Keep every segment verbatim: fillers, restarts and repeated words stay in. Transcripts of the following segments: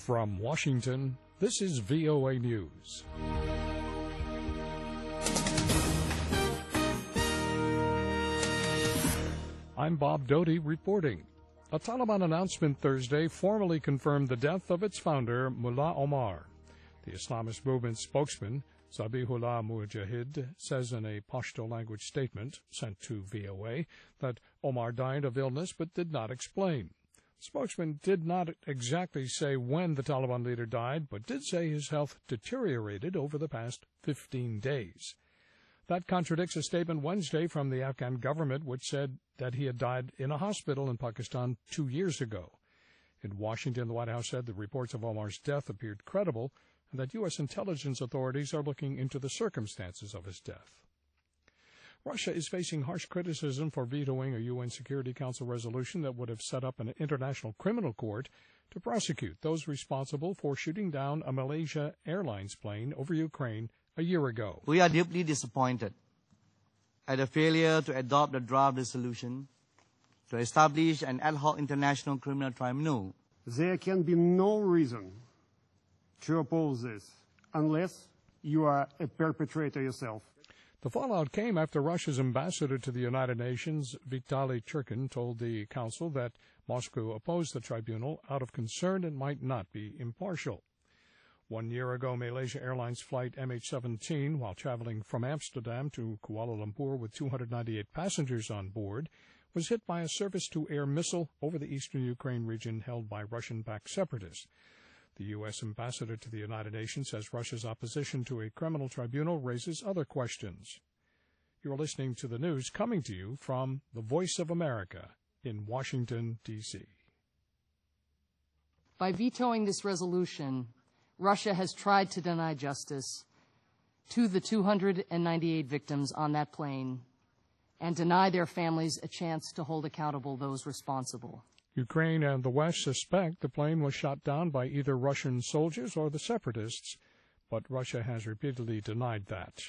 From Washington, this is V O A News. I'm Bob Doty reporting. A Taliban announcement Thursday formally confirmed the death of its founder, Mullah Omar. The Islamist movement's spokesman, Zabihullah Mujahid, says in a Pashto language statement sent to V O A that Omar died of illness but did not explain. The spokesman did not exactly say when the Taliban leader died, but did say his health deteriorated over the past fifteen days. That contradicts a statement Wednesday from the Afghan government, which said that he had died in a hospital in Pakistan two years ago. In Washington, the White House said the reports of Omar's death appeared credible and that U S intelligence authorities are looking into the circumstances of his death. Russia is facing harsh criticism for vetoing a U N Security Council resolution that would have set up an international criminal court to prosecute those responsible for shooting down a Malaysia Airlines plane over Ukraine a year ago. We are deeply disappointed at the failure to adopt the draft resolution to establish an ad hoc international criminal tribunal. There can be no reason to oppose this unless you are a perpetrator yourself. The fallout came after Russia's ambassador to the United Nations, Vitaly Churkin, told the Council that Moscow opposed the tribunal out of concern it might not be impartial. One year ago, Malaysia Airlines flight M H seventeen, while traveling from Amsterdam to Kuala Lumpur with two hundred ninety-eight passengers on board, was hit by a surface-to-air missile over the eastern Ukraine region held by Russian-backed separatists. The U S ambassador to the United Nations says Russia's opposition to a criminal tribunal raises other questions. You're listening to the news coming to you from the Voice of America in Washington, D C By vetoing this resolution, Russia has tried to deny justice to the two hundred ninety-eight victims on that plane and deny their families a chance to hold accountable those responsible. Ukraine and the West suspect the plane was shot down by either Russian soldiers or the separatists, but Russia has repeatedly denied that.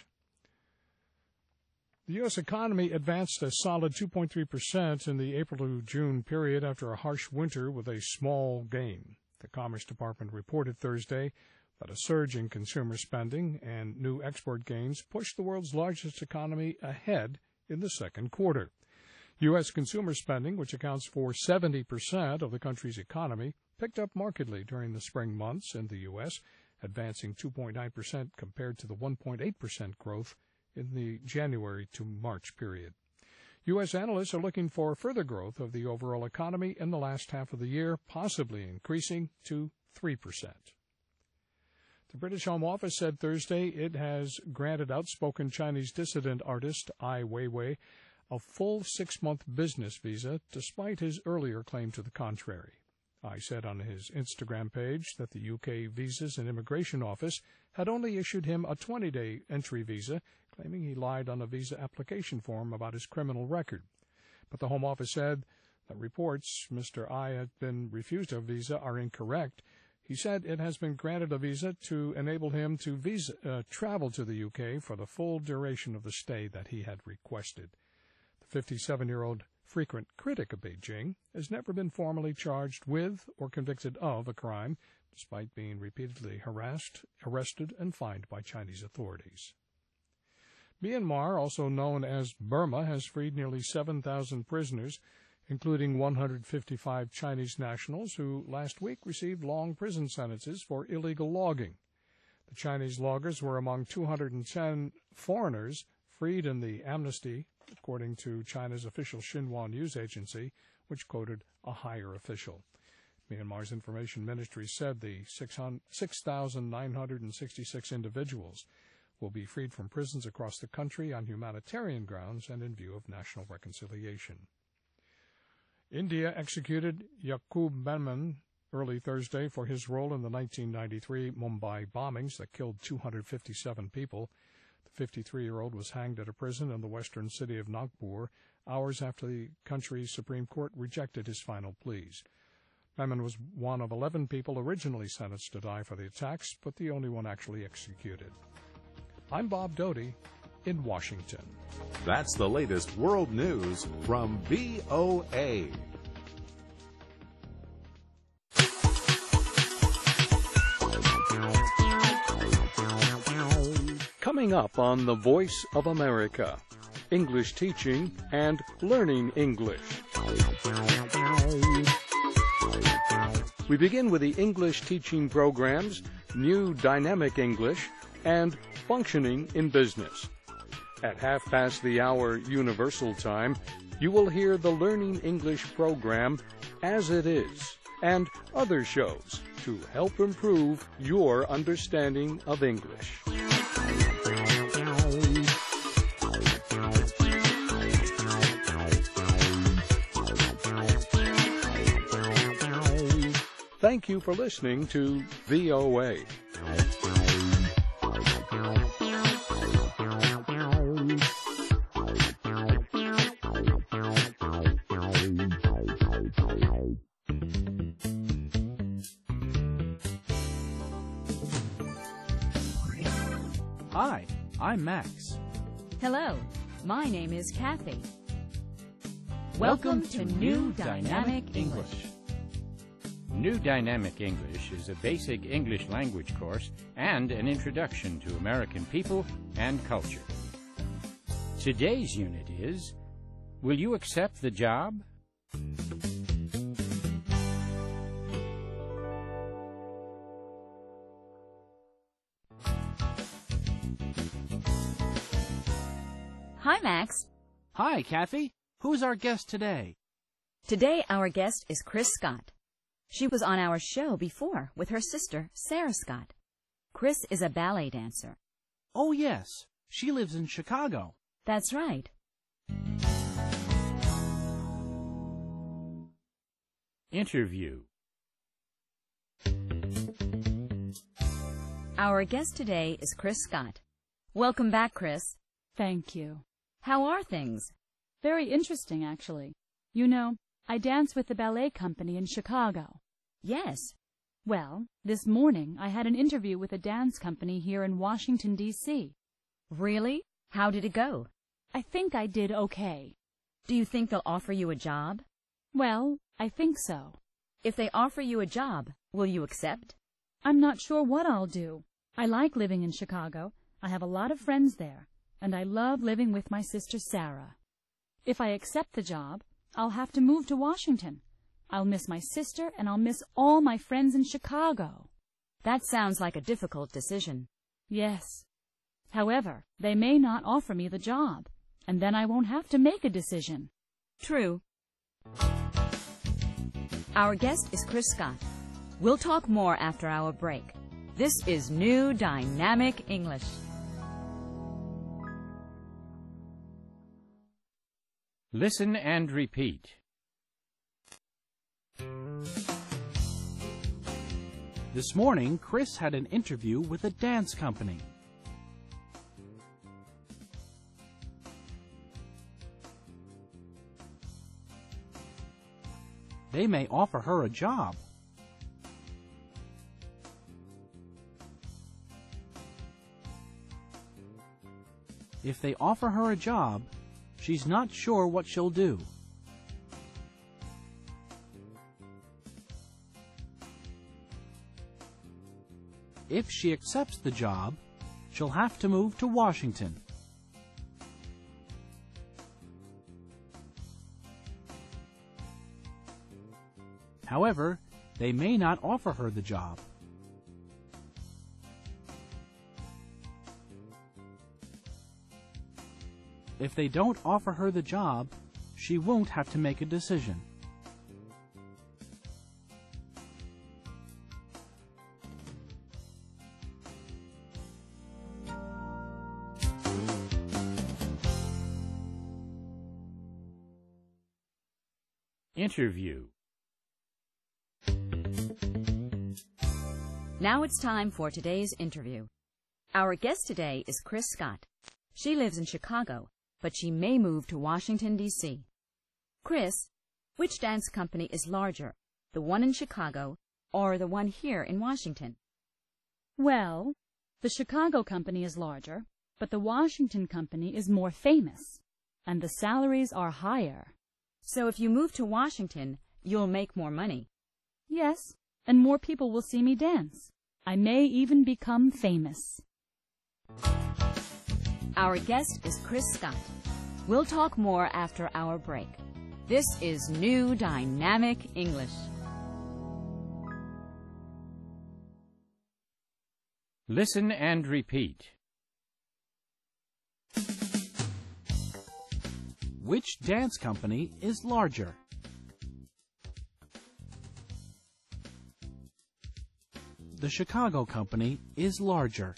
The U S economy advanced a solid two point three percent in the April to June period after a harsh winter with a small gain. The Commerce Department reported Thursday that a surge in consumer spending and new export gains pushed the world's largest economy ahead in the second quarter. U S consumer spending, which accounts for seventy percent of the country's economy, picked up markedly during the spring months in the U S, advancing two point nine percent compared to the one point eight percent growth in the January to March period. U S analysts are looking for further growth of the overall economy in the last half of the year, possibly increasing to three percent. The British Home Office said Thursday it has granted outspoken Chinese dissident artist Ai Weiwei a full six-month business visa, despite his earlier claim to the contrary. Ai said on his Instagram page that the U K Visas and Immigration Office had only issued him a twenty-day entry visa, claiming he lied on a visa application form about his criminal record. But the Home Office said that reports Mister Ai had been refused a visa are incorrect. He said it has been granted a visa to enable him to visa, uh, travel to the U K for the full duration of the stay that he had requested. fifty-seven-year-old frequent critic of Beijing has never been formally charged with or convicted of a crime, despite being repeatedly harassed, arrested, and fined by Chinese authorities. Myanmar, also known as Burma, has freed nearly seven thousand prisoners, including one hundred fifty-five Chinese nationals who last week received long prison sentences for illegal logging. The Chinese loggers were among two hundred ten foreigners freed in the amnesty, according to China's official Xinhua news agency, which quoted a higher official. Myanmar's information ministry said the six thousand nine hundred sixty-six individuals will be freed from prisons across the country on humanitarian grounds and in view of national reconciliation. India executed Yaqub Memon early Thursday for his role in the nineteen ninety-three Mumbai bombings that killed two hundred fifty-seven people. The fifty-three-year-old was hanged at a prison in the western city of Nagpur hours after the country's Supreme Court rejected his final pleas. Memon was one of eleven people originally sentenced to die for the attacks, but the only one actually executed. I'm Bob Doty in Washington. That's the latest world news from V O A. Coming up on The Voice of America, English teaching and learning English. We begin with the English teaching programs, New Dynamic English, and Functioning in Business. At half past the hour Universal Time, you will hear the Learning English program, As It Is, and other shows to help improve your understanding of English. Thank you for listening to V O A. Hi, I'm Max. Hello, my name is Kathy. Welcome to New Dynamic English. New Dynamic English is a basic English language course and an introduction to American people and culture. Today's unit is, will you accept the job? Hi, Max. Hi, Kathy. Who's our guest today? Today our guest is Chris Scott. She was on our show before with her sister, Sarah Scott. Chris is a ballet dancer. Oh, yes. She lives in Chicago. That's right. Interview. Our guest today is Chris Scott. Welcome back, Chris. Thank you. How are things? Very interesting, actually. You know, I dance with the ballet company in Chicago. Yes. Well, this morning I had an interview with a dance company here in Washington, D C Really? How did it go? I think I did okay. Do you think they'll offer you a job? Well, I think so. If they offer you a job, will you accept? I'm not sure what I'll do. I like living in Chicago. I have a lot of friends there, and I love living with my sister Sarah. If I accept the job, I'll have to move to Washington. I'll miss my sister, and I'll miss all my friends in Chicago. That sounds like a difficult decision. Yes. However, they may not offer me the job, and then I won't have to make a decision. True. Our guest is Chris Scott. We'll talk more after our break. This is New Dynamic English. Listen and repeat. This morning, Chris had an interview with a dance company. They may offer her a job. If they offer her a job, she's not sure what she'll do. If she accepts the job, she'll have to move to Washington. However, they may not offer her the job. If they don't offer her the job, she won't have to make a decision. Interview. Now it's time for today's interview. Our guest today is Chris Scott. She lives in Chicago, but she may move to Washington, D C Chris, which dance company is larger, the one in Chicago or the one here in Washington? Well, the Chicago company is larger, but the Washington company is more famous, and the salaries are higher. So if you move to Washington, you'll make more money. Yes, and more people will see me dance. I may even become famous. Our guest is Chris Scott. We'll talk more after our break. This is New Dynamic English. Listen and repeat. Which dance company is larger? The Chicago company is larger.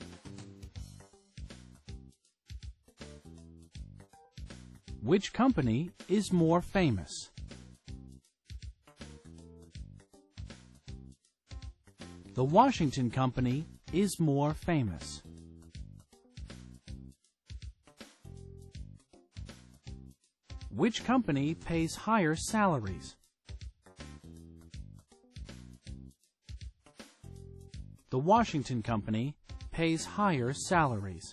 Which company is more famous? The Washington company is more famous. Which company pays higher salaries? The Washington company pays higher salaries.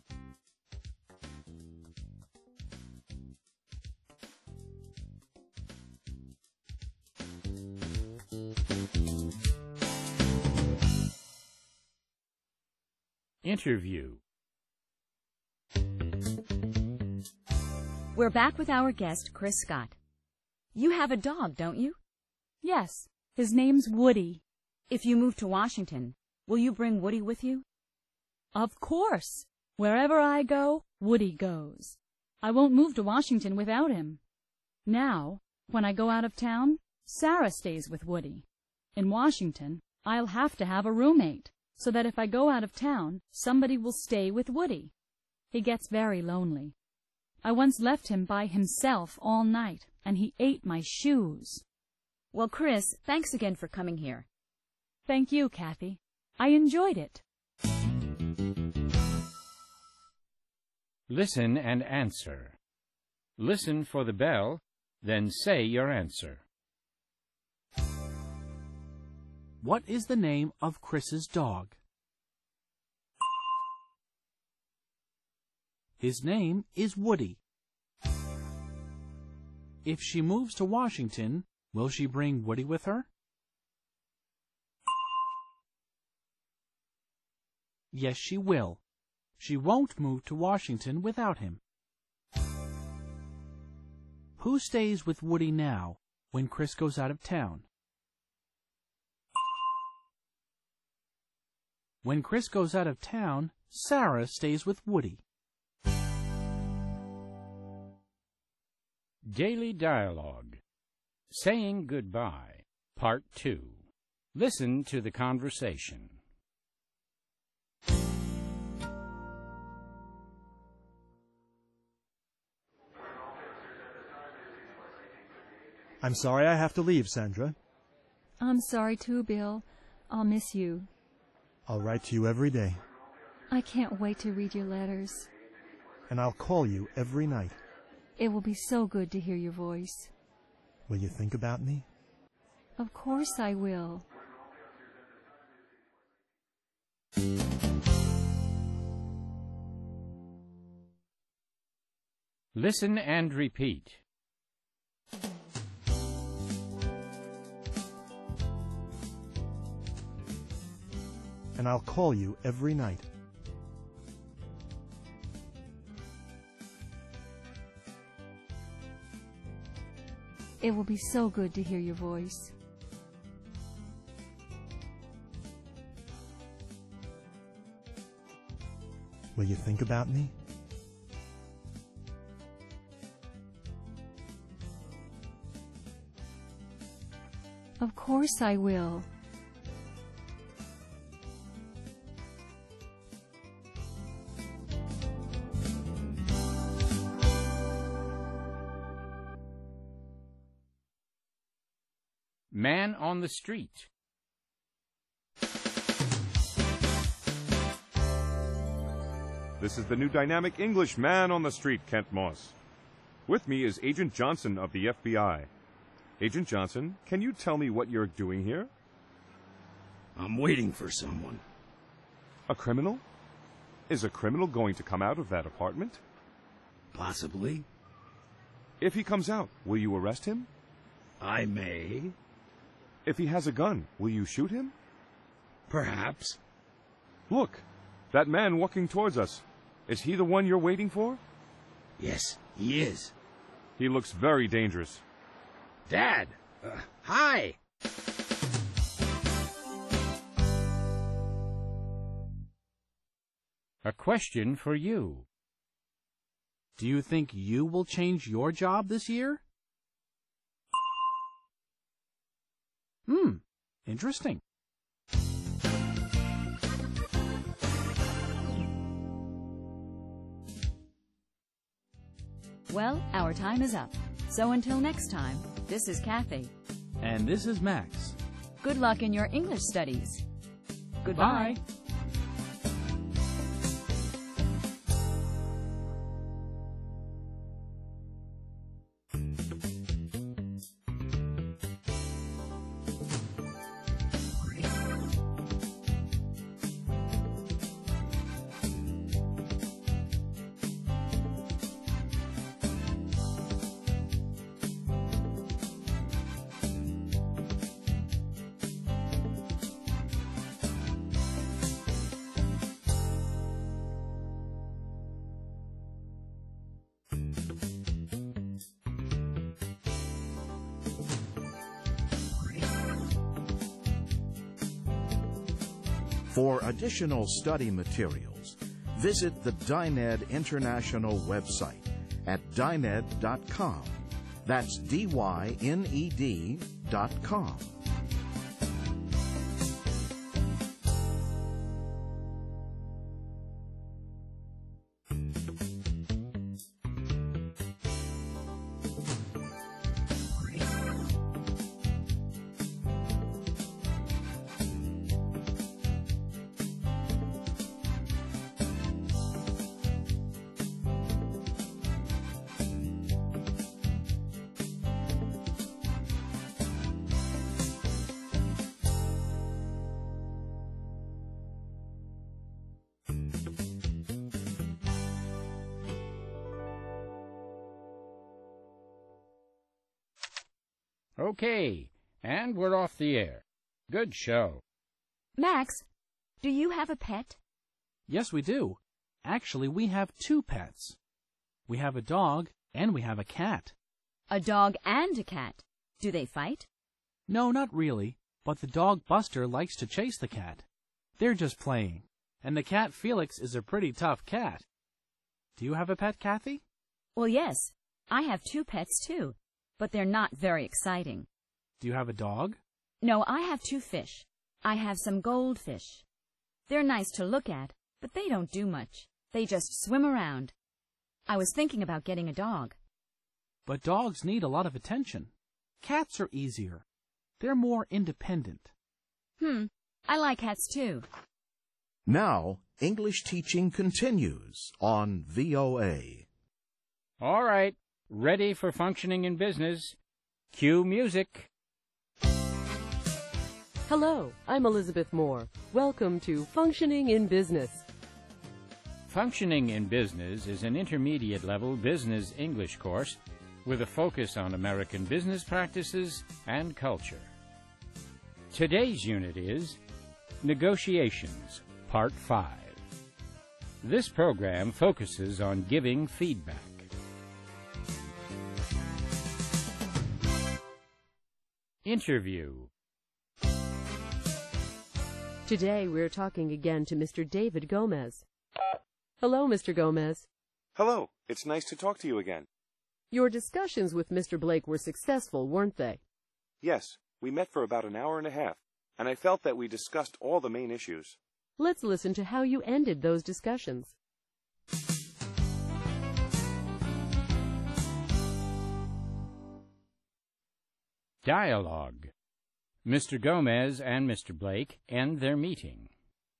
Interview. We're back with our guest, Chris Scott. You have a dog, don't you? Yes, his name's Woody. If you move to Washington, will you bring Woody with you? Of course. Wherever I go, Woody goes. I won't move to Washington without him. Now, when I go out of town, Sarah stays with Woody. In Washington, I'll have to have a roommate, so that if I go out of town, somebody will stay with Woody. He gets very lonely. I once left him by himself all night, and he ate my shoes. Well, Chris, thanks again for coming here. Thank you, Kathy. I enjoyed it. Listen and answer. Listen for the bell, then say your answer. What is the name of Chris's dog? His name is Woody. If she moves to Washington, will she bring Woody with her? Yes, she will. She won't move to Washington without him. Who stays with Woody now when Chris goes out of town? When Chris goes out of town, Sarah stays with Woody. Daily Dialogue. Saying Goodbye, Part two. Listen to the conversation. I'm sorry I have to leave, Sandra. I'm sorry too, Bill. I'll miss you. I'll write to you every day. I can't wait to read your letters. And I'll call you every night. It will be so good to hear your voice. Will you think about me? Of course I will. Listen and repeat. And I'll call you every night. It will be so good to hear your voice. Will you think about me? Of course I will. Man on the Street. This is the New Dynamic English Man on the Street, Kent Moss. With me is Agent Johnson of the F B I. Agent Johnson, can you tell me what you're doing here? I'm waiting for someone. A criminal? Is a criminal going to come out of that apartment? Possibly. If he comes out, will you arrest him? I may. If he has a gun, will you shoot him? Perhaps. Look, that man walking towards us. Is he the one you're waiting for? Yes, he is. He looks very dangerous. Dad! Uh, hi! A question for you. Do you think you will change your job this year? Hmm, interesting. Well, our time is up. So until next time, this is Kathy. And this is Max. Good luck in your English studies. Goodbye. Bye. For additional study materials, visit the Dyned International website at dyned dot com. That's D Y N E D dot com. Okay, and we're off the air. Good show. Max, do you have a pet? Yes, we do. Actually, we have two pets. We have a dog and we have a cat. A dog and a cat. Do they fight? No, not really, but the dog Buster likes to chase the cat. They're just playing. And the cat Felix is a pretty tough cat. Do you have a pet, Kathy? Well, yes. I have two pets, too, but they're not very exciting. Do you have a dog? No, I have two fish. I have some goldfish. They're nice to look at, but they don't do much. They just swim around. I was thinking about getting a dog. But dogs need a lot of attention. Cats are easier. They're more independent. Hmm, I like cats too. Now, English teaching continues on V O A. All right, ready for functioning in business. Cue music. Hello, I'm Elizabeth Moore. Welcome to Functioning in Business. Functioning in Business is an intermediate-level business English course with a focus on American business practices and culture. Today's unit is Negotiations, Part five. This program focuses on giving feedback. Interview. Today we're talking again to Mister David Gomez. Hello, Mister Gomez. Hello. It's nice to talk to you again. Your discussions with Mister Blake were successful, weren't they? Yes. We met for about an hour and a half, and I felt that we discussed all the main issues. Let's listen to how you ended those discussions. Dialogue. Mister Gomez and Mister Blake end their meeting.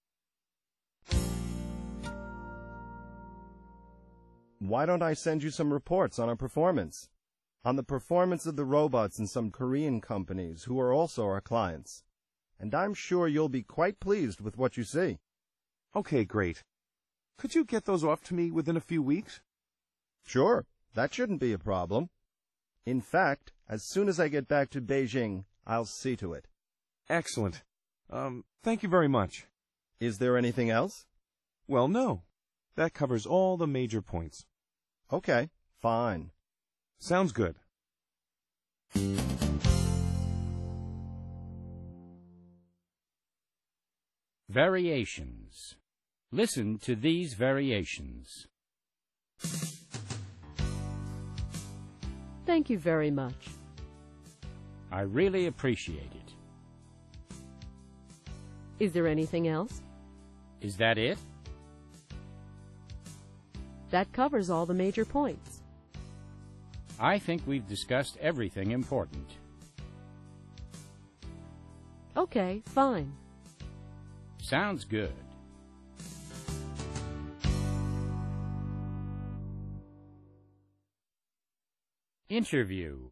Why don't I send you some reports on our performance? On the performance of the robots in some Korean companies who are also our clients. And I'm sure you'll be quite pleased with what you see. Okay, great. Could you get those off to me within a few weeks? Sure, that shouldn't be a problem. In fact, as soon as I get back to Beijing, I'll see to it. Excellent. Um, thank you very much. Is there anything else? Well, no. That covers all the major points. Okay, fine. Sounds good. Variations. Listen to these variations. Thank you very much. I really appreciate it. Is there anything else? Is that it? That covers all the major points. I think we've discussed everything important. Okay, fine. Sounds good. Interview.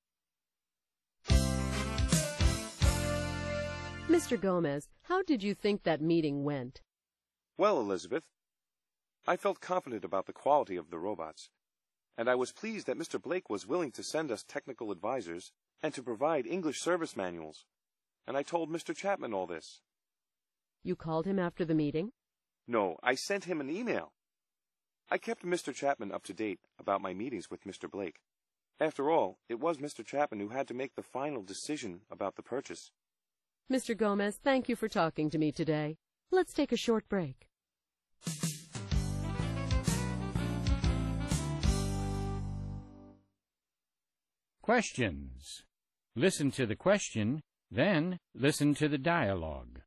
Mister Gomez, how did you think that meeting went? Well, Elizabeth, I felt confident about the quality of the robots, and I was pleased that Mister Blake was willing to send us technical advisors and to provide English service manuals, and I told Mister Chapman all this. You called him after the meeting? No, I sent him an email. I kept Mister Chapman up to date about my meetings with Mister Blake. After all, it was Mister Chapman who had to make the final decision about the purchase. Mister Gomez, thank you for talking to me today. Let's take a short break. Questions. Listen to the question, then listen to the dialogue.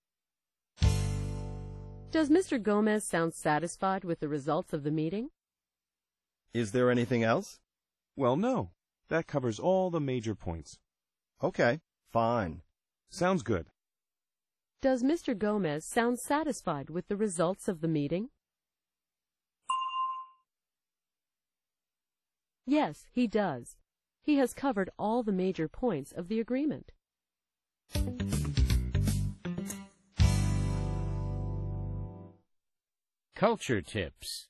Does Mister Gomez sound satisfied with the results of the meeting? Is there anything else? Well, no. That covers all the major points. Okay, fine. Sounds good. Does Mister Gomez sound satisfied with the results of the meeting? Yes, he does. He has covered all the major points of the agreement. Culture tips.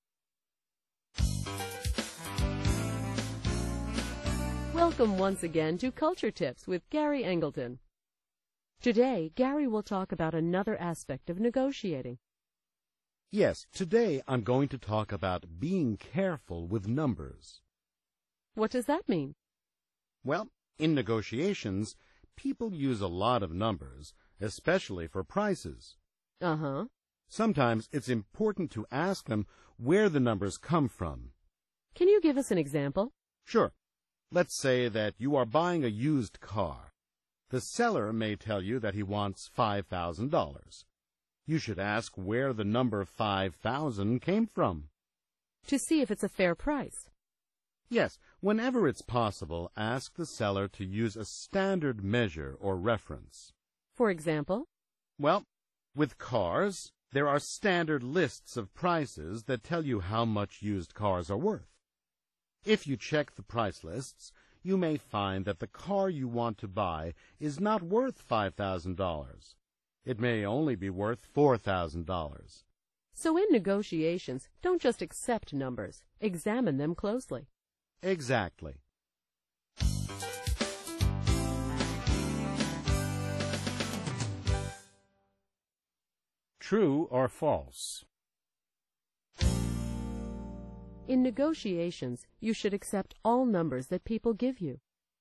Welcome once again to Culture Tips with Gary Engleton. Today, Gary will talk about another aspect of negotiating. Yes, today I'm going to talk about being careful with numbers. What does that mean? Well, in negotiations, people use a lot of numbers, especially for prices. Uh-huh. Sometimes it's important to ask them where the numbers come from. Can you give us an example? Sure. Let's say that you are buying a used car. The seller may tell you that he wants five thousand dollars. You should ask where the number five thousand came from. To see if it's a fair price. Yes, whenever it's possible, ask the seller to use a standard measure or reference. For example? Well, with cars, there are standard lists of prices that tell you how much used cars are worth. If you check the price lists, you may find that the car you want to buy is not worth five thousand dollars. It may only be worth four thousand dollars. So in negotiations, don't just accept numbers. Examine them closely. Exactly. True or false? In negotiations, you should accept all numbers that people give you.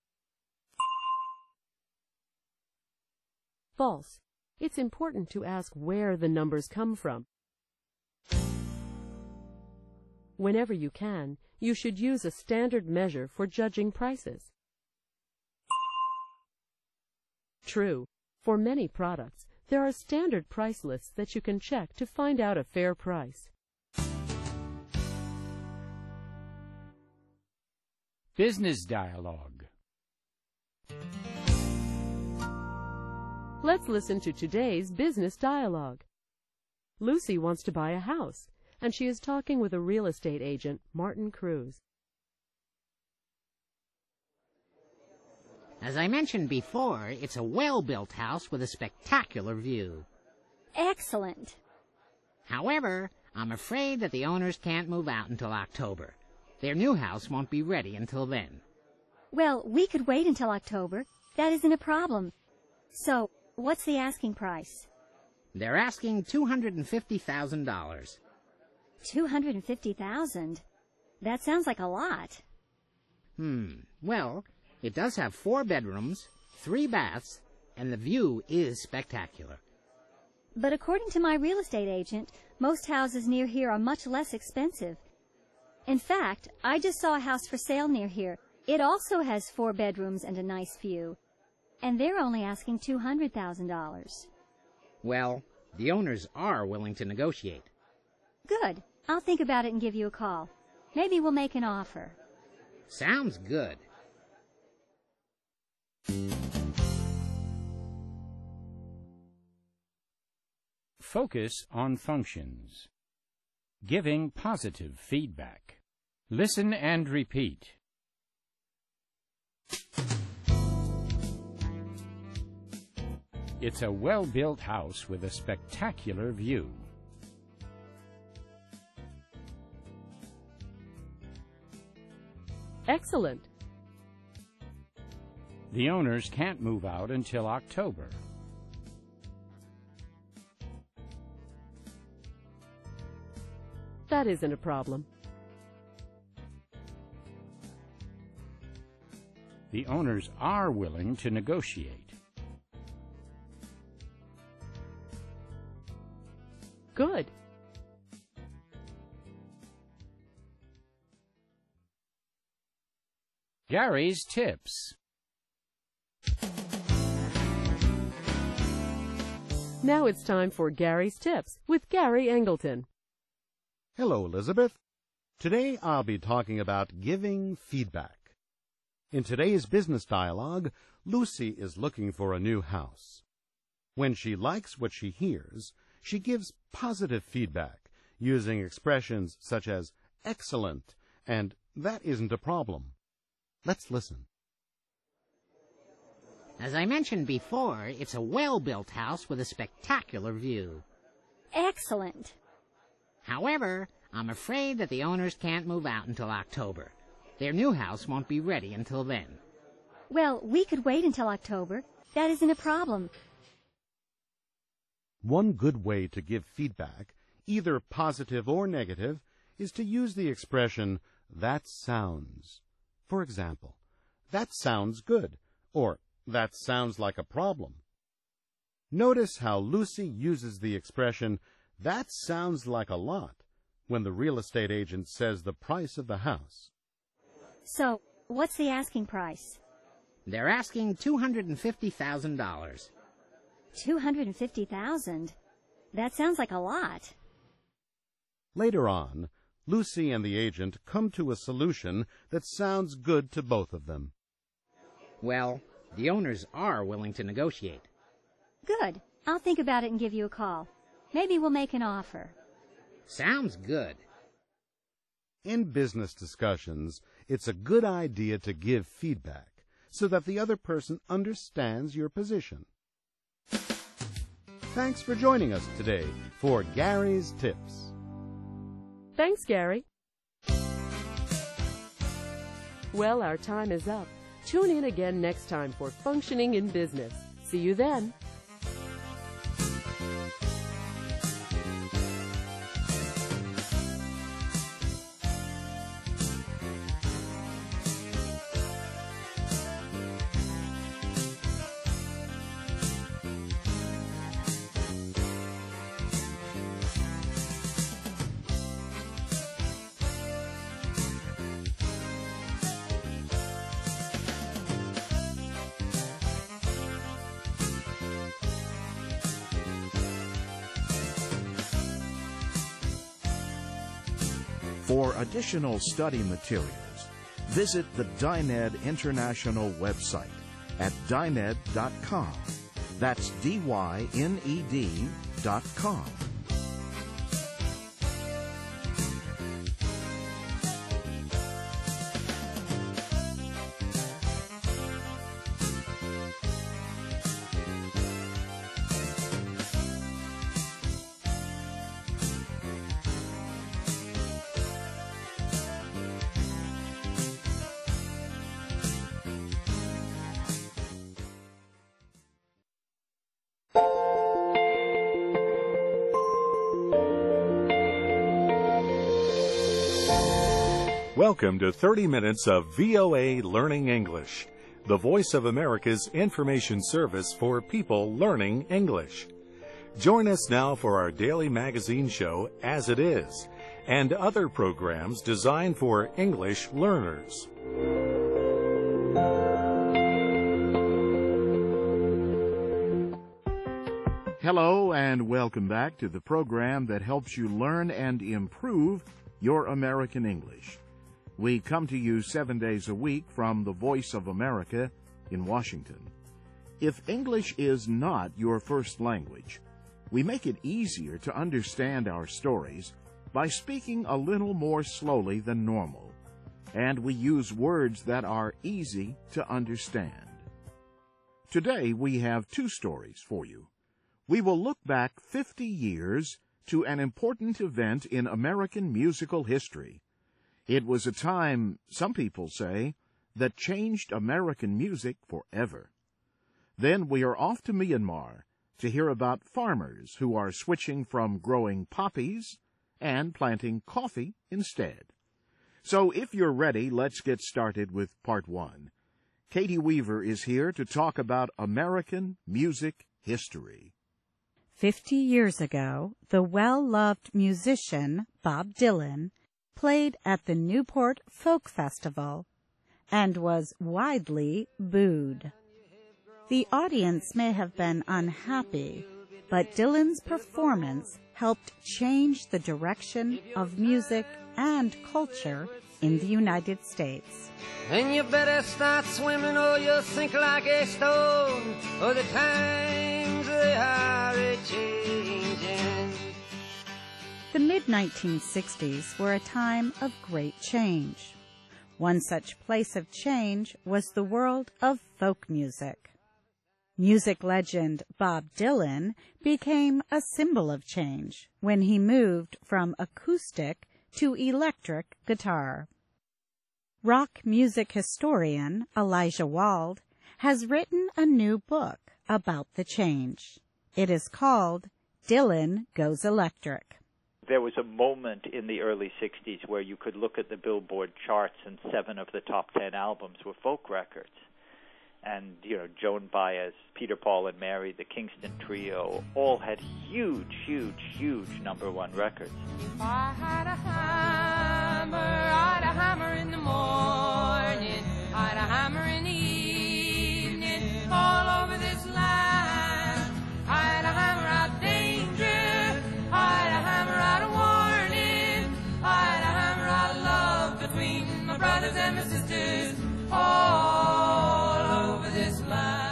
False. It's important to ask where the numbers come from. Whenever you can, you should use a standard measure for judging prices. True. For many products, there are standard price lists that you can check to find out a fair price. Business dialogue. Let's listen to today's business dialogue. Lucy wants to buy a house, and she is talking with a real estate agent, Martin Cruz. As I mentioned before, it's a well-built house with a spectacular view. Excellent. However, I'm afraid that the owners can't move out until October. Their new house won't be ready until then. Well, we could wait until October. That isn't a problem. So, what's the asking price? They're asking two hundred fifty thousand dollars. two hundred fifty thousand dollars. That sounds like a lot. Hmm. Well, it does have four bedrooms, three baths, and the view is spectacular. But according to my real estate agent, most houses near here are much less expensive. In fact, I just saw a house for sale near here. It also has four bedrooms and a nice view. And they're only asking two hundred thousand dollars. Well, the owners are willing to negotiate. Good. I'll think about it and give you a call. Maybe we'll make an offer. Sounds good. Focus on functions. Giving positive feedback. Listen and repeat. It's a well-built house with a spectacular view. Excellent. The owners can't move out until October. That isn't a problem. The owners are willing to negotiate. Good. Gary's tips. Now it's time for Gary's Tips with Gary Angleton. Hello, Elizabeth. Today I'll be talking about giving feedback. In today's business dialogue, Lucy is looking for a new house. When she likes what she hears, she gives positive feedback using expressions such as excellent and that isn't a problem. Let's listen. As I mentioned before, it's a well-built house with a spectacular view. Excellent. However, I'm afraid that the owners can't move out until October. Their new house won't be ready until then. Well, we could wait until October. That isn't a problem. One good way to give feedback, either positive or negative, is to use the expression, that sounds. For example, that sounds good, or that sounds like a problem. Notice how Lucy uses the expression, that sounds like a lot, when the real estate agent says the price of the house. So, what's the asking price? They're asking two hundred fifty thousand dollars. two hundred fifty thousand dollars? That sounds like a lot. Later on, Lucy and the agent come to a solution that sounds good to both of them. Well, the owners are willing to negotiate. Good. I'll think about it and give you a call. Maybe we'll make an offer. Sounds good. In business discussions, it's a good idea to give feedback so that the other person understands your position. Thanks for joining us today for Gary's Tips. Thanks, Gary. Well, our time is up. Tune in again next time for Functioning in Business. See you then. For additional study materials, visit the Dyned International website at dyned dot com. That's D Y N E D dot com. Welcome to thirty minutes of V O A Learning English, the Voice of America's information service for people learning English. Join us now for our daily magazine show, As It Is, and other programs designed for English learners. Hello, and welcome back to the program that helps you learn and improve your American English. We come to you seven days a week from the Voice of America in Washington. If English is not your first language, we make it easier to understand our stories by speaking a little more slowly than normal, and we use words that are easy to understand. Today we have two stories for you. We will look back fifty years to an important event in American musical history. It was a time, some people say, that changed American music forever. Then we are off to Myanmar to hear about farmers who are switching from growing poppies and planting coffee instead. So if you're ready, let's get started with part one. Katie Weaver is here to talk about American music history. Fifty years ago, the well-loved musician Bob Dylan played at the Newport Folk Festival and was widely booed. The audience may have been unhappy, but Dylan's performance helped change the direction of music and culture in the United States. And you better start swimming or you'll sink like a stone, or the times they are a-changing. The mid nineteen sixties were a time of great change. One such place of change was the world of folk music. Music legend Bob Dylan became a symbol of change when he moved from acoustic to electric guitar. Rock music historian Elijah Wald has written a new book about the change. It is called Dylan Goes Electric. There was a moment in the early sixties where you could look at the Billboard charts and seven of the top ten albums were folk records. And, you know, Joan Baez, Peter, Paul, and Mary, the Kingston Trio, all had huge, huge, huge number one records. If I had a hammer, I'd a hammer in the morning, I'd a hammer in the evening, all over this land. I'd a hammer out danger, I'd a hammer out a warning, I'd a hammer out love between my brothers and my sisters, all over this land.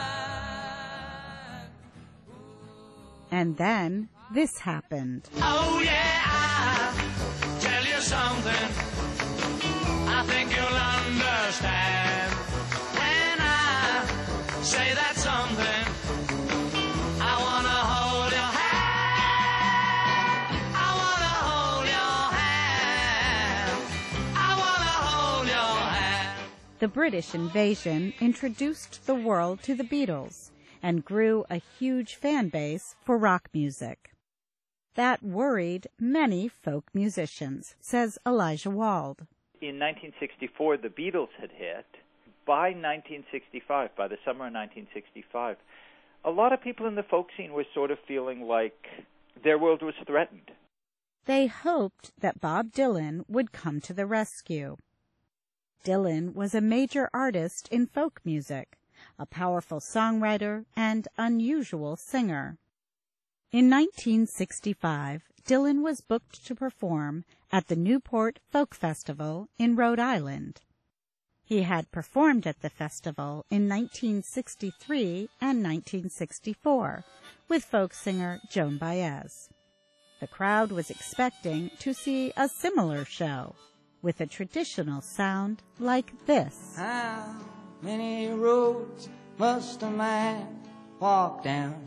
And then this happened. Oh yeah, I'll tell you something I think you'll understand. When I say that something, I want to hold your hand. I want to hold your hand. I want to hold your hand. The British invasion introduced the world to the Beatles and grew a huge fan base for rock music. That worried many folk musicians, says Elijah Wald. In nineteen sixty-four, the Beatles had hit. By nineteen sixty-five, by the summer of nineteen sixty-five, a lot of people in the folk scene were sort of feeling like their world was threatened. They hoped that Bob Dylan would come to the rescue. Dylan was a major artist in folk music, a powerful songwriter and unusual singer. In nineteen sixty-five, Dylan was booked to perform at the Newport Folk Festival in Rhode Island. He had performed at the festival in nineteen sixty-three and nineteen sixty-four with folk singer Joan Baez. The crowd was expecting to see a similar show with a traditional sound like this. How many roads must a man walk down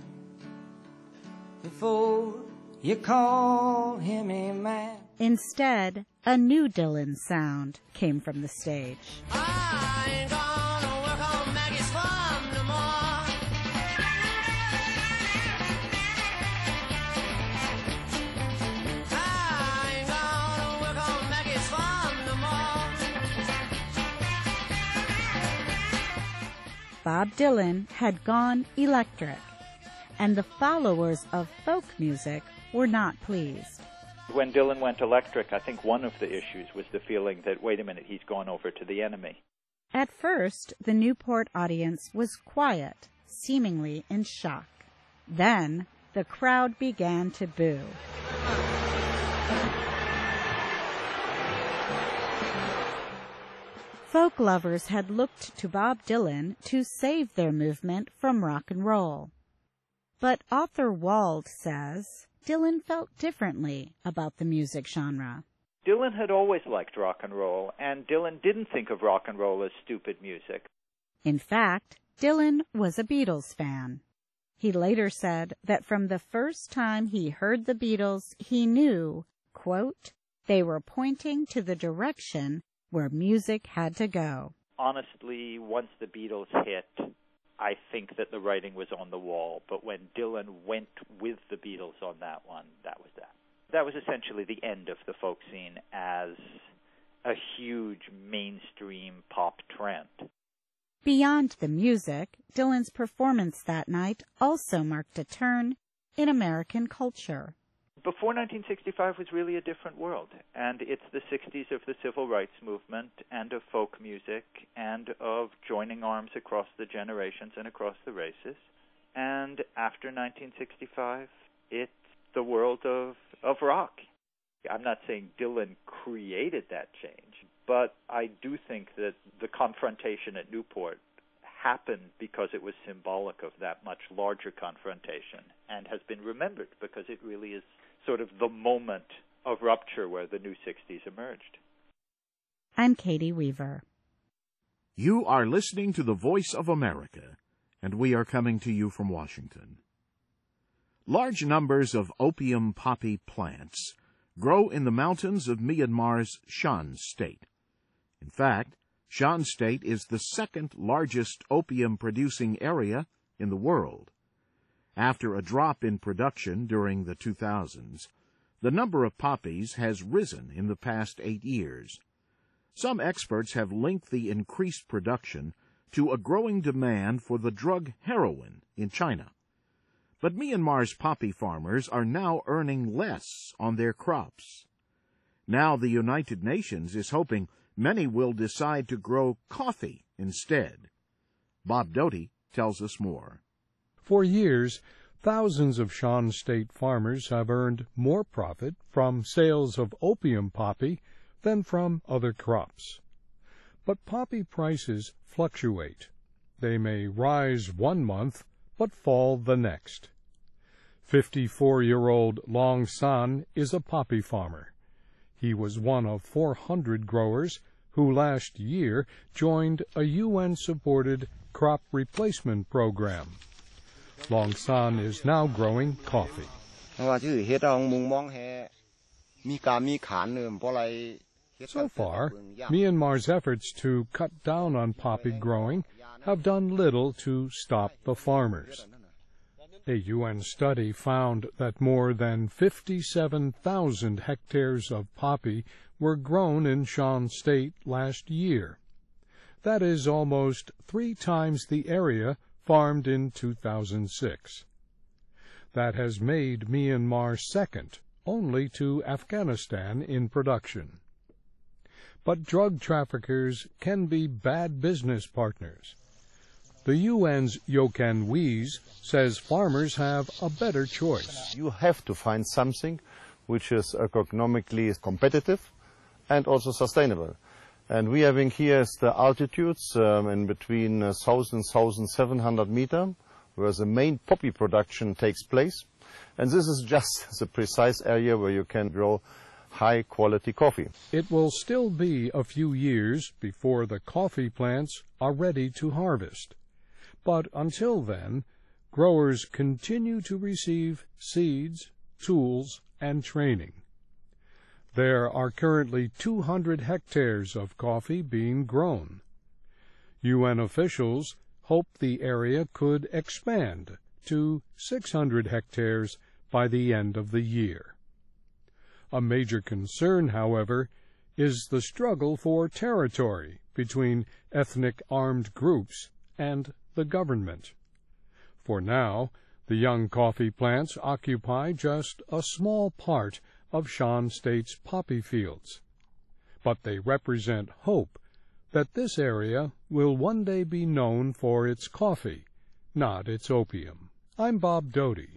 before you call him a man? Instead, a new Dylan sound came from the stage. I ain't gonna work on Maggie's farm no more. I ain't gonna work on Maggie's farm no more. Bob Dylan had gone electric, and the followers of folk music were not pleased. When Dylan went electric, I think one of the issues was the feeling that, wait a minute, he's gone over to the enemy. At first, the Newport audience was quiet, seemingly in shock. Then, the crowd began to boo. Folk lovers had looked to Bob Dylan to save their movement from rock and roll. But author Wald says Dylan felt differently about the music genre. Dylan had always liked rock and roll, and Dylan didn't think of rock and roll as stupid music. In fact, Dylan was a Beatles fan. He later said that from the first time he heard the Beatles, he knew, quote, they were pointing to the direction where music had to go. Honestly, once the Beatles hit, I think that the writing was on the wall. But when Dylan went with the Beatles on that one, that was that. That was essentially the end of the folk scene as a huge mainstream pop trend. Beyond the music, Dylan's performance that night also marked a turn in American culture. Before nineteen sixty-five was really a different world, and it's the sixties of the civil rights movement and of folk music and of joining arms across the generations and across the races. And after nineteen sixty-five, it's the world of, of rock. I'm not saying Dylan created that change, but I do think that the confrontation at Newport happened because it was symbolic of that much larger confrontation and has been remembered because it really is sort of the moment of rupture where the new sixties emerged. I'm Katie Weaver. You are listening to the Voice of America, and we are coming to you from Washington. Large numbers of opium poppy plants grow in the mountains of Myanmar's Shan State. In fact, Shan State is the second largest opium-producing area in the world. After a drop in production during the two thousands, the number of poppies has risen in the past eight years. Some experts have linked the increased production to a growing demand for the drug heroin in China. But Myanmar's poppy farmers are now earning less on their crops. Now the United Nations is hoping many will decide to grow coffee instead. Bob Doty tells us more. For years, thousands of Shan State farmers have earned more profit from sales of opium poppy than from other crops. But poppy prices fluctuate. They may rise one month, but fall the next. fifty-four-year-old Long San is a poppy farmer. He was one of four hundred growers who last year joined a U N-supported crop replacement program. Long San is now growing coffee. So far, Myanmar's efforts to cut down on poppy growing have done little to stop the farmers. A U N study found that more than fifty-seven thousand hectares of poppy were grown in Shan State last year. That is almost three times the area farmed in two thousand six. That has made Myanmar second only to Afghanistan in production. But drug traffickers can be bad business partners. The U N's Jochen Wies says farmers have a better choice. You have to find something which is economically competitive and also sustainable. And we having here is the altitudes um, in between uh, one thousand and one thousand seven hundred meters, where the main poppy production takes place. And this is just the precise area where you can grow high-quality coffee. It will still be a few years before the coffee plants are ready to harvest. But until then, growers continue to receive seeds, tools, and training. There are currently two hundred hectares of coffee being grown. U N officials hope the area could expand to six hundred hectares by the end of the year. A major concern, however, is the struggle for territory between ethnic armed groups and the government. For now, the young coffee plants occupy just a small part of Shan State's poppy fields, but they represent hope that this area will one day be known for its coffee, not its opium. I'm Bob Doty.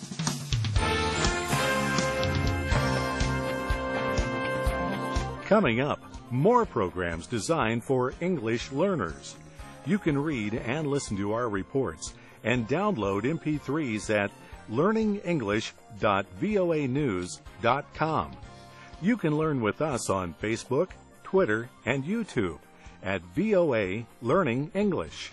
Coming up, more programs designed for English learners. You can read and listen to our reports and download M P threes at learning english dot voa news dot com. You can learn with us on Facebook, Twitter, and YouTube at V O A Learning English.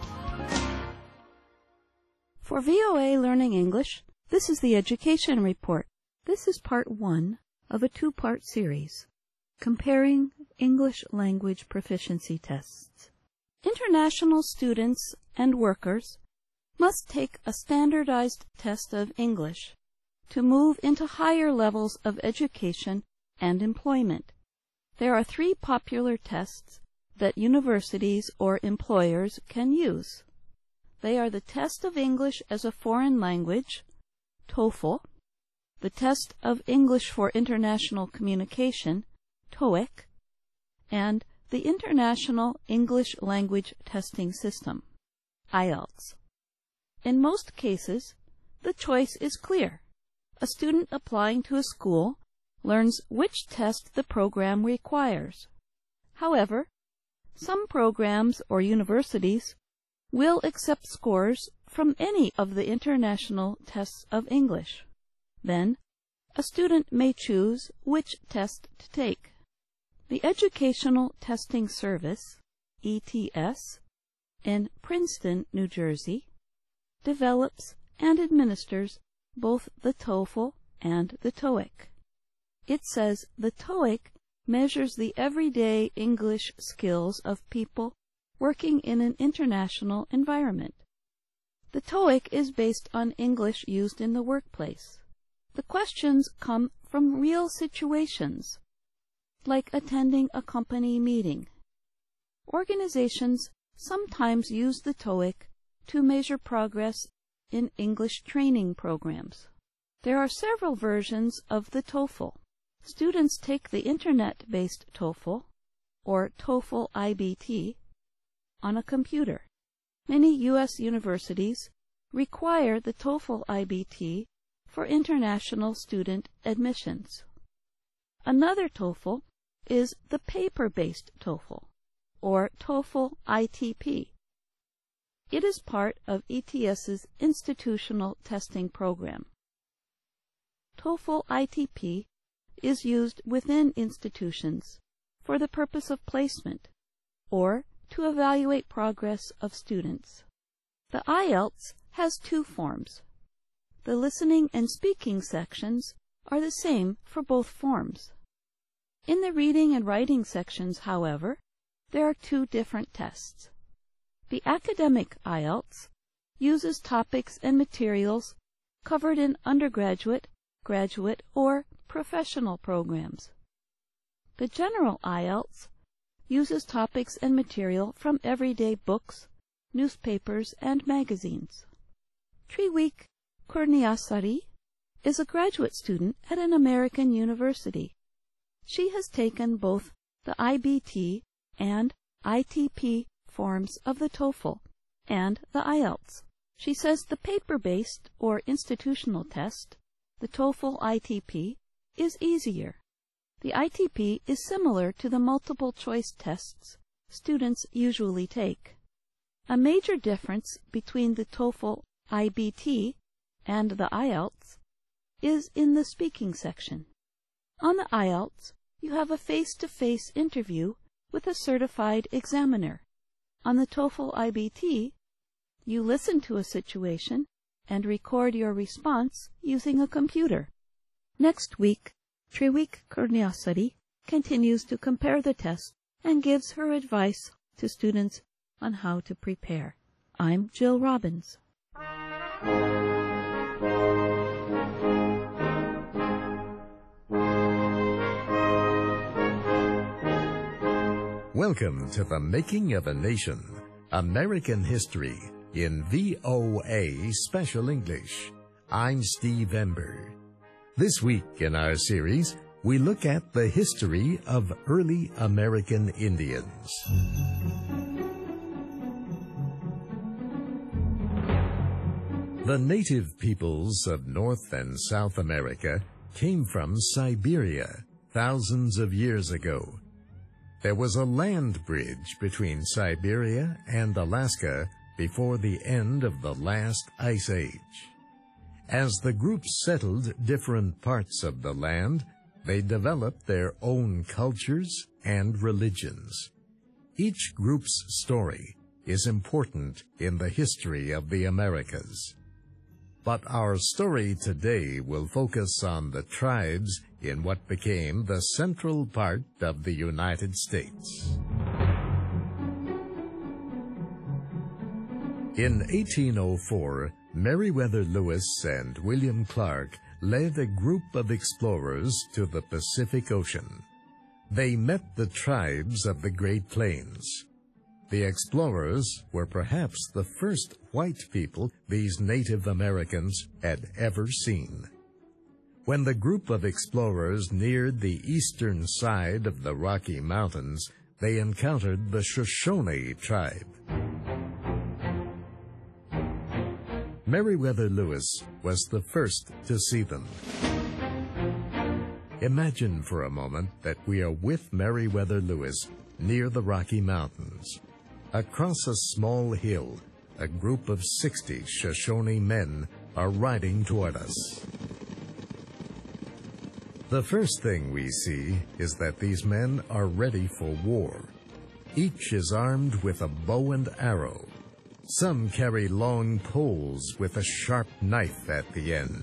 For V O A Learning English, this is the Education Report. This is part one of a two-part series, Comparing English Language Proficiency Tests. International students and workers must take a standardized test of English to move into higher levels of education and employment. There are three popular tests that universities or employers can use. They are the Test of English as a Foreign Language, TOEFL, the Test of English for International Communication, TOEIC, and the International English Language Testing System, I E L T S. In most cases, the choice is clear. A student applying to a school learns which test the program requires. However, some programs or universities will accept scores from any of the international tests of English. Then, a student may choose which test to take. The Educational Testing Service, E T S, in Princeton, New Jersey, develops and administers both the TOEFL and the TOEIC. It says the TOEIC measures the everyday English skills of people working in an international environment. The TOEIC is based on English used in the workplace. The questions come from real situations, like attending a company meeting. Organizations sometimes use the TOEIC to measure progress in English training programs. There are several versions of the TOEFL. Students take the Internet-based TOEFL, or TOEFL I B T, on a computer. Many U S universities require the TOEFL I B T for international student admissions. Another TOEFL is the paper-based TOEFL, or TOEFL I T P. It is part of E T S's institutional testing program. TOEFL I T P is used within institutions for the purpose of placement or to evaluate progress of students. The I E L T S has two forms. The listening and speaking sections are the same for both forms. In the reading and writing sections, however, there are two different tests. The academic I E L T S uses topics and materials covered in undergraduate, graduate, or professional programs. The general I E L T S uses topics and material from everyday books, newspapers, and magazines. Triweek Kurniasari is a graduate student at an American university. She has taken both the I B T and I T P forms of the TOEFL and the I E L T S. She says the paper-based or institutional test, the TOEFL I T P, is easier. The I T P is similar to the multiple-choice tests students usually take. A major difference between the TOEFL I B T and the I E L T S is in the speaking section. On the I E L T S, you have a face-to-face interview with a certified examiner. On the TOEFL I B T, you listen to a situation and record your response using a computer. Next week, Triweek Kurniasari continues to compare the tests and gives her advice to students on how to prepare. I'm Jill Robbins. Welcome to The Making of a Nation, American History in V O A Special English. I'm Steve Ember. This week in our series, we look at the history of early American Indians. The native peoples of North and South America came from Siberia thousands of years ago. There was a land bridge between Siberia and Alaska before the end of the last ice age. As the groups settled different parts of the land, they developed their own cultures and religions. Each group's story is important in the history of the Americas. But our story today will focus on the tribes in what became the central part of the United States. In eighteen oh four, Meriwether Lewis and William Clark led a group of explorers to the Pacific Ocean. They met the tribes of the Great Plains. The explorers were perhaps the first white people these Native Americans had ever seen. When the group of explorers neared the eastern side of the Rocky Mountains, they encountered the Shoshone tribe. Meriwether Lewis was the first to see them. Imagine for a moment that we are with Meriwether Lewis near the Rocky Mountains. Across a small hill, a group of sixty Shoshone men are riding toward us. The first thing we see is that these men are ready for war. Each is armed with a bow and arrow. Some carry long poles with a sharp knife at the end.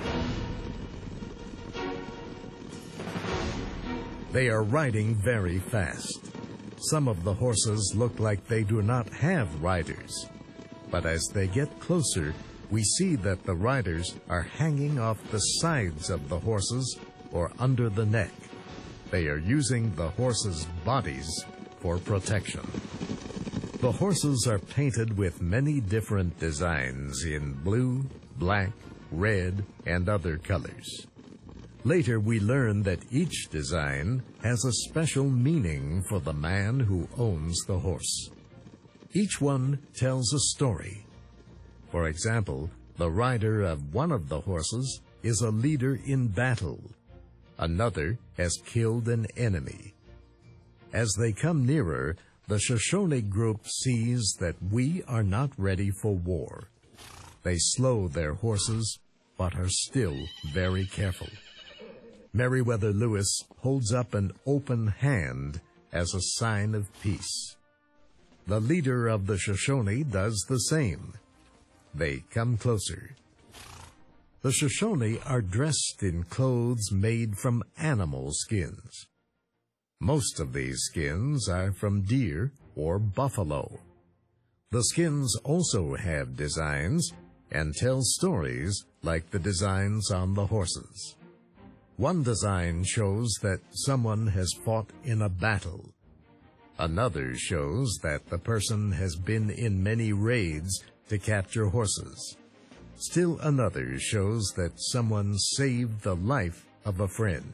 They are riding very fast. Some of the horses look like they do not have riders. But as they get closer, we see that the riders are hanging off the sides of the horses or under the neck. They are using the horses' bodies for protection. The horses are painted with many different designs in blue, black, red, and other colors. Later, we learn that each design has a special meaning for the man who owns the horse. Each one tells a story. For example, the rider of one of the horses is a leader in battle. Another has killed an enemy. As they come nearer, the Shoshone group sees that we are not ready for war. They slow their horses, but are still very careful. Meriwether Lewis holds up an open hand as a sign of peace. The leader of the Shoshone does the same. They come closer. The Shoshone are dressed in clothes made from animal skins. Most of these skins are from deer or buffalo. The skins also have designs and tell stories like the designs on the horses. One design shows that someone has fought in a battle. Another shows that the person has been in many raids to capture horses. Still another shows that someone saved the life of a friend.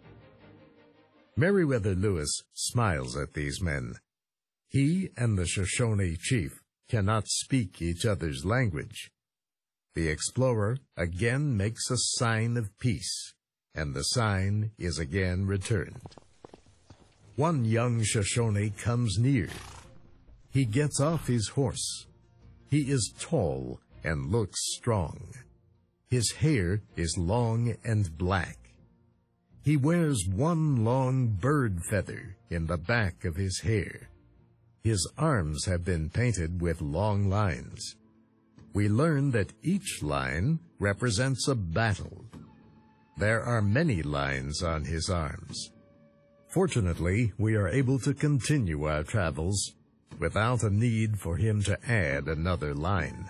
Meriwether Lewis smiles at these men. He and the Shoshone chief cannot speak each other's language. The explorer again makes a sign of peace, and the sign is again returned. One young Shoshone comes near. He gets off his horse. He is tall and looks strong. His hair is long and black. He wears one long bird feather in the back of his hair. His arms have been painted with long lines. We learn that each line represents a battle. There are many lines on his arms. Fortunately, we are able to continue our travels without a need for him to add another line.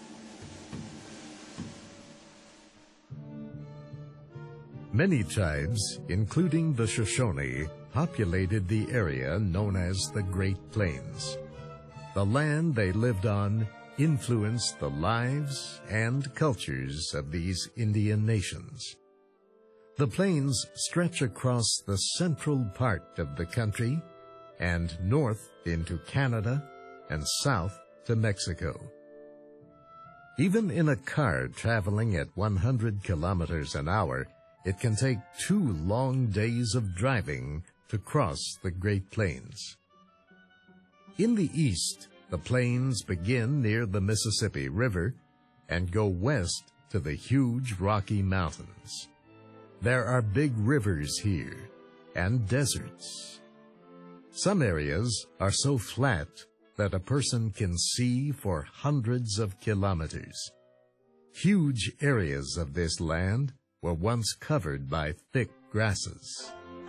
Many tribes, including the Shoshone, populated the area known as the Great Plains. The land they lived on influenced the lives and cultures of these Indian nations. The plains stretch across the central part of the country and north into Canada and south to Mexico. Even in a car traveling at one hundred kilometers an hour, it can take two long days of driving to cross the Great Plains. In the east, the plains begin near the Mississippi River and go west to the huge Rocky Mountains. There are big rivers here and deserts. Some areas are so flat that a person can see for hundreds of kilometers. Huge areas of this land were once covered by thick grasses.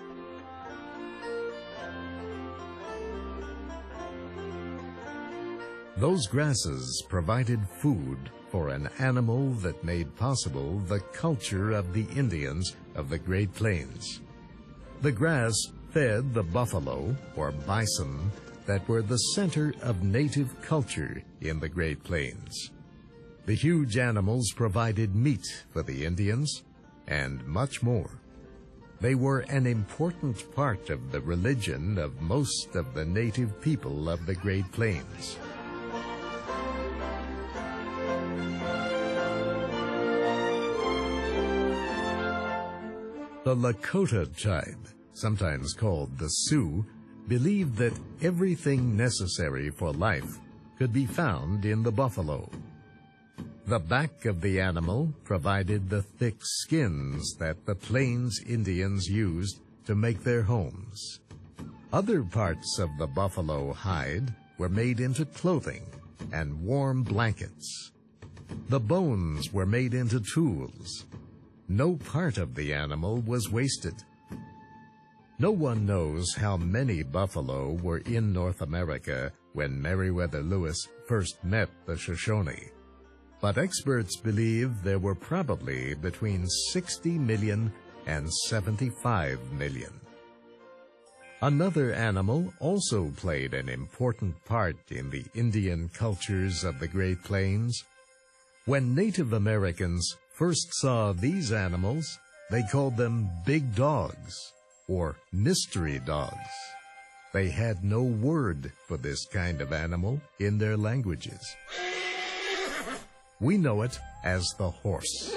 Those grasses provided food for an animal that made possible the culture of the Indians of the Great Plains. The grass fed the buffalo, or bison, that were the center of native culture in the Great Plains. The huge animals provided meat for the Indians and much more. They were an important part of the religion of most of the native people of the Great Plains. The Lakota tribe, sometimes called the Sioux, believed that everything necessary for life could be found in the buffalo. The back of the animal provided the thick skins that the Plains Indians used to make their homes. Other parts of the buffalo hide were made into clothing and warm blankets. The bones were made into tools. No part of the animal was wasted. No one knows how many buffalo were in North America when Meriwether Lewis first met the Shoshone, but experts believe there were probably between sixty million and seventy-five million. Another animal also played an important part in the Indian cultures of the Great Plains. When Native Americans first saw these animals, they called them big dogs, or mystery dogs. They had no word for this kind of animal in their languages. We know it as the horse.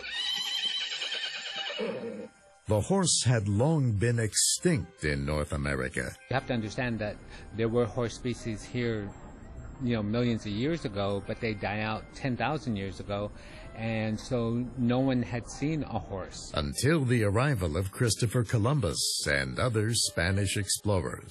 The horse had long been extinct in North America. You have to understand that there were horse species here, you know, millions of years ago, but they died out ten thousand years ago, and so no one had seen a horse. Until the arrival of Christopher Columbus and other Spanish explorers.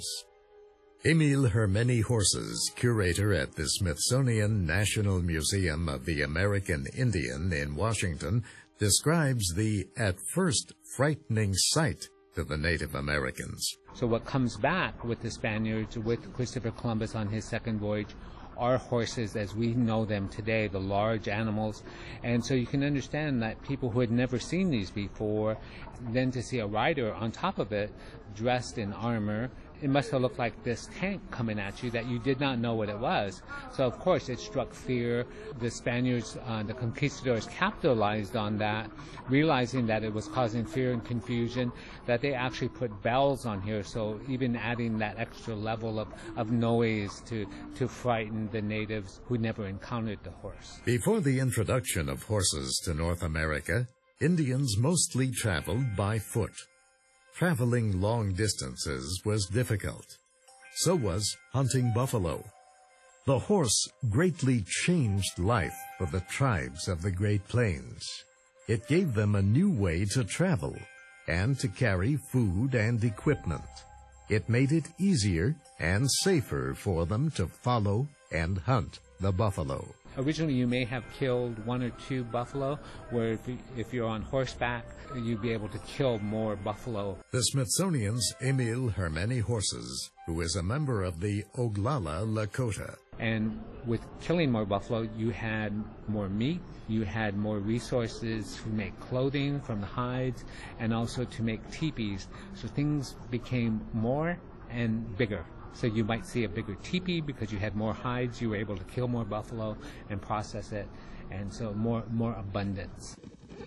Emil Hermeni Horses, curator at the Smithsonian National Museum of the American Indian in Washington, describes the, at first, frightening sight to the Native Americans. So what comes back with the Spaniards, with Christopher Columbus on his second voyage, are horses as we know them today, the large animals. And so you can understand that people who had never seen these before, then to see a rider on top of it, dressed in armor, it must have looked like this tank coming at you that you did not know what it was. So of course it struck fear. The Spaniards, uh, the conquistadors capitalized on that, realizing that it was causing fear and confusion, that they actually put bells on here, so even adding that extra level of, of noise to, to frighten the natives who never encountered the horse. Before the introduction of horses to North America, Indians mostly traveled by foot. Traveling long distances was difficult. So was hunting buffalo. The horse greatly changed life for the tribes of the Great Plains. It gave them a new way to travel and to carry food and equipment. It made it easier and safer for them to follow and hunt the buffalo. Originally, you may have killed one or two buffalo, where if, you, if you're on horseback, you'd be able to kill more buffalo. The Smithsonian's Emil Hermeni Horses, who is a member of the Oglala Lakota. And with killing more buffalo, you had more meat, you had more resources to make clothing from the hides, and also to make teepees. So things became more and bigger. So you might see a bigger teepee because you had more hides, you were able to kill more buffalo and process it, and so more, more abundance.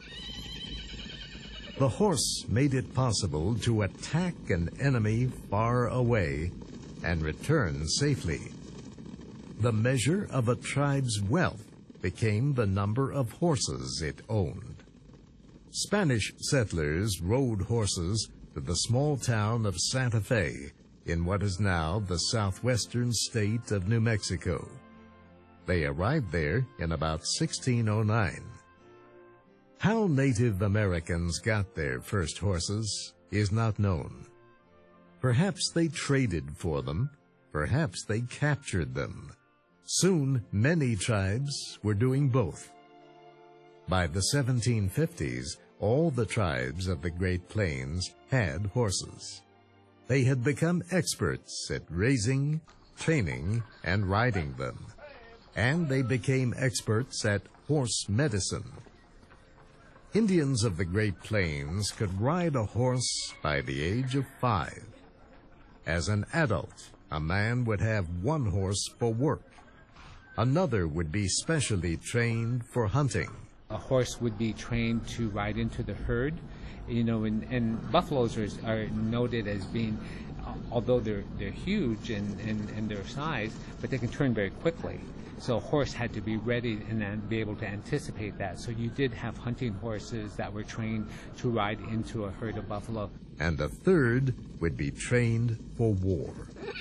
The horse made it possible to attack an enemy far away and return safely. The measure of a tribe's wealth became the number of horses it owned. Spanish settlers rode horses to the small town of Santa Fe in what is now the southwestern state of New Mexico. They arrived there in about sixteen oh nine. How Native Americans got their first horses is not known. Perhaps they traded for them, perhaps they captured them. Soon, many tribes were doing both. By the seventeen fifties, all the tribes of the Great Plains had horses. They had become experts at raising, training, and riding them, and they became experts at horse medicine. Indians of the Great Plains could ride a horse by the age of five. As an adult, a man would have one horse for work. Another would be specially trained for hunting. A horse would be trained to ride into the herd, you know, and, and buffaloes are, are noted as being, although they're they're huge in, in, in their size, but they can turn very quickly. So a horse had to be ready and then be able to anticipate that. So you did have hunting horses that were trained to ride into a herd of buffalo. And a third would be trained for war.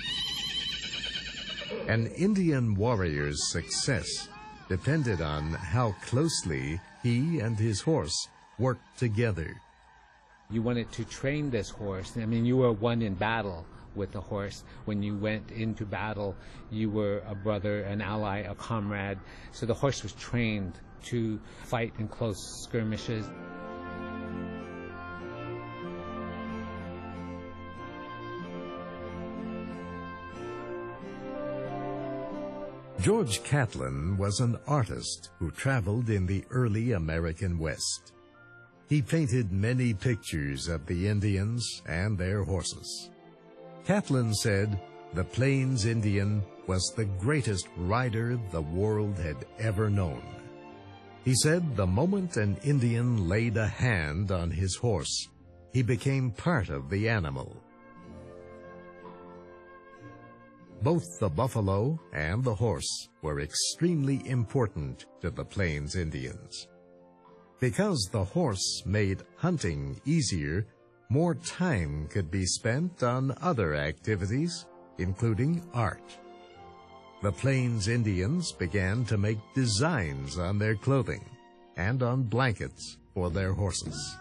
An Indian warrior's success depended on how closely he and his horse worked together. You wanted to train this horse. I mean, you were one in battle with the horse. When you went into battle, you were a brother, an ally, a comrade. So the horse was trained to fight in close skirmishes. George Catlin was an artist who traveled in the early American West. He painted many pictures of the Indians and their horses. Catlin said the Plains Indian was the greatest rider the world had ever known. He said the moment an Indian laid a hand on his horse, he became part of the animal. Both the buffalo and the horse were extremely important to the Plains Indians. Because the horse made hunting easier, more time could be spent on other activities, including art. The Plains Indians began to make designs on their clothing and on blankets for their horses.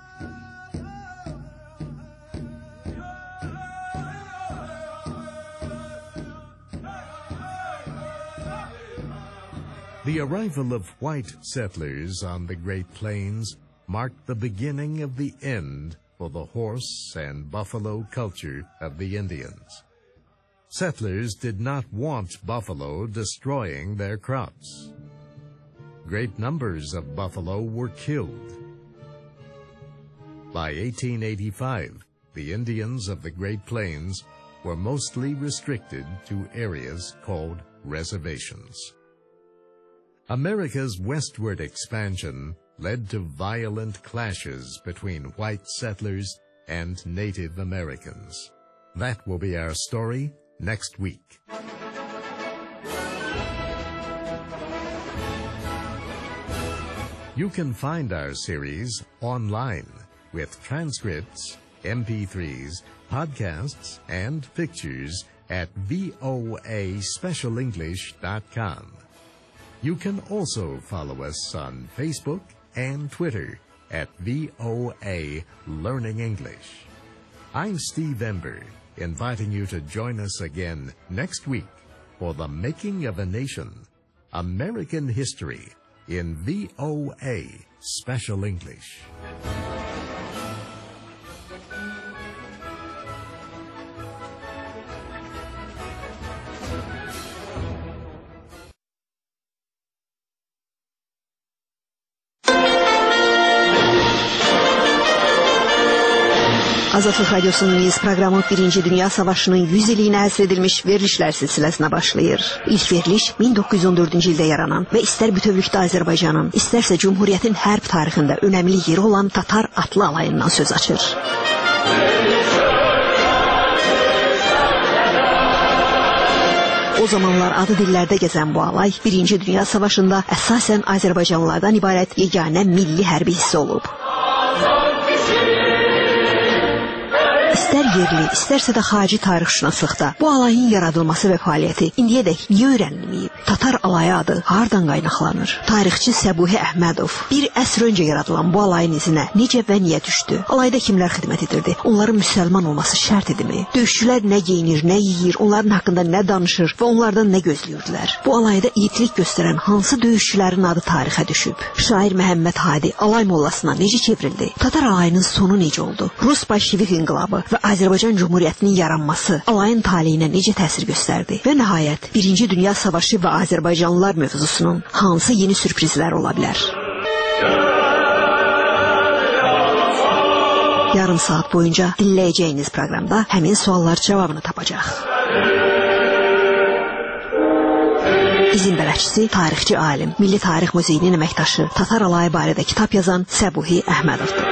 The arrival of white settlers on the Great Plains marked the beginning of the end for the horse and buffalo culture of the Indians. Settlers did not want buffalo destroying their crops. Great numbers of buffalo were killed. By eighteen eighty-five, the Indians of the Great Plains were mostly restricted to areas called reservations. America's westward expansion led to violent clashes between white settlers and Native Americans. That will be our story next week. You can find our series online with transcripts, M P threes, podcasts, and pictures at V O A special english dot com. You can also follow us on Facebook and Twitter at V O A Learning English. I'm Steve Ember, inviting you to join us again next week for The Making of a Nation, American History in V O A Special English. Azadlıq Radyosu'nun iz programı Birinci Dünya Savaşı'nın yüz iliyine həsr edilmiş verilişlər silsiləsinə başlayır. İlk veriliş min doqquz yüz on dördüncü ildə yaranan və istər bütövlükdə Azərbaycanın, istərsə Cumhuriyyətin hərb tarixində önəmli yeri olan Tatar atlı alayından söz açır. O zamanlar adı dillərdə gəzən bu alay Birinci Dünya Savaşı'nda əsasən Azərbaycanlılardan ibarət yeganə milli hərbi hissə olub. İstər yerli, istərsə də xarici tarixşünaslıqda bu alayın yaradılması və fəaliyyəti indiyədək niyə öyrənilməyib? Tatar alayı adı hardan qaynaqlanır? Tarixçi Səbuhi Əhmədov bir əsr öncə yaradılan bu alayın izinə necə və niyə düşdü? Alayda kimlər xidmət edirdi? Onların müsəlman olması şərt idimi? Döyüşçülər nə geyinir, nə yeyir, onların haqqında nə danışır və onlardan nə gözləyirdilər? Bu alayda igidlik göstərən hansı döyüşçülərin adı tarixə düşüb? Şair Məhəmməd Hadi alay mollasına necə çevrildi? Tatar alayının sonu necə oldu? Rus bolşevik inqilabı və Azərbaycan Cumhuriyyətinin yaranması alayın taleyinə necə təsir göstərdi? Və nəhayət, Birinci Dünya Savaşı və Azərbaycanlılar mövzusunun hansı yeni sürprizlər ola bilər? Yarım saat boyunca dinləyəcəyiniz proqramda həmin suallar cavabını tapacaq. İzin bələdçisi, tarixçi alim, Milli Tarix Muzeyinin əməkdaşı, Tatar alayı barədə kitab yazan Səbuhi Əhmədovdur.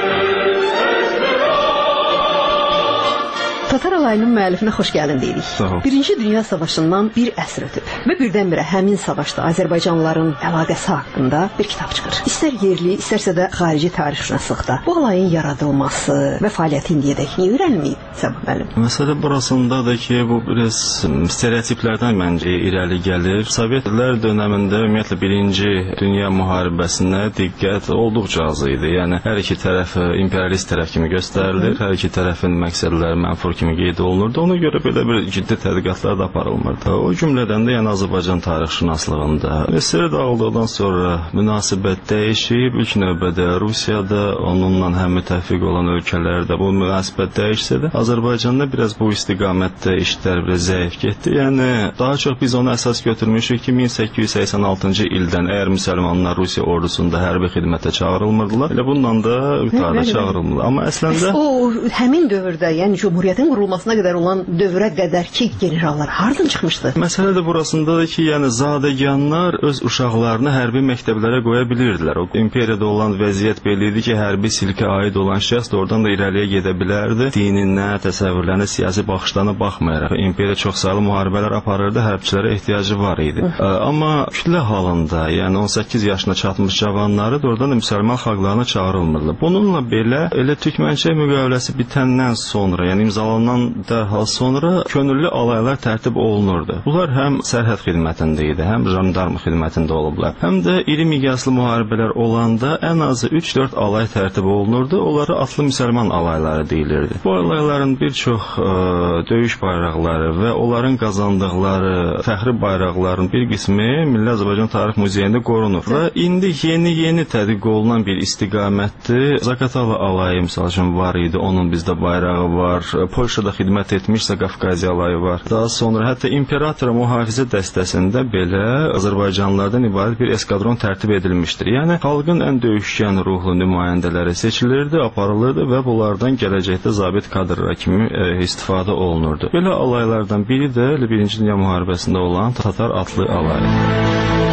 Tatar alayının müəllifinə xoş gəlin deyirik. Birinci Dünya Savaşından bir əsr ötüb və birdən-birə həmin savaşda Azərbaycanlıların əlaqəsi haqqında bir kitab çıxır. İstər yerli, istərsə də xarici tarixşünaslıqda bu alayın yaradılması və fəaliyyəti indiyədək niyə öyrənilməyib? Səbuh müəllim. Məsələ burasındadır ki, bu biraz stereotiplərdən məncə irəli gəlir. Sovetlər dönəmində ümumiyyətlə Birinci Dünya müharibəsinə diqqət olduqca az idi. Yəni hər iki tərəf imperialist tərəf kimi göstərilir, hər iki tərəfin məqsədləri mənfur kimi qeyd olunurdu. Ona görə belə bir ciddi tədqiqatlar da aparılmırdı. O cümlədən də yəni Azərbaycan tarixşünaslığında S S R dağıldıqdan sonra münasibət dəyişib. İlk növbədə Rusiyada, onunla həm müttəfiq olan ölkələrdə bu münasibət dəyişsə də Azərbaycanda biraz bu istiqamətdə işlər biraz zəif getdi. Yəni daha çox biz onu əsas götürmüşük ki, min səkkiz yüz səksən altıncı ildən əgər müsəlmanlar Rusiya ordusunda hərbi xidmətə çağırılmırdılar, elə bununla da yuxarıda çağırılmırlar. Amma əslində o həmin dövrdə, yəni Cumhuriyyətin qurulmasına qədər olan dövrə qədər ki, generallar hardan çıxmışdı? Məsələ də burasındadır ki, yəni zadəganlar öz uşaqlarını hərbi məktəblərə qoya bilirdilər. O imperiyada olan vəziyyət belə idi ki, hərbi silkə aid olan şəxs oradan da irəliyə gedə bilərdi. Dininə, təsəvvürlərinə, siyasi baxışlarına baxmayaraq. İmperiya çoxsaylı müharibələr aparırdı, hərbçilərə ehtiyacı var idi. Hı. Amma kütlə halında, yəni on səkkiz yaşına çatmış cavanları da oradan da müsəlman xalqlarına çağırılmırdı. Bununla belə elə Türkmənçay müqaviləsi bitəndən sonra, yəni imzalanan dərhal sonra könüllü alaylar tərtib olunurdu. Bunlar həm sərhəd xidmətində idi, həm jandarma xidmətində olublar. Həm də iri miqyaslı müharibələr olanda ən azı üç dörd alay tərtib olunurdu. Onlara atlı müsəlman alayları deyilirdi. Bu alayların bir çox ə, döyüş bayraqları və onların qazandıqları fəxri bayraqların bir qismi Milli Azərbaycan Tarix Muzeyində qorunur. Və indi yeni-yeni tədqiq olunan bir istiqamətdir. Zaqatala alayı misal üçün var idi, onun bizdə bayrağı var. Polşada xidmət etmişsə Qafqaziya alayı var. Daha sonra hətta imperatora mühafizə dəstəsində belə Azərbaycanlılardan ibarət bir eskadron tərtib edilmişdir. Yəni xalqın ən döyüşkən ruhlu nümayəndələri seçilirdi, aparılırdı və bunlardan gələcəkdə zabit kadrlar kimi e, istifadə olunurdu. Belə alaylardan biri də Birinci Dünya müharibəsində olan Tatar atlı alayı.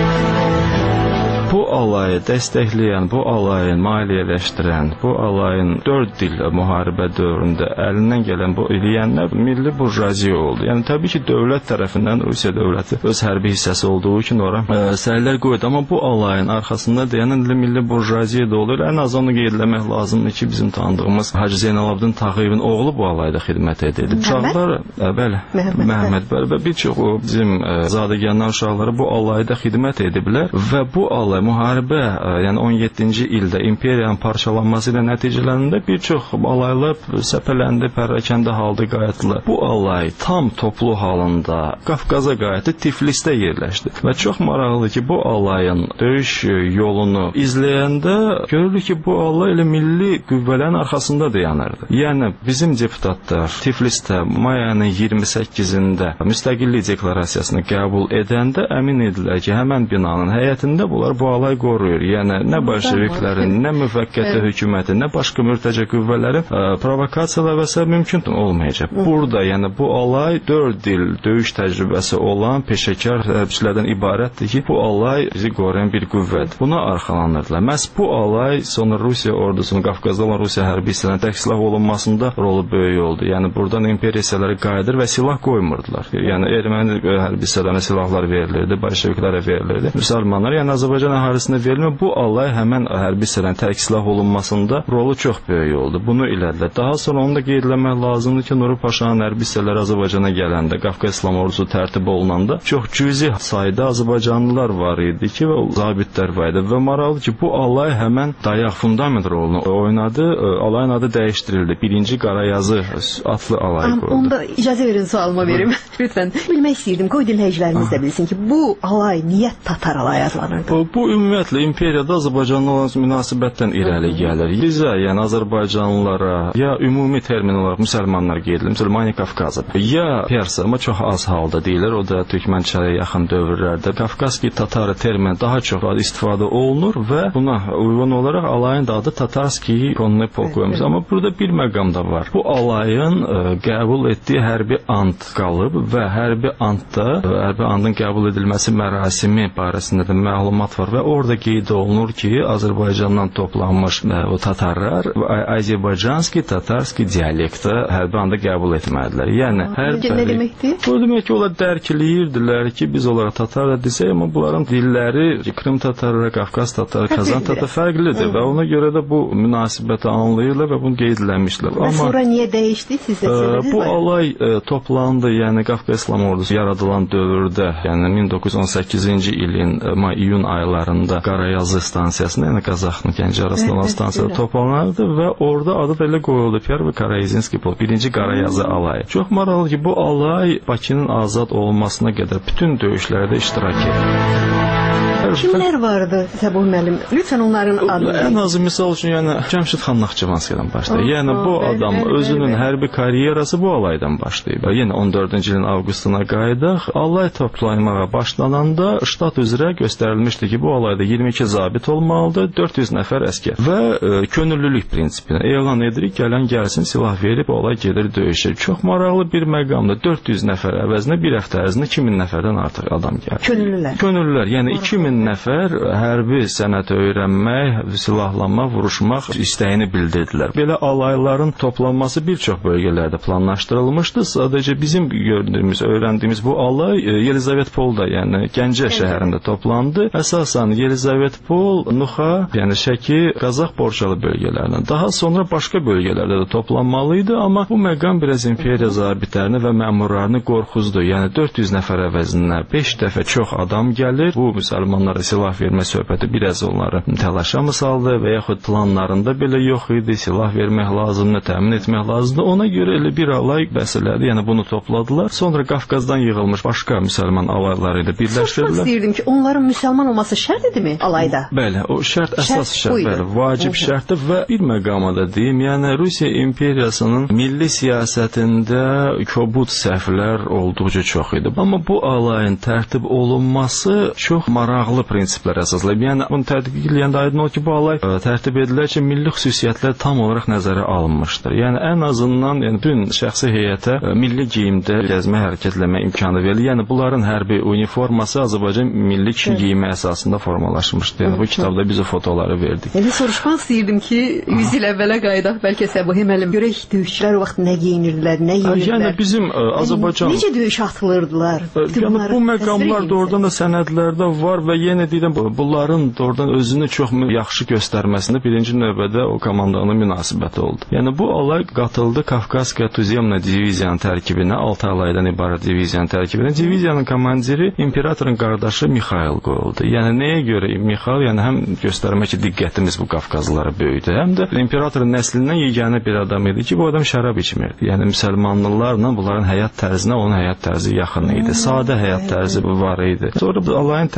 Bu alayı dəstəkləyən, bu alayı maliyyələşdirən, bu alayın dörd il müharibə dövründə əlindən gələn bu eləyənlər milli burjuaziya oldu. Yəni təbii ki, dövlət tərəfindən Rusiya dövləti öz hərbi hissəsi olduğu üçün ora e, səylər qoydu. Amma bu alayın arxasında dayanan milli burjuaziya da olur. Ən az onu qeyd etmək lazımdır ki, bizim tanıdığımız Hacı Zeynalabdin Tağıyevin oğlu bu alayda xidmət edirdi. Uşaqlar, e, bəli, Məhəmməd bəli və bir çox bizim e, zadəganlar uşaqları bu alayda xidmət ediblər və bu alay müharibə, yəni on yeddinci ildə imperiyanın parçalanması ilə nəticələrində bir çox alaylar səpələndi, pərrakəndə halda qayıtdılar. Bu alay tam toplu halında Qafqaza qayıtdı, Tiflisdə yerləşdi. Və çox maraqlıdır ki, bu alayın döyüş yolunu izləyəndə görürük ki, bu alay elə milli qüvvələrin arxasında dayanırdı. Yəni bizim deputatlar Tiflisdə mayın iyirmi səkkizində müstəqillik deklarasiyasını qəbul edəndə əmin edilər ki, həmən binanın həyətində bunlar bu alay alay qoruyur. Yəni nə bolşeviklərin, nə müvəqqəti hökumətin, nə başqa mürtəce qüvvələrin ə, provokasiyalar və s. mümkün olmayacaq. Burada, yəni bu alay dörd il döyüş təcrübəsi olan peşəkar hərbçilərdən ibarətdir ki, bu alay bizi qoruyan bir qüvvədir. Buna arxalanırdılar. Məhz bu alay sonra Rusiya ordusunun, Qafqazda olan Rusiya hərbi hissələrinin tək silah olunmasında rolu böyük oldu. Yəni buradan imperiya hissələri qayıdır və silah qoymurdular. Yəni erməni hərbi hissələrinə silahlar verilirdi, bolşeviklərə verilirdi. Müsəlmanlar, yəni Azərbaycan əhalisinə verilmir. Bu alay həmən hərbi hissələrin tək silah olunmasında rolu çox böyük oldu. Bunu ilədilər. Daha sonra onu da qeyd etmək lazımdır ki, Nuru Paşanın hərbi hissələri Azərbaycana gələndə, Qafqaz İslam ordusu tərtib olunanda çox cüzi sayda Azərbaycanlılar var idi ki, və zabitlər var idi. Və maraqlı ki, bu alay həmən dayaq fundament rolunu oynadı. Alayın adı dəyişdirildi. Birinci Qarayazı adlı alay quruldu. Onda icazə verin, sualıma verim. Lütfən. Bilmək istəyirdim, qoy dinləyicilərimiz də bilsin ki, bu alay niyə Tatar alayı adlanırdı? Bu, bu ümumiyyətlə imperiyada Azərbaycanla olan münasibətdən irəli gəlir. Bizə, yəni Azərbaycanlılara ya ümumi termin olaraq müsəlmanlar qeyd edilir, Müsəlmani Qafqazı, ya Persa, amma çox az halda deyilir, o da Türkmənçəyə yaxın dövrlərdə Qafqazki Tatarı termin daha çox istifadə olunur və buna uyğun olaraq alayın da adı Tatarski konunu polkoymuş. Amma burada bir məqam da var. Bu alayın ə, qəbul etdiyi hərbi ant qalıb və hərbi antda ə, hərbi antın qəbul edilməsi mərasimi barəsində də məlumat var və orada qeyd olunur ki, Azərbaycandan toplanmış ə, o tatarlar Azərbaycanski tatarski dialektdə hərbi anda qəbul etmədilər. Yəni hər nə deməkdir? Bu demək ki, onlar dərkləyirdilər ki, biz onlara tatar da desək, amma bunların dilləri Krım tatarları, Qafqaz tatarları, Kazan tatarları fərqlidir və ona görə də bu münasibəti anlayırlar və bunu qeydləmişlər. Və sonra niyə dəyişdi sizə? Bu alay ə, toplandı, yəni Qafqaz İslam ordusu yaradılan dövrdə, yəni min doqquz yüz on səkkizinci ilin may-iyun aylarında Qarayazı stansiyasında, yəni Qazaxın Gəncə arasında olan stansiyada toplanardı və orada adı da elə qoyuldu, Pervi Karayizinski pol, birinci Qarayazı alayı. Çox maraqlı ki, bu alay Bakının azad olmasına qədər bütün döyüşlərdə iştirak edir. Kimlər vardı Səbuh müəllim? Lütfən onların adını. Ən azı misal üçün, yəni Cəmşid xan Naxçıvanskidən başlayır. Yəni bu adam özünün hərbi karyerası bu alaydan başlayıb. Yəni on dördüncü ilin avqustuna qayıdaq. Alay toplanmağa başlananda ştat üzrə göstərilmişdi ki, bu alayda iyirmi iki zabit olmalıdır, dörd yüz nəfər əskər və e, könüllülük prinsipinə elan edirik, gələn gəlsin, silah verib olay gedir döyüşür. Çox maraqlı bir məqamdır. dörd yüz nəfər əvəzinə bir həftə ərzində iki min nəfərdən artıq adam gəlir. Könüllülər. Könüllülər, yəni iki min nəfər hərbi sənət öyrənmək, silahlanmaq, vuruşmaq istəyini bildirdilər. Belə alayların toplanması bir çox bölgələrdə planlaşdırılmışdı. Sadəcə bizim gördüyümüz, öyrəndiyimiz bu alay Yelizavetpolda, yəni Gəncə şəhərində toplandı. Əsasən Yelizavetpol, Nuxa, yəni Şəki, Qazax, Borçalı bölgələrindən. Daha sonra başqa bölgələrdə də toplanmalı idi, amma bu məqam biraz imperiya zabitlərini və məmurlarını qorxuzdu. Yəni dörd yüz nəfər əvəzinə beş dəfə çox adam gəlir. Bu müsəlmanlara silah vermə söhbəti biraz onları təlaşa mı saldı və yaxud planlarında belə yox idi, silah vermək lazımdır, təmin etmək lazımdır. Ona görə elə bir alay bəsələdi, yəni bunu topladılar. Sonra Qafqazdan yığılmış başqa müsəlman alayları ilə birləşdirdilər. Soruşmaq istəyirdim ki, onların müsəlman olması şərt idimi alayda? Bəli, o şərt əsas şərt, şərt bəli, vacib şərtdir və bir məqama da deyim, yəni Rusiya imperiyasının milli siyasətində kobud səhvlər olduqca çox idi. Amma bu alayın tərtib olunması çox maraqlı prinsiplər əsaslayıb. Yəni bunu tədqiq edəndə aydın olur ki, bu alay ə, tərtib edilərkən milli xüsusiyyətlər tam olaraq nəzərə alınmışdır. Yəni ən azından yəni bütün şəxsi heyətə ə, milli geyimdə gəzmə, hərəkət etmə imkanı verilir. Yəni bunların hərbi uniforması Azərbaycan milli kişi geyimi əsasında formalaşmışdı. Yəni bu kitabda biz o fotoları verdik. Elə soruşmaq istəyirdim ki, yüz il əvvələ qayıdaq, bəlkə Səbuh müəllim, görək döyüşçülər o vaxt nə geyinirdilər, nə yeyirdilər. Yəni bizim ə, Azərbaycan necə döyüş atılırdılar? Yəni bu məqamlar doğrudan da sənədlərdə var və yenə deyirəm, bunların doğrudan özünü çox yaxşı göstərməsində birinci növbədə o komandanın münasibəti oldu. Yəni bu alay qatıldı Kafkaskiya Tuzemna diviziyanın tərkibinə, altı alaydan ibarət diviziyanın tərkibinə. Diviziyanın komandiri imperatorun qardaşı Mixail qoyuldu. Yəni nəyə görə Mixail? Yəni həm göstərmək ki, diqqətimiz bu Qafqazlılara böyüdü, həm də imperatorun nəslindən yeganə bir adam idi ki, bu adam şərab içmirdi. Yəni müsəlmanlılarla bunların həyat tərzinə onun həyat tərzi yaxın idi. Sadə həyat tərzi var idi. Sonra bu alayın tərkibini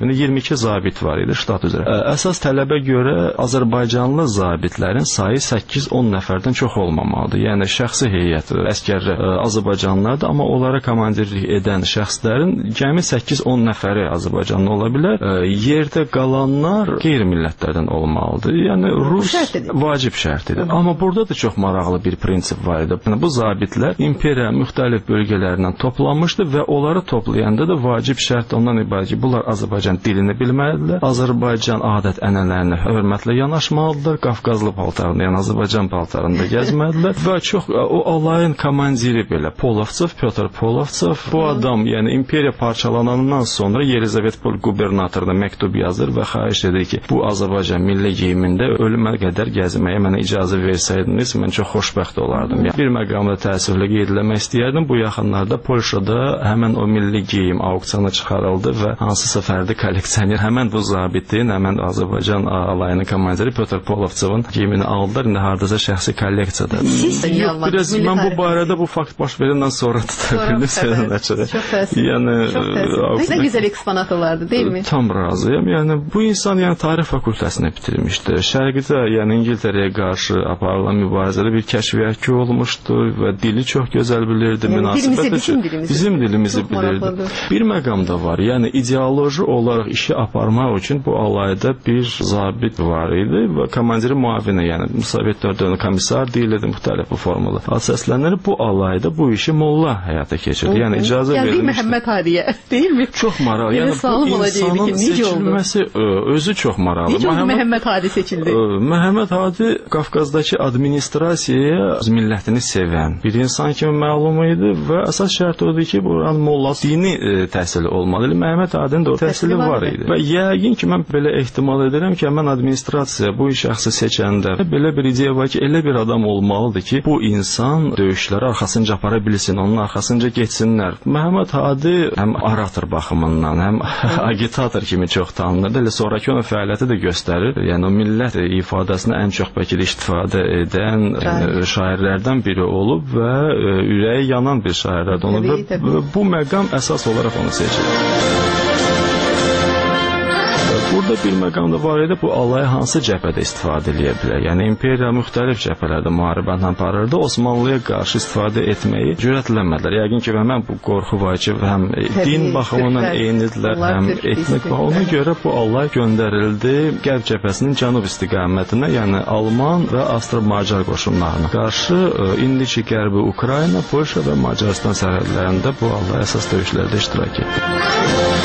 iyirmi iki zabit var idi ştat üzrə. Əsas tələbə görə Azərbaycanlı zabitlərin sayı səkkiz on nəfərdən çox olmamalıdır. Yəni şəxsi heyət, əskərlər Azərbaycanlılardır, amma onlara komandirlik edən şəxslərin cəmi səkkiz on nəfəri Azərbaycanlı ola bilər. Yerdə qalanlar qeyri-millətlərdən olmalıdır. Yəni rus vacib şərtidir. Amma burada da çox maraqlı bir prinsip var idi. Yəni bu zabitlər imperiya müxtəlif bölgələrindən toplanmışdı və onları toplayanda da vacib şərt ondan ibarət ki, bunlar Azərbaycan dilini bilməlidirlər, Azərbaycan adət-ənənələrinə hörmətlə yanaşmalıdırlar, Qafqazlı paltarında, yəni Azərbaycan paltarında gəzməlidirlər və çox o alayın komandiri belə Polovtsov, Pyotr Polovtsov, bu adam, yəni imperiya parçalanandan sonra Yelizavetpol qubernatoruna məktub yazır və xahiş edir ki, bu Azərbaycan milli geyimində ölümə qədər gəzməyə mənə icazə versəydiniz, mən çox xoşbəxt olardım. Yəni, bir məqamda təəssüflə qeyd eləmək istəyərdim, bu yaxınlarda Polşada həmən o milli geyim auksiona çıxarıldı və hansısa fərdi kolleksioner həmən bu zabitin, həmən Azərbaycan alayının komandiri Pyotr Polovtsovun geyimini aldılar. İndi hardasa şəxsi kolleksiyadadır. Yox, biraz mən bu barədə bu fakt baş verəndən sonra tuta bildim sənin açığı. Çox təəssüf. Yəni, nə gözəl eksponat olardı, deyil mi? Tam razıyam. Yəni, bu insan yəni, tarix fakültəsini bitirmişdi. Şərqdə, yəni İngiltərəyə qarşı aparılan mübarizədə bir kəşfiyyatçı olmuşdu və dili çox gözəl bilirdi. Yəni, dilimizi, bizim dilimizi. Bizim dilimizi bilirdi. Bir məqam da var. Yəni, ideoloji olaraq işi aparmaq üçün bu alayda bir zabit var idi və komandiri müavini, yəni Sovet dövrünün komissar deyilirdi müxtəlif bu formada. Səslənir, bu alayda bu işi molla həyata keçirdi. Yəni, icazə yəni, verilmişdi. Məhəmməd Hadiyə, deyil mi? Çox maraqlı. Yəni, bu insanın seçilməsi özü çox maraqlı. Necə oldu Məhəmməd Hadi seçildi? Məhəmməd Hadi Qafqazdakı administrasiyaya millətini sevən bir insan kimi məlum idi və əsas şərt odur ki, buranın mollası dini təhsili olmalı. Məhəmməd Hadinin də o təhsili var idi. Və yəqin ki, mən belə ehtimal edirəm ki, mən administrasiya bu şəxsi seçəndə belə bir ideya var ki, elə bir adam olmalıdır ki, bu insan döyüşləri arxasınca apara bilsin, onun arxasınca geçsinlər. Məhəmməd Hadi həm orator baxımından, həm agitator kimi çox tanınır. Elə sonraki onun fəaliyyəti də göstərir. Yəni, o millət ifadəsini ən çox bəlkə də istifadə edən yəni, şairlərdən biri olub və ürəyi yanan bir şairlərdən olub və bu məqam əsas olaraq onu seçir. Burada bir məqam da var idi, bu alay hansı cəbhədə istifadə edə bilər? Yəni, imperiya müxtəlif cəbhələrdə müharibəni aparırdı, Osmanlıya qarşı istifadə etməyi cürətlənmədilər. Yəqin ki, həmən bu qorxu var ki, həm din baxımından eynidirlər, həm etnik baxımından. Ona görə bu alay göndərildi Qərb cəbhəsinin cənub istiqamətinə, yəni Alman və Avstro-Macar qoşunlarına qarşı indiki Qərbi Ukrayna, Polşa və Macaristan sərhədlərində bu alay əsas döyüşlərdə iştirak etdi.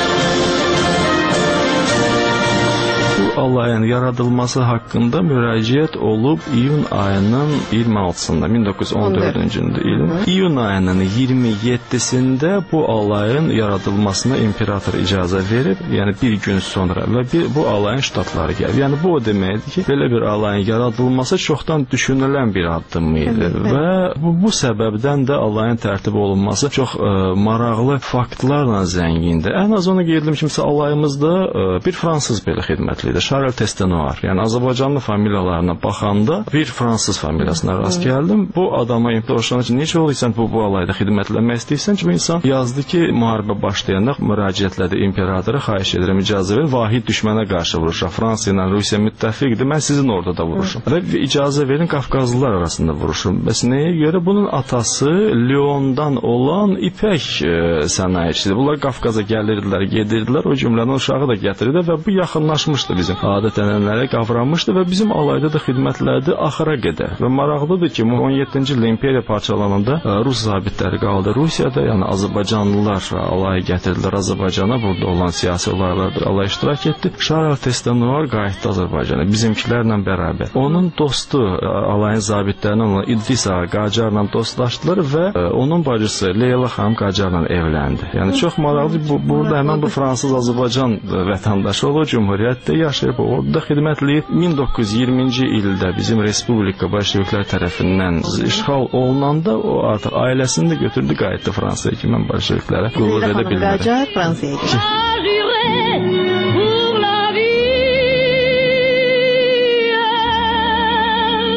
Alayın yaradılması haqqında müraciət olub iyun ayının iyirmi altısında, min doqquz yüz on dördüncü ilin iyun ayının iyirmi yeddisində bu alayın yaradılmasına imperator icazə verib, yəni bir gün sonra və bir, bu alayın ştatları gəlib. Yəni bu o deməkdir ki, belə bir alayın yaradılması çoxdan düşünülən bir addım idi və bu, bu səbəbdən də alayın tərtib olunması çox ə, maraqlı faktlarla zəngindir. Ən az onu qeyd edim kimsə alayımızda ə, bir fransız belə xidmətlidir. Charles Testenoir, yəni Azərbaycanlı familiyalarına baxanda bir fransız familiyasına rast gəldim. Bu adama imtihanlaşan ki, necə olursan bu, bu alayda xidmətləmək istəyirsən ki, bu insan yazdı ki, müharibə başlayanda müraciətlədi imperatora, xahiş edirəm icazə verin, vahid düşmənə qarşı vuruşaq. Fransa ilə Rusiya müttəfiqdir, mən sizin orada da vuruşum. Və icazə verin, Qafqazlılar arasında vuruşum. Bəs nəyə görə? Bunun atası Lyondan olan ipək e, sənayecisidir. Bunlar Qafqaza gəlirdilər, gedirdilər, o cümlənin uşağı da gətirirdi və bu yaxınlaşmışdı bizim adət-ənənələrə qavranmışdı və bizim alayda da xidmətlərdi axıra qədər. Və maraqlıdır ki, on yeddinci ildə imperiya parçalananda Rus zabitləri qaldı Rusiyada, yəni Azərbaycanlılar alaya gətirdilər Azərbaycana, burada olan siyasi olaylarda alay iştirak etdi. Charles Testenoir qayıtdı Azərbaycana, bizimkilərlə bərabər. Onun dostu, alayın zabitlərindən olan İdris Ağa Qacarla dostlaşdılar və onun bacısı Leyla xanım Qacarla evləndi. Yəni çox maraqlıdır, bu, burada həmən bu Fransız-Azərbaycan vətəndaşı olur, Cumhuriyyətdə yaşayır. Orada xidmətliyib min doqquz yüz iyirminci ildə bizim Respublika bolşeviklər tərəfindən işğal olunanda o artıq ailəsini də götürdü, qayıtdı Fransaya ki, mən bolşeviklərə qulluq edə bilmədim. Qacar Fransaya getdi. Bir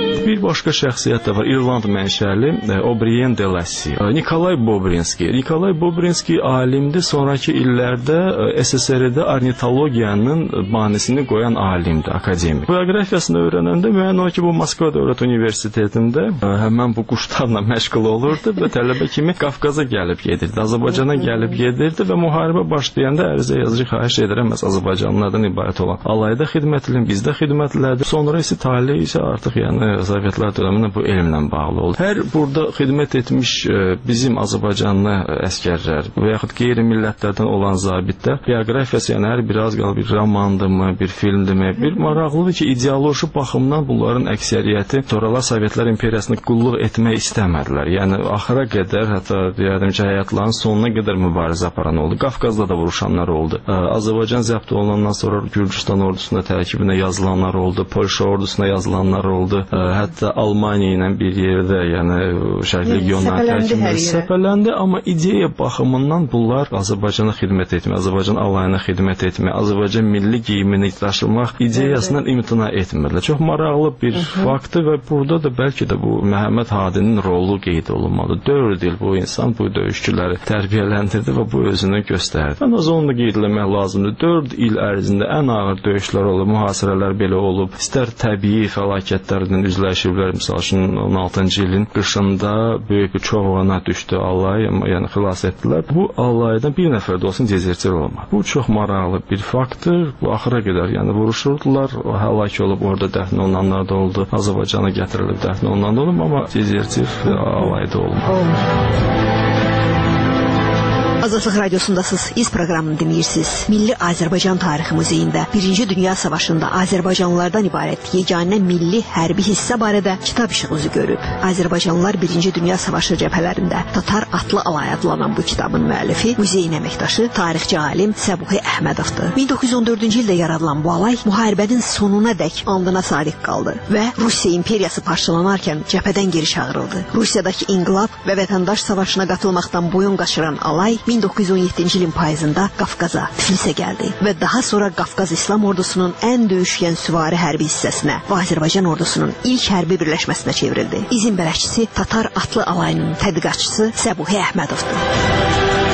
başqa şəxsiyyət də var. İrland mənşəli O'Brien de Lacy. Nikolay Bobrinski. Nikolay Bobrinski alimdir. Sonrakı illərdə S S R-də ornitologiyanın banisini qoyan alimdir, akademik. Bioqrafiyasını öyrənəndə müəyyən o ki, bu Moskva Dövlət Universitetində həmən bu quşlarla məşğul olurdu və tələbə kimi Qafqaza gəlib gedirdi, Azərbaycana gəlib gedirdi və müharibə başlayanda ərizə yazıcı xahiş edirəm, məhz Azərbaycanlılardan ibarət olan alayda xidmət edin, bizdə xidmət elədi. Sonra isə tali isə artıq yəni Sovetlər dövründə bu elmlə bağlı oldu. Hər burada xidmət etmiş bizim Azərbaycanlı əskərlər və yaxud qeyri-millətlərdən olan zabitlər bioqrafiyası, yəni hər bir az qal bir romandırmı, bir filmdirmi, bir maraqlıdır ki, ideoloji baxımdan bunların əksəriyyəti sonralar Sovetlər imperiyasını qulluq etmək istəmədilər. Yəni axıra qədər, hətta deyərdim ki, həyatlarının sonuna qədər mübarizə aparan oldu. Qafqazda da vuruşanlar oldu. Azərbaycan zəbt olunandan sonra Gürcüstan ordusuna tərkibinə yazılanlar oldu, Polşa ordusuna yazılanlar oldu. Hətta Almaniya ilə bir yerdə, yəni Şərq legionları tərkibində səpələndi, amma ideya baxımından bunlar Azərbaycana xidmət etmək, Azərbaycan alayına xidmət etmək, Azərbaycan milli geyimini daşımaq ideyasından imtina etmirlər. Çox maraqlı bir faktdır və burada da bəlkə də bu Məhəmməd Hadinin rolu qeyd olunmalı. dörd il bu insan bu döyüşçüləri tərbiyələndirdi və bu özünü göstərdi. Ən az onu da qeyd etmək lazımdır. dörd il ərzində ən ağır döyüşlər olub, mühasirələr belə olub. İstər təbii fəlakətlərlə üzləşiblər. Məsəl üçün on altıncı ilin qışında böyük bir çoğana düşdü alay, yəni xilas etdilər. Bu alaydan bir nəfər də olsun dezertir olmadı. Bu çox maraqlı bir faktdır. Bu axıra qədər yəni vuruşurdular, həlak olub, orada dəfn olunanlar da oldu. Azərbaycana gətirilib dəfn olunanlar da olub, amma dezertir alayda olmadı. Azadlıq Radiosundasınız, İz proqramını dinləyirsiniz. Milli Azərbaycan Tarixi Muzeyində Birinci Dünya Savaşında Azərbaycanlılardan ibarət yeganə milli hərbi hissə barədə kitab işıq üzü görüb. Azərbaycanlılar Birinci Dünya Savaşı cəbhələrində Tatar Atlı Alay adlanan bu kitabın müəllifi, muzeyin əməkdaşı, tarixçi alim Səbuhi Əhmədovdur. min doqquz yüz on dördüncü ildə yaradılan bu alay müharibənin sonuna dək andına sadiq qaldı və Rusiya imperiyası parçalanarkən cəbhədən geri çağırıldı. Rusiyadakı inqilab və vətəndaş savaşına qatılmaqdan boyun qaçıran alay min doqquz yüz on yeddinci ilin payızında Qafqaza, Tiflisə gəldi və daha sonra Qafqaz İslam ordusunun ən döyüşkən süvari hərbi hissəsinə və Azərbaycan ordusunun ilk hərbi birləşməsinə çevrildi. İzin bələdçisi Tatar Atlı Alayının tədqiqatçısı Səbuhi Əhmədovdur.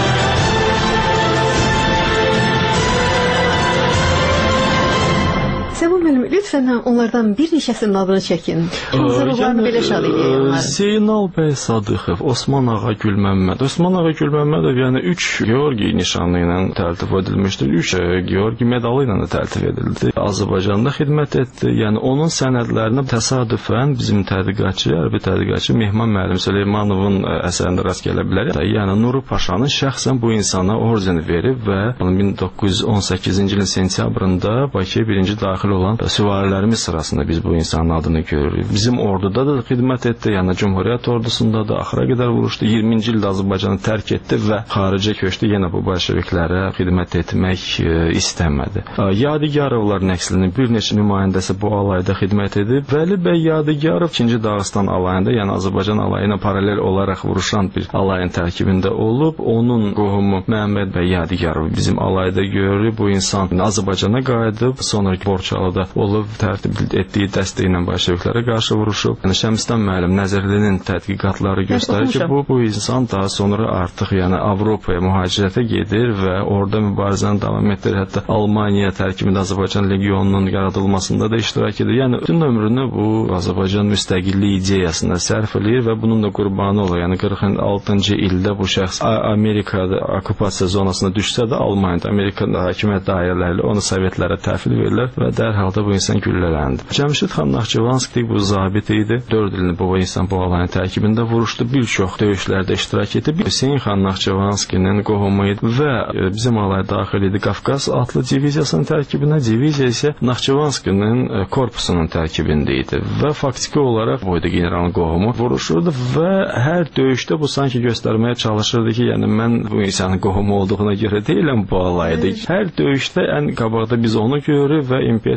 Səbuh müəllim, lütfən onlardan bir neçəsinin adını çəkin. Hazırlıqlarını belə şad edəyək onları. Zeynal bəy Sadıxov, Osman Ağa Gülməmməd. Osman Ağa Gülməmmədov yəni üç Georgi nişanı ilə təltif edilmişdir. üç Georgi medalı ilə də təltif edildi. Azərbaycanda xidmət etdi. Yəni onun sənədlərinə təsadüfən bizim tədqiqatçı, hərbi tədqiqatçı Mehman müəllim Süleymanovun əsərində rast gələ bilər. Yəni Nuru Paşanın şəxsən bu insana orden verib və min doqquz yüz on səkkizinci ilin sentyabrında Bakıya birinci daxil olan süvarilərimiz sırasında biz bu insanın adını görürük. Bizim orduda da xidmət etdi, yəni Cumhuriyyət ordusunda da axıra qədər vuruşdu. iyirminci ildə Azərbaycanı tərk etdi və xaricə köçdü. Yenə bu bolşeviklərə xidmət etmək e, istəmədi. Yadigarovlar nəslinin bir neçə nümayəndəsi bu alayda xidmət edib. Vəli bəy Yadigarov ikinci Dağıstan alayında, yəni Azərbaycan alayına paralel olaraq vuruşan bir alayın tərkibində olub. Onun qohumu Məhəmməd bəy Yadigarov bizim alayda görürük. Bu insan Azərbaycana qayıdıb, sonra Borçalıda olub, tərtib etdiyi dəstə ilə bolşeviklərə qarşı vuruşub. Yəni Şəmsdən müəllim Nəzərlinin tədqiqatları göstərir ki, bu bu insan daha sonra artıq yəni Avropaya mühacirətə gedir və orada mübarizəni davam etdirir. Hətta Almaniya tərkibində Azərbaycan legionunun yaradılmasında da iştirak edir. Yəni bütün ömrünü bu Azərbaycan müstəqilliyi ideyasına sərf edir və bunun da qurbanı olur. Yəni qırx altıncı ildə bu şəxs Amerikada okupasiya zonasına düşsə də Almaniyada Amerikan hakimiyyət dairələri onu Sovetlərə təhvil verirlər və dərhal da bu insan güllələndi. Cəmşid xan Naxçıvanski bu zabit idi. dörd ilini bu insan bu alayın tərkibində vuruşdu. Bir çox döyüşlərdə iştirak etdi. Hüseyn xan Naxçıvanskinin qohumu idi və bizim alaya daxil idi. Qafqaz atlı diviziyasının tərkibində, diviziya isə Naxçıvanskinin korpusunun tərkibində idi və faktiki olaraq bu idi generalın qohumu vuruşurdu və hər döyüşdə bu sanki göstərməyə çalışırdı ki, yəni mən bu insanın qohumu olduğuna görə deyiləm bu alaydı. Hər döyüşdə ən qabaqda biz onu görürük və imperiyanın bir çox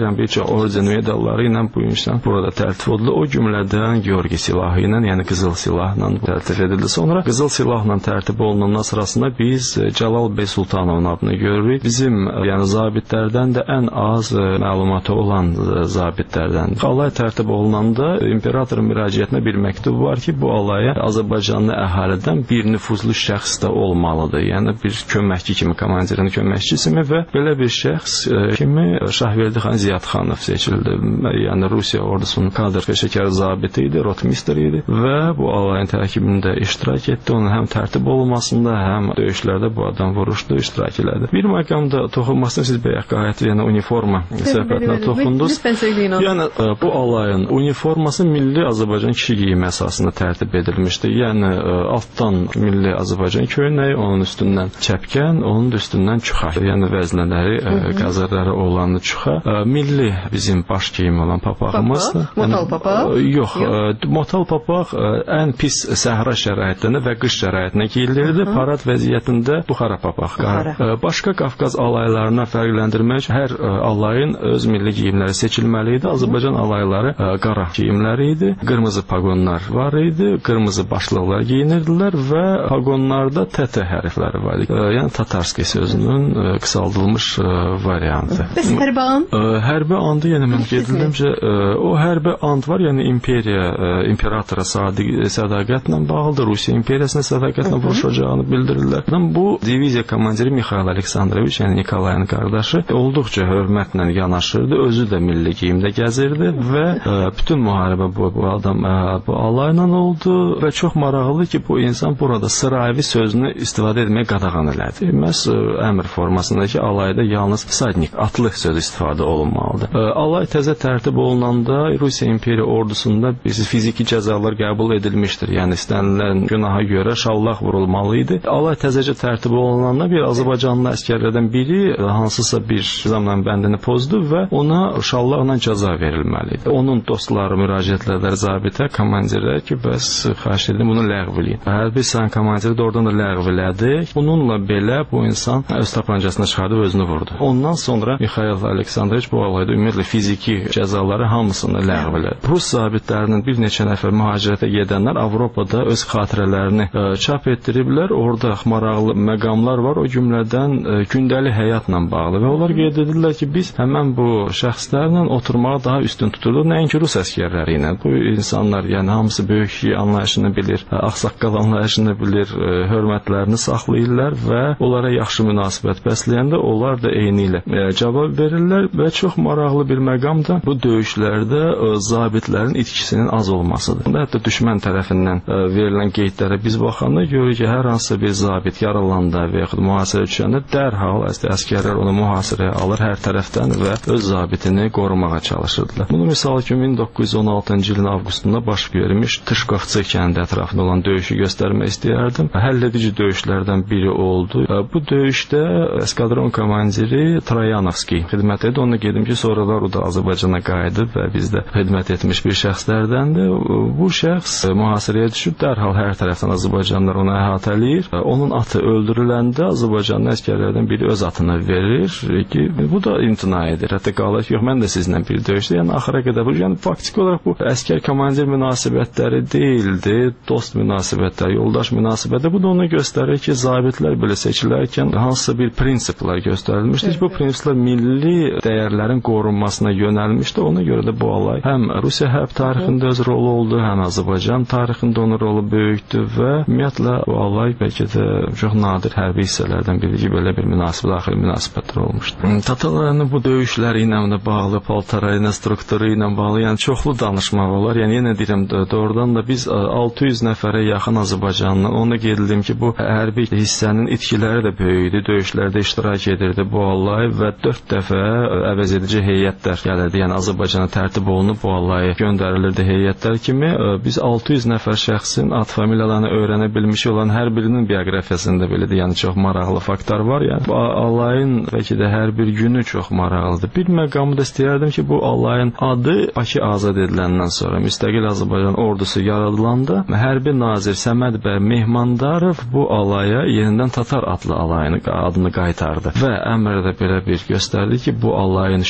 orden medalları ilə bu insan burada tərtib edildi. O cümlədən Georgi silahı ilə, yəni qızıl silahla tərtib edildi. Sonra qızıl silahla tərtib olunandan sırasında biz Cəlal bəy Sultanovun adını görürük. Bizim yəni zabitlərdən də ən az məlumatı olan zabitlərdən. Alay tərtib olunanda imperatorun müraciətinə bir məktub var ki, bu alaya Azərbaycanlı əhalidən bir nüfuzlu şəxs də olmalıdır. Yəni bir köməkçi kimi, komandirin köməkçisi mi və belə bir şəxs kimi Şahverdixan Ziyadxanov seçildi. Yəni Rusiya ordusunun kadr peşəkar zabiti idi, rotmister idi və bu alayın tərkibində iştirak etdi. Onun həm tərtib olunmasında, həm döyüşlərdə bu adam vuruşdu, iştirak elədi. Bir məqamda toxunmasını siz bəyək qayət, yəni uniforma söhbətinə toxundunuz. Yəni bu alayın uniforması milli Azərbaycan kişi geyimi əsasında tərtib edilmişdi. Yəni altdan milli Azərbaycan köynəyi, onun üstündən çəpkən, onun üstündən çuxa. Yəni vəznələri, qəzərləri olan çuxa. Milli bizim baş geyimi olan papağımızdır. Motal papaq? Yox, motal papaq ən pis səhra şəraitində və qış şəraitində geyilirdi. Parad vəziyyətində buxara papaq. Başqa Qafqaz alaylarına fərqləndirmək üçün hər alayın öz milli geyimləri seçilməli idi. Azərbaycan alayları qara geyimləri idi. Qırmızı paqonlar var idi. Qırmızı başlıqlar geyinirdilər və paqonlarda T T hərfləri var idi. Yəni Tatarski sözünün qısaldılmış variantı. Bəs hərbi and? Hərbi andı, yəni mən gedildimcə o hərbi and var, yəni imperiya, imperatora sədaqətlə bağlıdır. Rusiya imperiyasına sədaqətlə vuruşacağını bildirirlər. Bu diviziya komandiri Mikhail Aleksandroviç, yəni Nikolayın qardaşı olduqca hörmətlə yanaşırdı. Özü də milli geyimdə gəzirdi və bütün müharibə bu, bu adam bu alayla oldu və çox maraqlıdır ki, bu insan burada sıravi sözünü istifadə etməyə qadağan elədi. Məhz əmr formasındakı alayda yalnız sadnik, atlıq sözü istifadə olunmalıdır. Alay təzə tərtib olunanda Rusiya imperiya ordusunda fiziki cəzalar qəbul edilmişdir. Yəni istənilən günaha görə şallaq vurulmalı idi. Alay təzəcə tərtib olunanda bir Azərbaycanlı əsgərlərdən biri hansısa bir zaman bəndini pozdu və ona şallaqla cəza verilməli idi. Onun dostları müraciətlər zabitə, komandirə ki, bəs xahiş edim bunu ləğv eləyin. Hərbi sən komandiri də oradan da ləğv elədi. Bununla belə bu insan öz tapancasına çıxardıb özünü vurdu. Ondan sonra Mikhail Aleksandroviç bu alayda ümumiyyətlə fiziki cəzaları hamısını ləğv elədi. Rus zabitlərinin bir neçə nəfər mühacirətə gedənlər Avropada öz xatirələrini ə, çap etdiriblər. Orada maraqlı məqamlar var. O cümlədən ə, gündəlik həyatla bağlı və onlar qeyd edirlər ki, biz həmən bu şəxslərlə oturmağı daha üstün tuturduq. Nəinki Rus əsgərləri ilə. Bu insanlar, yəni hamısı böyük anlayışını bilir, ağsaqqal anlayışını bilir, ə, hörmətlərini saxlayırlar və onlara yaxşı münasibət bəsləyəndə onlar da eyni ilə ə, cavab verirlər və çox maraqlı bir məqam da bu döyüşlərdə ə, zabitlərin itkisinin az olmasıdır. Hətta düşmən tərəfindən ə, verilən qeydlərə biz baxanda görürük ki, hər hansısa bir zabit yaralanda və yaxud mühasirə düşəndə dərhal əsgərlər onu mühasirəyə alır hər tərəfdən və öz zabitini qorumağa çalışırdılar. Bunu misal ki, min doqquz yüz on altıncı ilin avqustunda baş vermiş Tışkovçı kəndi ətrafında olan döyüşü göstərmək istəyərdim. Həlledici döyüşlərdən biri oldu. Bu döyüşdə eskadron komandiri Troyanovski xidmət edir. Onu gedim ki, sonralar o da Azərbaycana qayıdıb və bizdə xidmət etmiş bir şəxslərdəndir. Bu şəxs mühasirəyə düşüb, dərhal hər tərəfdən Azərbaycanlılar onu əhatələyir. Onun atı öldürüləndə Azərbaycanlı əsgərlərdən biri öz atını verir ki, bu da imtina edir. Hətta qalır ki, yox, mən də sizinlə bir döyüşdə, yəni axıra qədər bu, yəni faktiki olaraq bu əskər komandir münasibətləri deyildi, dost münasibətləri, yoldaş münasibətləri. Bu da onu göstərir ki, zabitlər belə seçilərkən hansısa bir prinsiplər göstərilmişdir. Bu prinsiplər milli dəyərlərin qorunmasına yönəlmişdi. Ona görə də bu alay həm Rusiya hərb tarixində öz rolu oldu, həm Azərbaycan tarixində onun rolu böyükdür və ümumiyyətlə bu alay bəlkə də çox nadir hərbi hissələrdən biri ki, belə bir münasibət, daxili münasibətlər olmuşdur. Tatarların bu döyüşləri ilə bağlı, paltara ilə, strukturu ilə bağlı, yəni çoxlu danışmaq olar. Yəni yenə deyirəm, doğrudan da biz altı yüz nəfərə yaxın Azərbaycanlı, onu da qeyd edim ki, bu hərbi hissənin itkiləri də böyüdü, döyüşlərdə iştirak edirdi bu alay və dörd dəfə əvəz edici heyətlər gəlirdi. Yəni Azərbaycana tərtib olunub bu alayı göndərilirdi heyətlər kimi. Biz altı yüz nəfər şəxsin ad familiyalarını öyrənə bilmiş olan hər birinin bioqrafiyasında belədir. Yəni çox maraqlı faktlar var. Yəni bu alayın bəlkə də hər bir günü çox maraqlıdır. Bir məqamı da istəyərdim ki, bu alayın adı Bakı azad ediləndən sonra müstəqil Azərbaycan ordusu yaradılanda hərbi nazir Səməd bəy Mehmandarov bu alaya yenidən Tatar adlı alayını adını qaytardı və əmrdə belə bir göstərdi ki, bu alayın şöhrət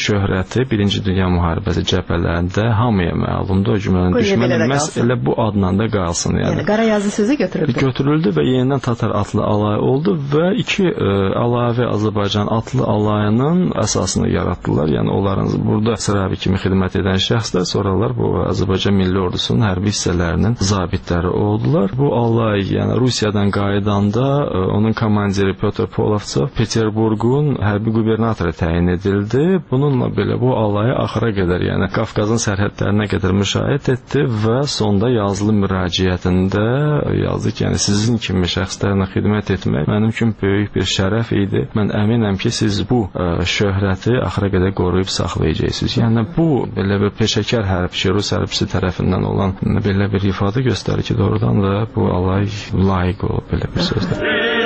xidməti Birinci Dünya müharibəsi cəbhələrində hamıya məlumdur. O cümlənin düşməni məhz elə bu adla da qalsın. Yəni, yəni qara yazı sözü götürüldü. Götürüldü və yenidən Tatar atlı alay oldu və iki ə, əlavə Azərbaycan atlı alayının əsasını yaratdılar. Yəni onların burada sıravi kimi xidmət edən şəxslər sonralar bu Azərbaycan Milli Ordusunun hərbi hissələrinin zabitləri oldular. Bu alay, yəni Rusiyadan qayıdanda ə, onun komandiri Pyotr Polovtsov Peterburqun hərbi qubernatoru təyin edildi. Bununla belə bu alayı axıra qədər, yəni Qafqazın sərhədlərinə qədər müşahidə etdi və sonda yazılı müraciətində yazdı ki, yəni sizin kimi şəxslərlə xidmət etmək mənim üçün böyük bir şərəf idi. Mən əminəm ki, siz bu ə, şöhrəti axıra qədər qoruyub saxlayacaqsınız. Yəni bu belə bir peşəkar hərbçi, Rus hərbçisi tərəfindən olan belə bir ifadə göstərir ki, doğrudan da bu alay layiq olub belə bir sözdür.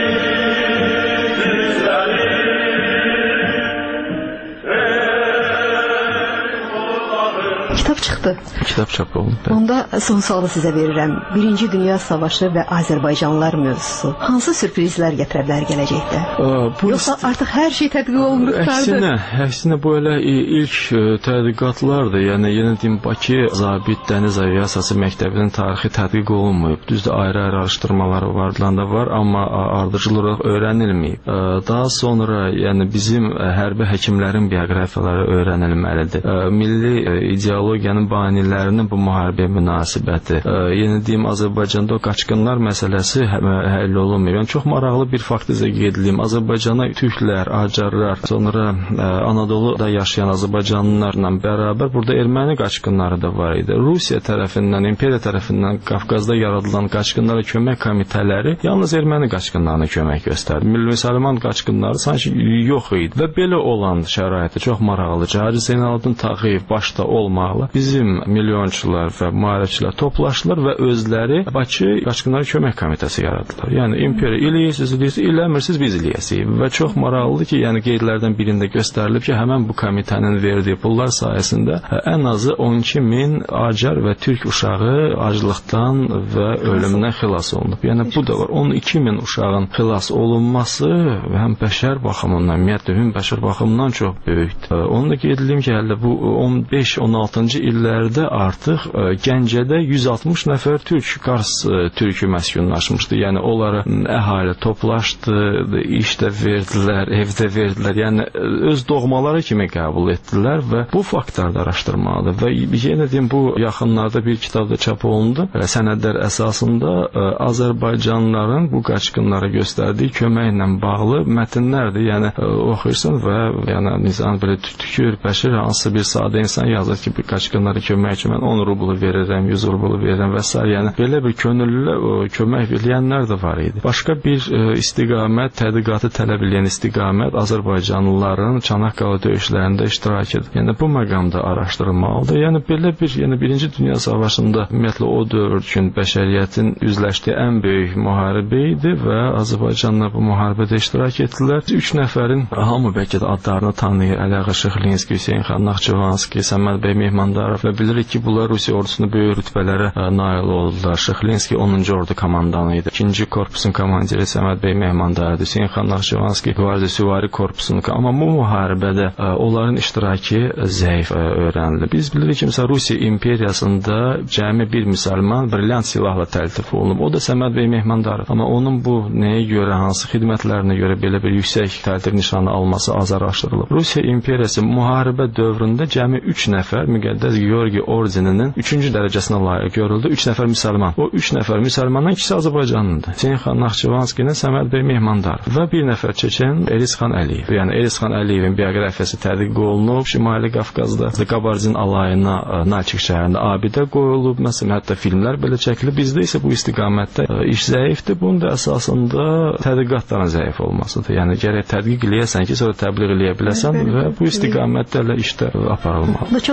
Kitap çıktı. Kitap çap oldu. Onda son sualı sizə verirəm. Birinci Dünya Savaşı və Azərbaycanlılar mövzusu hansı sürprizlər gətirə bilər gələcəkdə? Yoxsa artıq hər şey tədqiq olunub qurtardı? Əksinə, əksinə bu elə ilk tədqiqatlardır. Yəni yenə deyim, Bakı Zabit Dəniz Aviasiyası Məktəbinin tarixi tədqiq olunmayıb. Düzdür, ayrı-ayrı araşdırmaları vardılan da var, amma ardıcıl olaraq öyrənilməyib. Daha sonra yəni bizim hərbi həkimlərin bioqrafiyaları öyrənilməlidir. Milli ideologiyanın banilərinin bu müharibəyə münasibəti. Yenə deyim, Azərbaycanda o qaçqınlar məsələsi həll olunmuyor. Yəni çox maraqlı bir fakt izə qeyd edeyim. Azərbaycana türklər, acarlar, sonra Anadoluda yaşayan Azərbaycanlılarla bərabər burada erməni qaçqınları da var idi. Rusiya tərəfindən, imperiya tərəfindən Qafqazda yaradılan qaçqınlara kömək komitələri yalnız erməni qaçqınlarına kömək göstərdi. Milli-müsəlman qaçqınları sanki yox idi və belə olan şəraitdə çox maraqlıdır. Hacı Zeynalabdin Tağıyev başda olmaqla bizim milyonçular və müharibəçilər toplaşdılar və özləri Bakı qaçqınlara kömək komitəsi yaratdılar. Yəni imperiya eləyirsiniz, eləyirsiniz, eləmirsiniz, biz eləyəsiyik. Və çox maraqlıdır ki, yəni qeydlərdən birində göstərilib ki, həmən bu komitənin verdiyi pullar sayəsində ən azı on iki min acar və türk uşağı aclıqdan və ölümdən xilas olunub. Yəni bu da var. on iki min uşağın xilas olunması həm bəşər baxımından, ümumiyyətlə ümumi bəşər baxımından çox böyükdür. Onu da qeyd edeyim ki, hələ bu on beş on altıncı illərdə artıq Gəncədə yüz altmış nəfər türk, Qars türkü məskunlaşmışdı. Yəni onlara əhali toplaşdı, iş də verdilər, evdə verdilər. Yəni öz doğmaları kimi qəbul etdilər və bu faktlarda araşdırmalıdır. Və yenə deyim, bu yaxınlarda bir kitabda çap olundu. Sənədlər əsasında Azərbaycanlıların bu qaçqınlara göstərdiyi köməklə bağlı mətnlərdir. Yəni oxuyursun və yəni nizam belə tükür, bəşir hansı bir sadə insan yazır ki, bu qaçqınlara kömək üçün mən on rublu verirəm, yüz rublu verirəm və s. Yəni belə bir könüllü kömək verənlər də var idi. Başqa bir istiqamət, tədqiqatı tələb edən istiqamət Azərbaycanlıların Çanaqqala döyüşlərində iştirak edir. Yəni bu məqamda araşdırılmalıdır. Yəni belə bir, yəni Birinci Dünya Savaşında ümumiyyətlə o dövr üçün bəşəriyyətin üzləşdiyi ən böyük müharibə idi və Azərbaycanlılar bu müharibədə iştirak etdilər. Üç nəfərin hamı bəlkə də adlarını tanıyır. Əliağa Şıxlinski, Hüseyn xan Naxçıvanski, Səməd bəy Mehmandarov və bilirik ki, bunlar Rusiya ordusunda böyük rütbələrə nail oldular. Şıxlinski onuncu ordu komandanı idi. İkinci korpusun komandiri Səməd bəy Mehmandarov, Hüseyn xan Naxçıvanski Qvardiya Süvari korpusunun. Amma bu müharibədə onların iştirakı zəif öyrənildi. Biz bilirik ki, məsələn, Rusiya imperiyasında cəmi bir müsəlman brilyant silahla təltif olunub. O da Səməd bəy Mehmandarov. Amma onun bu nəyə görə, hansı xidmətlərinə görə belə bir yüksək təltif nişanı alması az araşdırılıb. Rusiya imperiyası müharibə dövründə cəmi üç nəfər müqəddəs Georgi ordeninin üçüncü dərəcəsinə layiq görüldü. üç nəfər müsəlman. O üç nəfər müsəlmandan ikisi Azərbaycanlıdır. Hüseyn xan Naxçıvanskinin, Səməd bəy Mehmandarov və bir nəfər çeçen Elisxan Əliyev. Yəni Elisxan Əliyevin bioqrafiyası tədqiq olunub. Şimali Qafqazda Qabardin alayına Nalçik şəhərində abidə qoyulub. Məsələn, hətta filmlər belə çəkilib. Bizdə isə bu istiqamətdə iş zəifdir. Bunun da əsasında tədqiqatların zəif olmasıdır. Yəni gərək tədqiq eləyəsən ki, sonra təbliğ eləyə biləsən və bu istiqamətdə ilə işdə aparılmalı. Çox sağ olun. Mən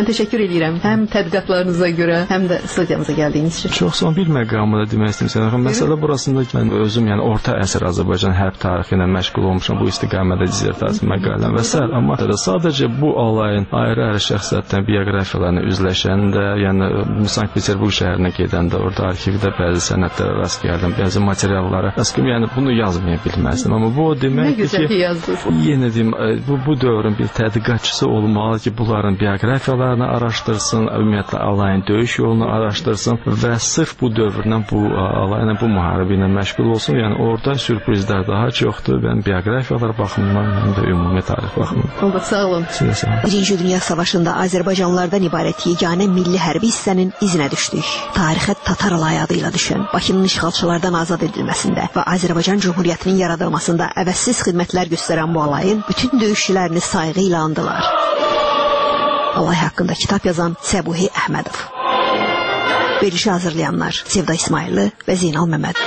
təşəkkür edirəm. Həm tədqiqatlarınıza görə, həm də studiyamıza gəldiyiniz üçün. Çox son bir məqamı da demək istəyirəm. Məsələ burasında mən özüm, yəni orta əsr Azərbaycan hərb tarixi ilə məşğul olmuşam. Bu istiqamətdə dissertasiya məqaləm və sair. Amma sadəcə bu alayın ayrı-ayrı şəxsiyyətlərin bioqrafiyalarına üzləşəndə, yəni Sankt-Peterburq şəhərinə gedəndə orada arxivdə bəzi sənədlərə rast gəldim, bəzi materiallara rast gəldim. Yəni bunu yazmaya bilməzdim. Amma bu o deməkdir ki, yenə deyim, bu bu dövrün bir tədqiqatçısı olmalı ki, bunların bioqrafiyalarını araşdırsın, ümumiyyətlə alayın döyüş yolunu araşdırsın və sırf bu dövrdən bu alayla, bu müharibə ilə məşğul olsun. Yəni orada sürprizlər daha çoxdur. Ben bioqrafiyalar baxımından, həm də ümumi tarix baxımından. Oldu, sağ olun. Birinci Dünya Savaşında Azərbaycanlılardan ibarət yeganə milli hərbi hissənin izinə düşdük. Tarixə Tatar alayı adıyla düşən Bakının işğalçılardan azad edilməsində və Azərbaycan Cumhuriyyətinin yaradılmasında əvəzsiz xidmətlər göstərən bu alayın bütün döyüşçülərini sayğı ilə andılar. Alay haqqında kitab yazan Səbuhi Əhmədov. Verilişi hazırlayanlar Sevda İsmayıllı və Zeynal Məmməd.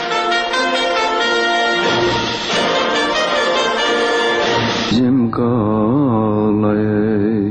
Bizim qalayı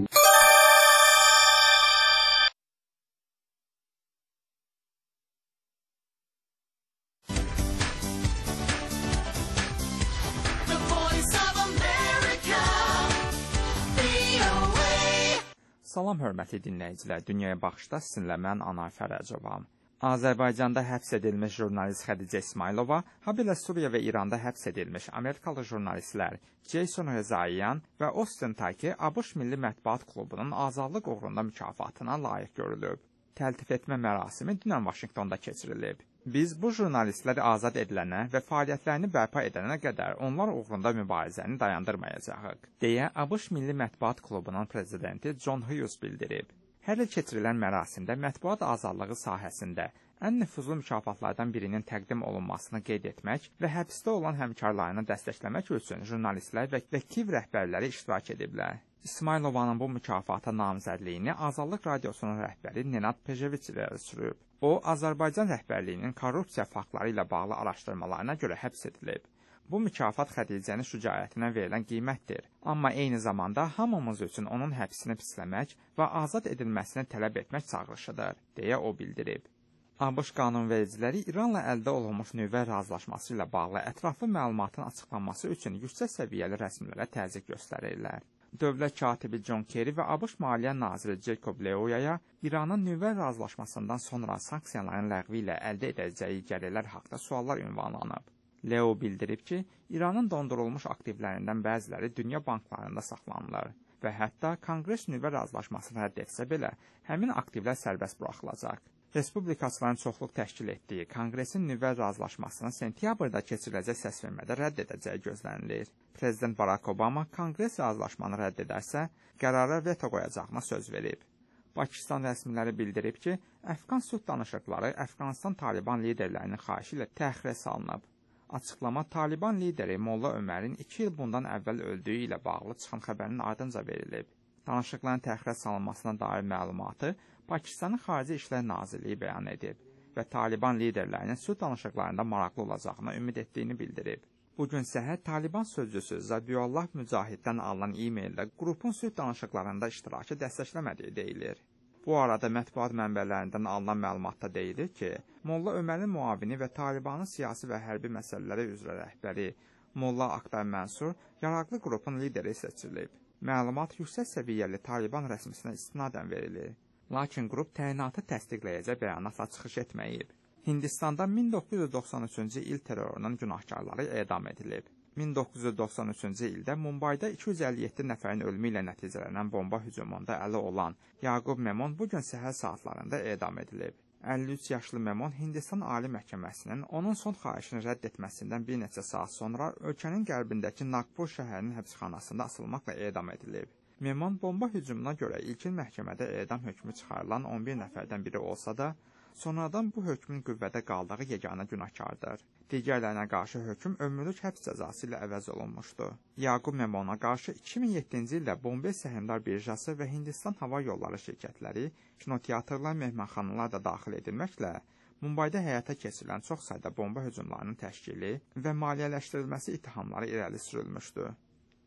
Salam hörmətli dinləyicilər, Dünyaya Baxışda sizinlə mən Anar Fərəcovam. Azərbaycanda həbs edilmiş jurnalist Xədicə İsmailova, habelə Suriya və İranda həbs edilmiş Amerikalı jurnalistlər Jason Rezaian və Austin Tayki ABŞ Milli Mətbuat Klubunun azadlıq uğrunda mükafatına layiq görülüb. Təltif etmə mərasimi dünən Vaşinqtonda keçirilib. Biz bu jurnalistlər azad edilənə və fəaliyyətlərini bərpa edənə qədər onlar uğrunda mübarizəni dayandırmayacağıq, deyə ABŞ Milli Mətbuat Klubunun prezidenti John Hughes bildirib. Hər il keçirilən mərasimdə mətbuat azadlığı sahəsində ən nüfuzlu mükafatlardan birinin təqdim olunmasını qeyd etmək və həbsdə olan həmkarlarını dəstəkləmək üçün jurnalistlər və Kiv rəhbərləri iştirak ediblər. İsmailovanın bu mükafata namizədliyini Azadlıq Radiosunun rəhbəri Nenad Pejeviç irəli sürüb. O, Azərbaycan rəhbərliyinin korrupsiya faktları ilə bağlı araşdırmalarına görə həbs edilib. Bu mükafat Xədicənin şücaətinə verilən qiymətdir, amma eyni zamanda hamımız üçün onun həbsini pisləmək və azad edilməsini tələb etmək çağırışıdır, deyə o bildirib. ABŞ qanunvericiləri İranla əldə olunmuş nüvə razılaşması ilə bağlı ətraflı məlumatın açıqlanması üçün yüksək səviyyəli rəsmilərə təzyiq göstərirlər. Dövlət katibi John Kerry və ABŞ Maliyyə naziri Jacob Leoyaya İranın nüvə razılaşmasından sonra sanksiyaların ləğvi ilə əldə edəcəyi gəlirlər haqqında suallar ünvanlanıb. Leo bildirib ki, İranın dondurulmuş aktivlərindən bəziləri dünya banklarında saxlanılır və hətta Konqres nüvə razılaşmasını rədd etsə belə, həmin aktivlər sərbəst buraxılacaq. Respublikaçıların çoxluq təşkil etdiyi Konqresin nüvə razılaşmasını sentyabrda keçiriləcək səsvermədə rədd edəcəyi gözlənilir. Prezident Barack Obama Konqres razılaşmanı rədd edərsə, qərara veto qoyacağına söz verib. Pakistan rəsmiləri bildirib ki, Əfqan sülh danışıqları Əfqanistan Taliban liderlərinin xahişi ilə təxirə salınıb. Açıqlama Taliban lideri Molla Ömərin iki il bundan əvvəl öldüyü ilə bağlı çıxan xəbərin ardınca verilib. Danışıqların təxirə salınmasına dair məlumatı Pakistanın Xarici İşlər Nazirliyi bəyan edib və Taliban liderlərinin sülh danışıqlarında maraqlı olacağına ümid etdiyini bildirib. Bugün səhər Taliban sözcüsü Zabihullah Mücahiddən alınan e-maildə qrupun sülh danışıqlarında iştirakı dəstəkləmədiyi deyilir. Bu arada mətbuat mənbələrindən alınan məlumatda deyilir ki, Molla Ömərin müavini və Talibanın siyasi və hərbi məsələləri üzrə rəhbəri Molla Aktar Mənsur yaraqlı qrupun lideri seçilib. Məlumat yüksək səviyyəli Taliban rəsmisinə istinadən verilir. Lakin qrup təyinatı təsdiqləyəcək bəyanatla çıxış etməyib. Hindistanda min doqquz yüz doxsan üçüncü il terrorunun günahkarları edam edilib. min doqquz yüz doxsan üçüncü ildə Mumbayda iki yüz əlli yeddi nəfərin ölümü ilə nəticələnən bomba hücumunda əli olan Yaqub Memon bugün səhər saatlarında edam edilib. əlli üç yaşlı Memon Hindistan Ali Məhkəməsinin onun son xahişini rədd etməsindən bir neçə saat sonra ölkənin qərbindəki Nagpur şəhərinin həbsxanasında asılmaqla edam edilib. Memon bomba hücumuna görə ilkin məhkəmədə edam hökmü çıxarılan on bir nəfərdən biri olsa da, sonradan bu hökmün qüvvədə qaldığı yeganə günahkardır. Digərlərinə qarşı hökm ömürlük həbs cəzası ilə əvəz olunmuşdu. Yaqub Memona qarşı iki min yeddinci ildə Bombey Səhmdar Birjası və Hindistan Hava Yolları şirkətləri, kinoteatrlar, mehmanxanalar da daxil edilməklə, Mumbayda həyata keçirilən çox sayda bomba hücumlarının təşkili və maliyyələşdirilməsi ittihamları irəli sürülmüşdü.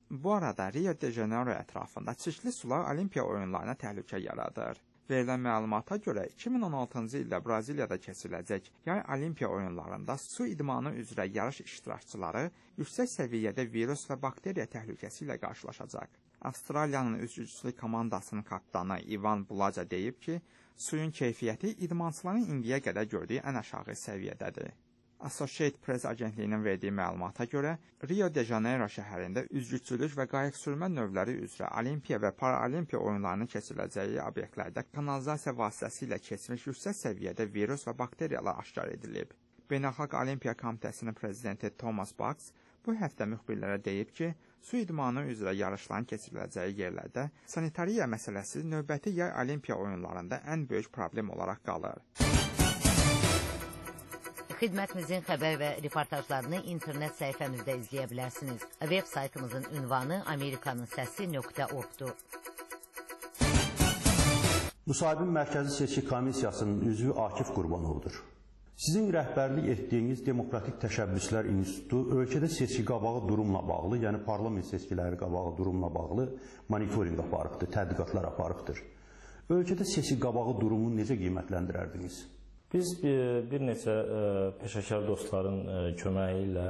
Bu arada Rio de Janeiro ətrafında çirkli sular Olimpiya oyunlarına təhlükə yaradır. Verilən məlumata görə iki min on altıncı ildə Braziliyada keçiriləcək yay Olimpiya oyunlarında su idmanı üzrə yarış iştirakçıları yüksək səviyyədə virus və bakteriya təhlükəsi ilə qarşılaşacaq. Avstraliyanın üzgüçülük komandasının kapitanı Ivan Bulaca deyib ki, suyun keyfiyyəti idmançıların indiyə qədər gördüyü ən aşağı səviyyədədir. Associated Press agentliyinin verdiyi məlumata görə, Rio de Janeiro şəhərində üzgüçülük və qayıqsürmə növləri üzrə Olimpiya və Paralimpiya oyunlarının keçiriləcəyi obyektlərdə kanalizasiya vasitəsilə keçmiş yüksək səviyyədə virus və bakteriyalar aşkar edilib. Beynəlxalq Olimpiya Komitəsinin prezidenti Thomas Bach bu həftə müxbirlərə deyib ki, su idmanı üzrə yarışların keçiriləcəyi yerlərdə sanitariya məsələsi növbəti yay Olimpiya oyunlarında ən böyük problem olaraq qalır. Xidmətimizin xəbər və reportajlarını internet səhifəmizdə izləyə bilərsiniz. Web saytımızın ünvanı amerikanın səsi nöqtə org-dur. Müsahibin Mərkəzi Seçki Komissiyasının üzvü Akif Qurbanovdur. Sizin rəhbərlik etdiyiniz Demokratik Təşəbbüslər İnstitutu ölkədə seçki qabağı durumla bağlı, yəni parlament seçkiləri qabağı durumla bağlı monitorinq aparıbdır, tədqiqatlar aparıbdır. Ölkədə seçki qabağı durumunu necə qiymətləndirərdiniz? Biz bir neçə peşəkar dostların köməyi ilə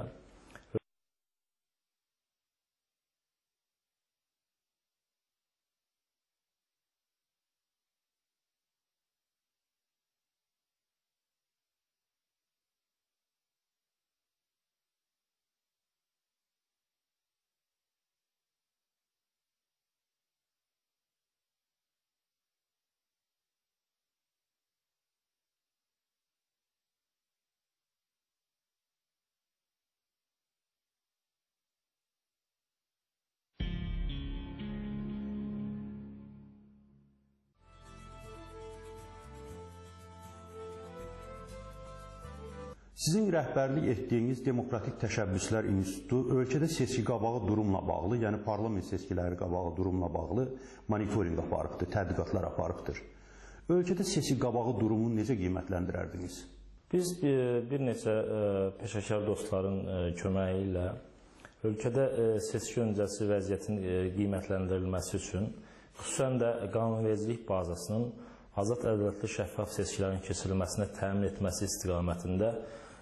Sizin rəhbərlik etdiyiniz Demokratik Təşəbbüslər İnstitutu ölkədə seçki qabağı durumla bağlı, yəni parlament seçkiləri qabağı durumla bağlı monitorinq aparıbdır, tədqiqatlar aparıbdır. Ölkədə seçki qabağı durumunu necə qiymətləndirərdiniz? Biz bir neçə peşəkar dostların köməyi ilə ölkədə seçki öncəsi vəziyyətin qiymətləndirilməsi üçün, xüsusən də qanunvericilik bazasının azad, ədalətli, şəffaf seçkilərin keçirilməsinə təmin etməsi istiqamətində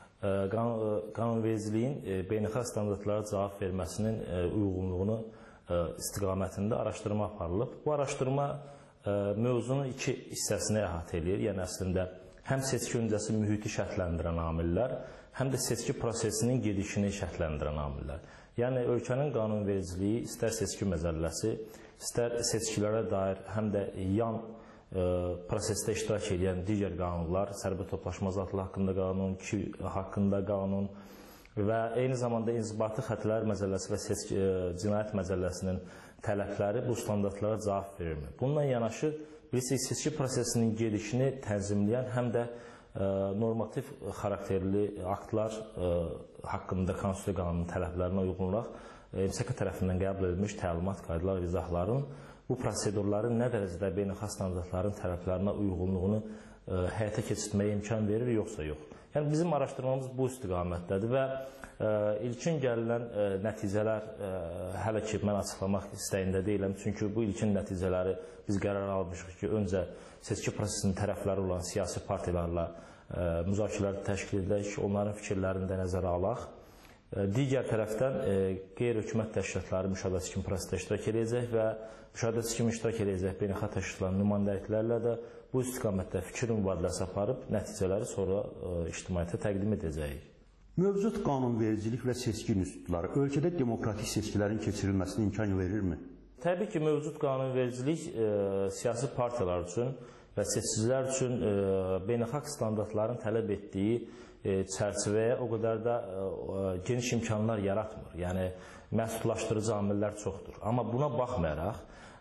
qanunvericiliyin beynəlxalq standartlara cavab verməsinin uyğunluğunu istiqamətində araşdırma aparılıb. Bu araşdırma mövzunun iki hissəsini əhatə edir. Yəni əslində həm seçki öncəsi mühiti şərtləndirən amillər, həm də seçki prosesinin gedişini şərtləndirən amillər. Yəni ölkənin qanunvericiliyi istər seçki məcəlləsi, istər seçkilərə dair həm də yan prosesdə iştirak edən digər qanunlar, sərbi toplaşma azadlığı haqqında qanun, kişi haqqında qanun və eyni zamanda inzibati xətlər məcəlləsi və seçki, cinayət məcəlləsinin tələbləri bu standartlara cavab verirmi? Bununla yanaşı, bilirsiniz, seçki prosesinin gedişini tənzimləyən həm də normativ xarakterli aktlar haqqında Konstitusiya qanunun tələblərinə uyğun olaraq M S K tərəfindən qəbul edilmiş təlimat, qaydalar və izahların bu prosedurların nə dərəcədə beynəlxalq standartların tələblərinə uyğunluğunu həyata keçirməyə imkan verir, yoxsa yox. Yəni bizim araşdırmamız bu istiqamətdədir və ilkin gələn nəticələr hələ ki mən açıqlamaq istəyində deyiləm. Çünki bu ilkin nəticələri biz qərar almışıq ki, öncə seçki prosesinin tərəfləri olan siyasi partiyalarla müzakirələr təşkil edək, onların fikirlərini də nəzərə alaq. Digər tərəfdən qeyri-hökumət təşkilatları müşahidəçi kimi prosesdə iştirak edəcək və müşahidəçi kimi iştirak edəcək beynəlxalq təşkilatların nümayəndəliklərlə də bu istiqamətdə fikir mübadiləsi aparıb nəticələri sonra ictimaiyyətə təqdim edəcəyik. Mövcud qanunvericilik və seçki institutları ölkədə demokratik seçkilərin keçirilməsinə imkan verirmi? Təbii ki, mövcud qanunvericilik siyasi partiyalar üçün və seçicilər üçün beynəlxalq standartların tələb etdiyi çərçivəyə o qədər də geniş imkanlar yaratmır. Yəni, məhdudlaşdırıcı amillər çoxdur. Amma buna baxmayaraq,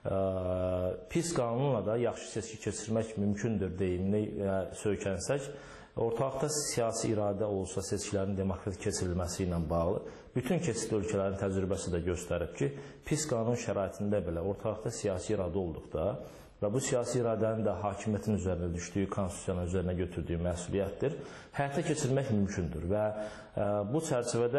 pis qanunla da yaxşı seçki keçirmək mümkündür deyimini söykənsək, ortalıqda siyasi iradə olsa seçkilərin demokratik keçirilməsi ilə bağlı bütün keçidli ölkələrin təcrübəsi də göstərib ki, pis qanun şəraitində belə ortalıqda siyasi iradə olduqda və bu siyasi iradənin də hakimiyyətin üzərinə düşdüyü, konstitusiyanın üzərinə götürdüyü məsuliyyətdir, həyata keçirmək mümkündür və bu çərçivədə bu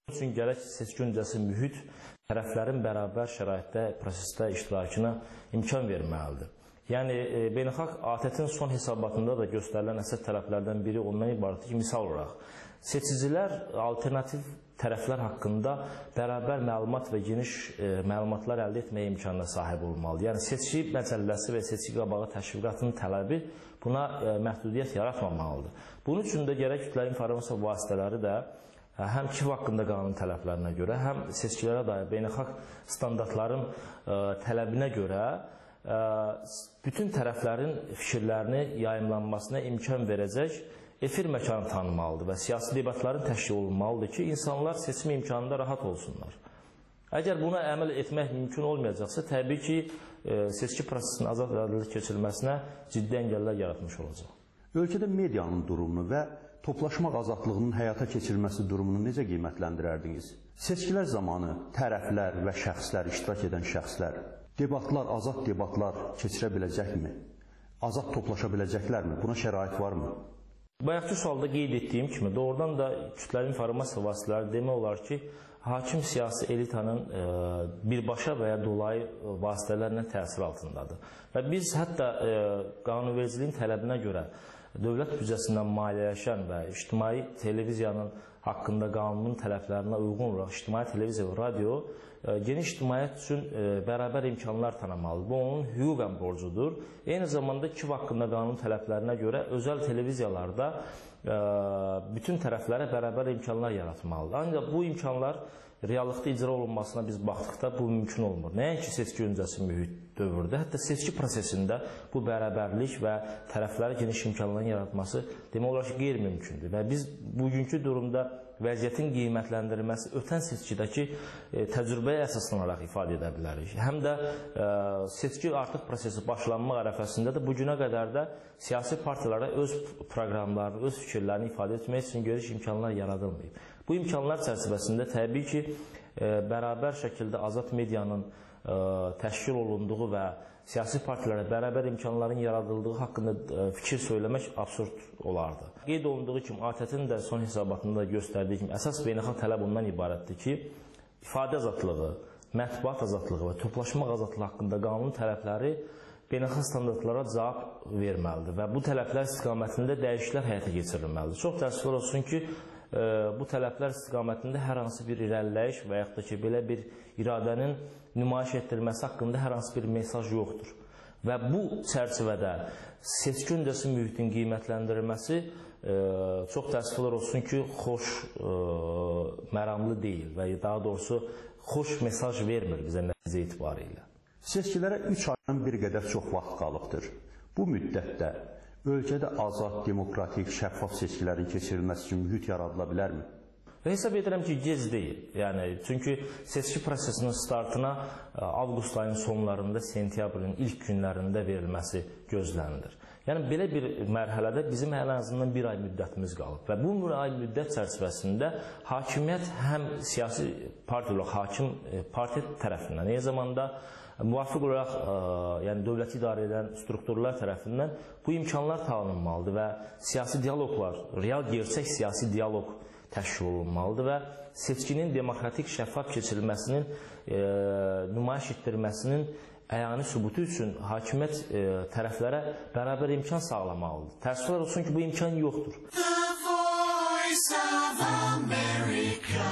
üçün gərək seçki öncəsi mühit tərəflərin bərabər şəraitdə, prosesdə iştirakına imkan verməlidir. Yəni, e, beynəlxalq A T T-in son hesabatında da göstərilən əsas tərəflərdən biri ondan ibarətdir ki, misal olaraq, seçicilər alternativ tərəflər haqqında bərabər məlumat və geniş e, məlumatlar əldə etməyə imkanına sahib olmalıdır. Yəni, seçki məcəlləsi və seçki qabağı təşviqatının tələbi buna e, məhdudiyyət yaratmamalıdır. Bunun üçün də gərək kütləvi informasiya vasitələri də həm K İ F haqqında qanun tələblərinə görə, həm seçkilərə dair beynəlxalq standartların ə, tələbinə görə ə, bütün tərəflərin fikirlərini yayımlanmasına imkan verəcək efir məkanı tanınmalıdır və siyasi debatların təşkil olunmalıdır ki, insanlar seçim imkanında rahat olsunlar. Əgər buna əməl etmək mümkün olmayacaqsa, təbii ki, ə, seçki prosesinin azad və ədalətli keçirilməsinə ciddi əngəllər yaratmış olacaq. Ölkədə medianın durumunu və toplaşmaq azadlığının həyata keçirilməsi durumunu necə qiymətləndirərdiniz? Seçkilər zamanı tərəflər və şəxslər, iştirak edən şəxslər, debatlar, azad debatlar keçirə biləcəkmi? Azad toplaşa biləcəklərmi? Buna şərait varmı? Bayaqki sualda qeyd etdiyim kimi, doğrudan da kütləvi informasiya vasitələri demək olar ki, hakim siyasi elitanın e, birbaşa və ya dolayı vasitələrlə təsir altındadır. Və biz hətta e, qanunvericiliyin tələbinə görə dövlət büdcəsindən maliyyələşən və ictimai televiziyanın haqqında qanunun tələblərinə uyğun olaraq ictimai televiziya və radio e, geniş ictimaiyyət üçün e, bərabər imkanlar tanımalıdır. Bu onun hüquqən borcudur. Eyni zamanda K İ F haqqında qanun tələblərinə görə özəl televiziyalarda e, bütün tərəflərə bərabər imkanlar yaratmalıdır. Ancaq bu imkanlar reallıqda icra olunmasına biz baxdıqda bu mümkün olmur. Nəinki seçki öncəsi mühit dövrdə, hətta seçki prosesində bu bərabərlik və tərəfləri geniş imkanların yaratması demək olar ki, qeyri-mümkündür. Və biz bugünkü durumda vəziyyətin qiymətləndirilməsi ötən seçkidəki e, təcrübəyə əsaslanaraq ifadə edə bilərik. Həm də e, seçki artıq prosesi başlanmaq ərəfəsində də bugünə qədər də siyasi partiyalara öz proqramlarını, öz fikirlərini ifadə etmək üçün geniş imkanlar yaradılmayıb. Bu imkanlar çərçivəsində təbii ki, e, bərabər şəkildə azad medianın e, təşkil olunduğu və siyasi partilərə bərabər imkanların yaradıldığı haqqında e, fikir söyləmək absurd olardı. Qeyd olunduğu kimi, A T T-in də son hesabatında göstərdiyi kimi, əsas beynəlxalq tələb ondan ibarətdir ki, ifadə azadlığı, mətbuat azadlığı və toplaşmaq azadlığı haqqında qanun tələbləri beynəlxalq standartlara cavab verməlidir və bu tələblər istiqamətində dəyişikliklər həyata keçirilməlidir. Çox təəssüflər olsun ki, bu tələblər istiqamətində hər hansı bir irəliləyiş və yaxud da ki, belə bir iradənin nümayiş etdirilməsi haqqında hər hansı bir mesaj yoxdur. Və bu çərçivədə seçki öncəsi mühitin qiymətləndirilməsi e, çox təəssüflər olsun ki, xoş e, məramlı deyil və daha doğrusu xoş mesaj vermir bizə nəticə etibarilə. Seçkilərə üç aydan bir qədər çox vaxt qalıbdır. Bu müddətdə ölkədə azad, demokratik, şəffaf seçkilərin keçirilməsi üçün mühit yaradıla bilərmi? Və hesab edirəm ki, gec deyil. Yəni, çünki seçki prosesinin startına avqust ayının sonlarında, sentyabrın ilk günlərində verilməsi gözlənilir. Yəni, belə bir mərhələdə bizim ən azından bir ay müddətimiz qalıb. Və bu bir ay müddət çərçivəsində hakimiyyət həm siyasi partiyalar, hakim partiya tərəfindən, eyni zamanda müvafiq olaraq ə, yəni dövləti idarə edən strukturlar tərəfindən bu imkanlar tanınmalıdır və siyasi dialoqlar, real gerçək siyasi dialoq təşkil olunmalıdır və seçkinin demokratik şəffaf keçirilməsinin, e, nümayiş etdirilməsinin əyani sübutu üçün hakimiyyət e, tərəflərə bərabər imkan sağlamalıdır. Təəssüflər olsun ki, bu imkan yoxdur. The Voice of America.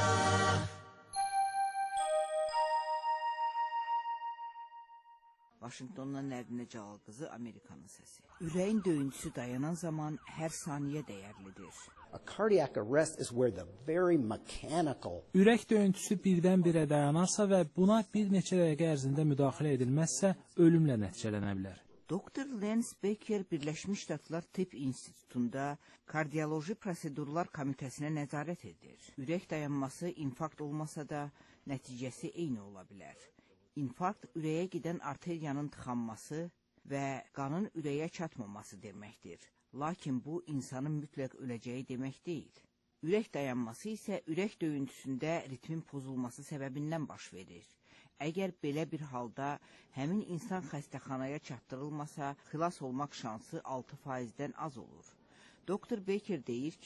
Vaşinqtondan Nərdinə Cəlal qızı, Amerikanın səsi. Ürəyin döyüntüsü dayanan zaman hər saniyə dəyərlidir. A cardiac arrest is where the very mechanical Ürək döyüntüsü birdən-birə dayanarsa və buna bir neçə dəqiqə ərzində müdaxilə edilməzsə, ölümlə nəticələnə bilər. doktor Lance Becker Birləşmiş Ştatlar Tibb İnstitutunda Kardioloji Prosedurlar Komitəsinə nəzarət edir. Ürək dayanması infarkt olmasa da nəticəsi eyni ola bilər. İnfarkt ürəyə gedən arteriyanın tıxanması və qanın ürəyə çatmaması deməkdir. Lakin bu, insanın mütləq öləcəyi demək deyil. Ürək dayanması isə ürək döyüntüsündə ritmin pozulması səbəbindən baş verir. Əgər belə bir halda həmin insan xəstəxanaya çatdırılmasa, xilas olmaq şansı altı faizdən az olur. doktor Becker deyir ki,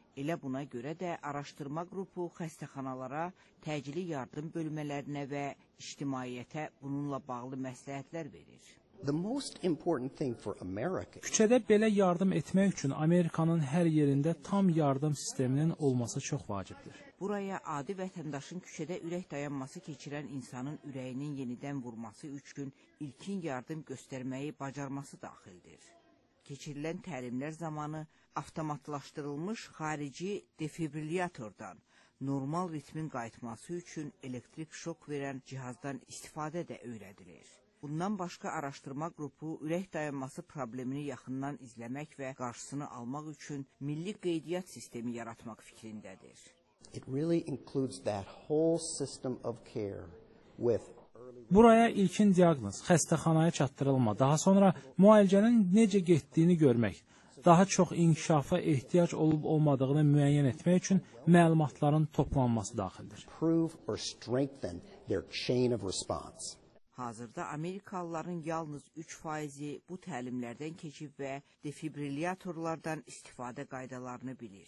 Elə buna görə də araşdırma qrupu xəstəxanalara, təcili yardım bölmələrinə və ictimaiyyətə bununla bağlı məsləhətlər verir. The most important thing for America. Küçədə belə yardım etmək üçün Amerikanın hər yerində tam yardım sisteminin olması çox vacibdir. Buraya adi vətəndaşın küçədə ürək dayanması keçirən insanın ürəyinin yenidən vurması üçün ilkin yardım göstərməyi bacarması daxildir. Keçirilən təlimlər zamanı avtomatlaşdırılmış xarici defibrilyatordan normal ritmin qayıtması üçün elektrik şok verən cihazdan istifadə də öyrədilir. Bundan başqa araşdırma qrupu ürək dayanması problemini yaxından izləmək və qarşısını almaq üçün milli qeydiyyat sistemi yaratmaq fikrindədir. It really includes that whole system of care with Buraya ilkin diaqnoz, xəstəxanaya çatdırılma, daha sonra müalicənin necə getdiyini görmək, daha çox inkişafa ehtiyac olub olmadığını müəyyən etmək üçün məlumatların toplanması daxildir. Prove or strengthen their chain of response. Hazırda Amerikalıların yalnız üç faizi bu təlimlərdən keçib və defibrilyatorlardan istifadə qaydalarını bilir.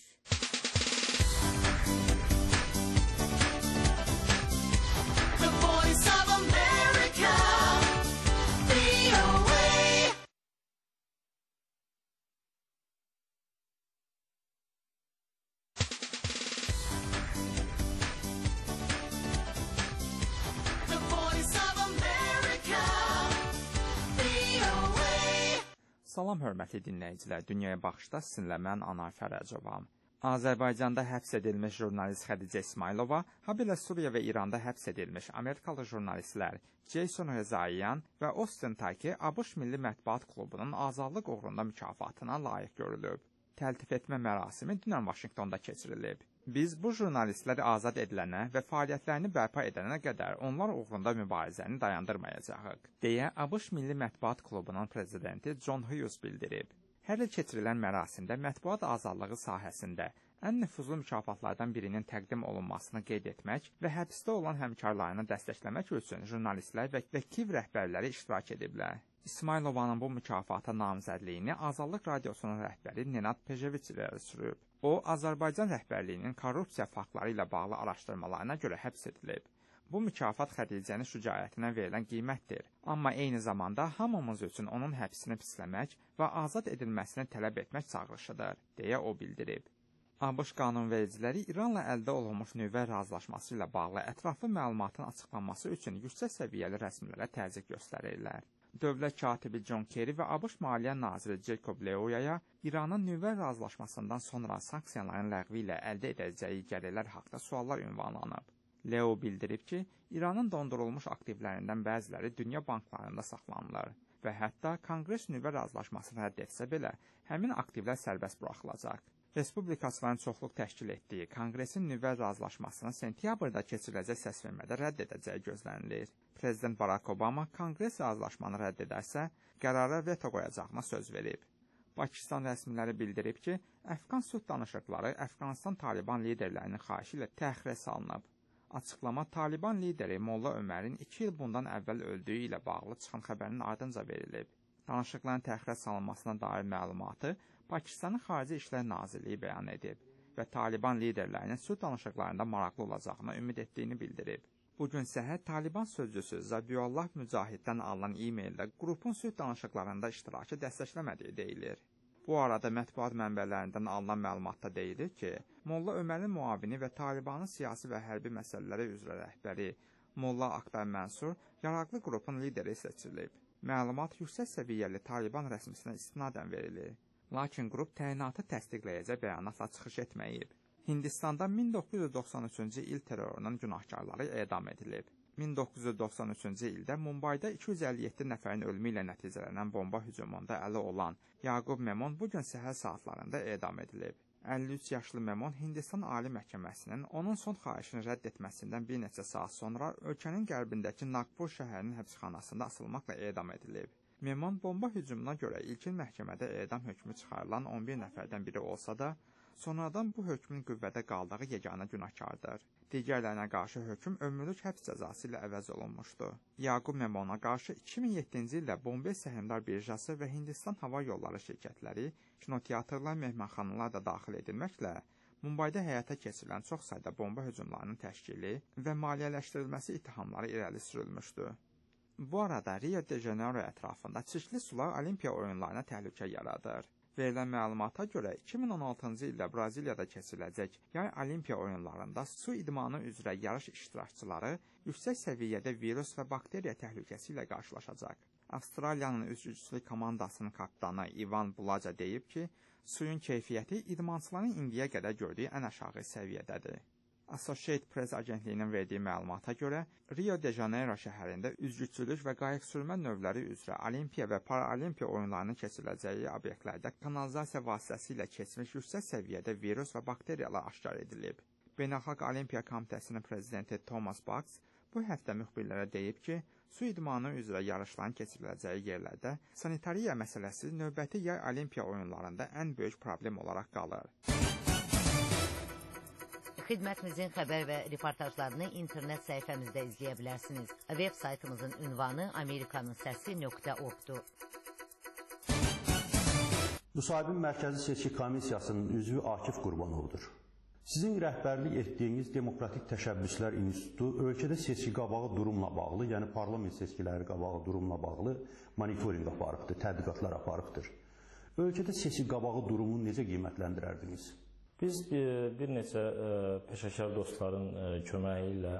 The Voice of America, V O A. The Voice of America, V O A. Salam hörmətli dinləyicilər, Dünyaya Baxışda sizinlə mən Anar Fərəcovam. Azərbaycanda həbs edilmiş jurnalist Xədicə İsmailova, habelə Suriya və İranda həbs edilmiş Amerikalı jurnalistlər Jason Rezaian və Austin Tayki ABŞ Milli Mətbuat Klubunun azadlıq uğrunda mükafatına layiq görülüb. Təltif etmə mərasimi dünən Vaşinqtonda keçirilib. Biz bu jurnalistləri azad edilənə və fəaliyyətlərini bərpa edənə qədər onlar uğrunda mübarizəni dayandırmayacağıq, deyə ABŞ Milli Mətbuat Klubunun prezidenti John Hughes bildirib. Hər il keçirilən mərasimdə mətbuat azadlığı sahəsində ən nüfuzlu mükafatlardan birinin təqdim olunmasını qeyd etmək və həbsdə olan həmkarlarını dəstəkləmək üçün jurnalistlər və Kiv rəhbərləri iştirak ediblər. İsmailovanın bu mükafata namizədliyini Azadlıq Radiosunun rəhbəri Nenad Pejeviç irəli sürüb. O, Azərbaycan rəhbərliyinin korrupsiya faktları ilə bağlı araşdırmalarına görə həbs edilib. Bu mükafat Xədicənin şücaətinə verilən qiymətdir. Amma eyni zamanda hamımız üçün onun həbsini pisləmək və azad edilməsini tələb etmək çağırışıdır, deyə o bildirib. ABŞ qanunvericiləri İranla əldə olunmuş nüvə razılaşması ilə bağlı ətraflı məlumatın açıqlanması üçün yüksək səviyyəli rəsmilərə təzyiq göstərirlər. Dövlət katibi John Kerry və ABŞ Maliyyə naziri Jacob Leoyaya İranın nüvə razılaşmasından sonra sanksiyaların ləğvi ilə əldə edəcəyi gəlirlər haqda suallar ünvanlanıb. Leo bildirib ki, İranın dondurulmuş aktivlərindən bəziləri dünya banklarında saxlanılır və hətta Konqres nüvə razılaşmasını rədd etsə belə, həmin aktivlər sərbəst buraxılacaq. Respublikaçıların çoxluq təşkil etdiyi Konqresin nüvə razılaşmasını sentyabrda keçiriləcək səsvermədə rədd edəcəyi gözlənilir. Prezident Barack Obama Konqres razılaşmanı rədd edərsə, qərara veto qoyacağına söz verib. Pakistan rəsmiləri bildirib ki, Əfqan sülh danışıqları Əfqanistan Taliban liderlərinin xahişi ilə təxirə salınıb. Açıqlama Taliban lideri Molla Ömərin iki il bundan əvvəl öldüyü ilə bağlı çıxan xəbərinin ardınca verilib. Danışıqların təxirə salınmasına dair məlumatı Pakistanın Xarici İşlər Nazirliyi bəyan edib və Taliban liderlərinin sülh danışıqlarında maraqlı olacağına ümid etdiyini bildirib. Bugün səhər Taliban sözcüsü Zabihullah Mücahiddən alınan e-maildə qrupun sülh danışıqlarında iştirakı dəstəkləmədiyi deyilir. Bu arada mətbuat mənbələrindən alınan məlumatda deyilir ki, Molla Ömərin müavini və Talibanın siyasi və hərbi məsələləri üzrə rəhbəri Molla Akbar Mənsur yaraqlı qrupun lideri seçilib. Məlumat yüksək səviyyəli Taliban rəsmisinə istinadən verilir. Lakin qrup təyinatı təsdiqləyəcək bəyanatla çıxış etməyib. Hindistanda min doqquz yüz doxsan üçüncü il terrorunun günahkarları edam edilib. min doqquz yüz doxsan üçüncü ildə Mumbayda iki yüz əlli yeddi nəfərin ölümü ilə nəticələnən bomba hücumunda əli olan Yaqub Memon bugün səhər saatlarında edam edilib. əlli üç yaşlı Memon Hindistan Ali Məhkəməsinin onun son xahişini rədd etməsindən bir neçə saat sonra ölkənin qərbindəki Nagpur şəhərinin həbsxanasında asılmaqla edam edilib. Memon bomba hücumuna görə ilkin məhkəmədə edam hökmü çıxarılan on bir nəfərdən biri olsa da, sonradan bu hökmün qüvvədə qaldığı yeganə günahkardır. Digərlərinə qarşı hökm ömürlük həbs cəzası ilə əvəz olunmuşdu. Yaqub Memona qarşı iki min yeddinci ildə Bombey Səhmdar Birjası və Hindistan Hava Yolları şirkətləri, kinoteatrlar, mehmanxanalar da daxil edilməklə Mumbayda həyata keçirilən çox sayda bomba hücumlarının təşkili və maliyyələşdirilməsi ittihamları irəli sürülmüşdü. Bu arada Rio de Janeiro ətrafında çirkli sular Olimpiya oyunlarına təhlükə yaradır. Verilən məlumata görə iki min on altıncı ildə Braziliyada keçiriləcək yay Olimpiya oyunlarında su idmanı üzrə yarış iştirakçıları yüksək səviyyədə virus və bakteriya təhlükəsi ilə qarşılaşacaq. Avstraliyanın üzgüçülük komandasının kapitanı Ivan Bulaca deyib ki, suyun keyfiyyəti idmançıların indiyə qədər gördüyü ən aşağı səviyyədədir. Associated Press agentliyinin verdiyi məlumata görə, Rio de Janeiro şəhərində üzgüçülük və qayıqsürmə növləri üzrə Olimpiya və Paralimpiya oyunlarının keçiriləcəyi obyektlərdə kanalizasiya vasitəsilə keçmiş yüksək səviyyədə virus və bakteriyalar aşkar edilib. Beynəlxalq Olimpiya Komitəsinin prezidenti Thomas Bach bu həftə müxbirlərə deyib ki, su idmanı üzrə yarışların keçiriləcəyi yerlərdə sanitariya məsələsi növbəti yay Olimpiya oyunlarında ən böyük problem olaraq qalır. Xidmətimizin xəbər və reportajlarını internet səhifəmizdə izləyə bilərsiniz. Web saytımızın ünvanı amerikanın səsi nöqtə org-dur. Müsahibin Mərkəzi Seçki Komissiyasının üzvü Akif Qurbanovdur. Sizin rəhbərlik etdiyiniz Demokratik Təşəbbüslər İnstitutu ölkədə seçki qabağı durumla bağlı, yəni parlament seçkiləri qabağı durumla bağlı monitorinq aparıbdır, tədqiqatlar aparıbdır. Ölkədə seçki qabağı durumunu necə qiymətləndirərdiniz? Biz bir neçə peşəkar dostların köməyi ilə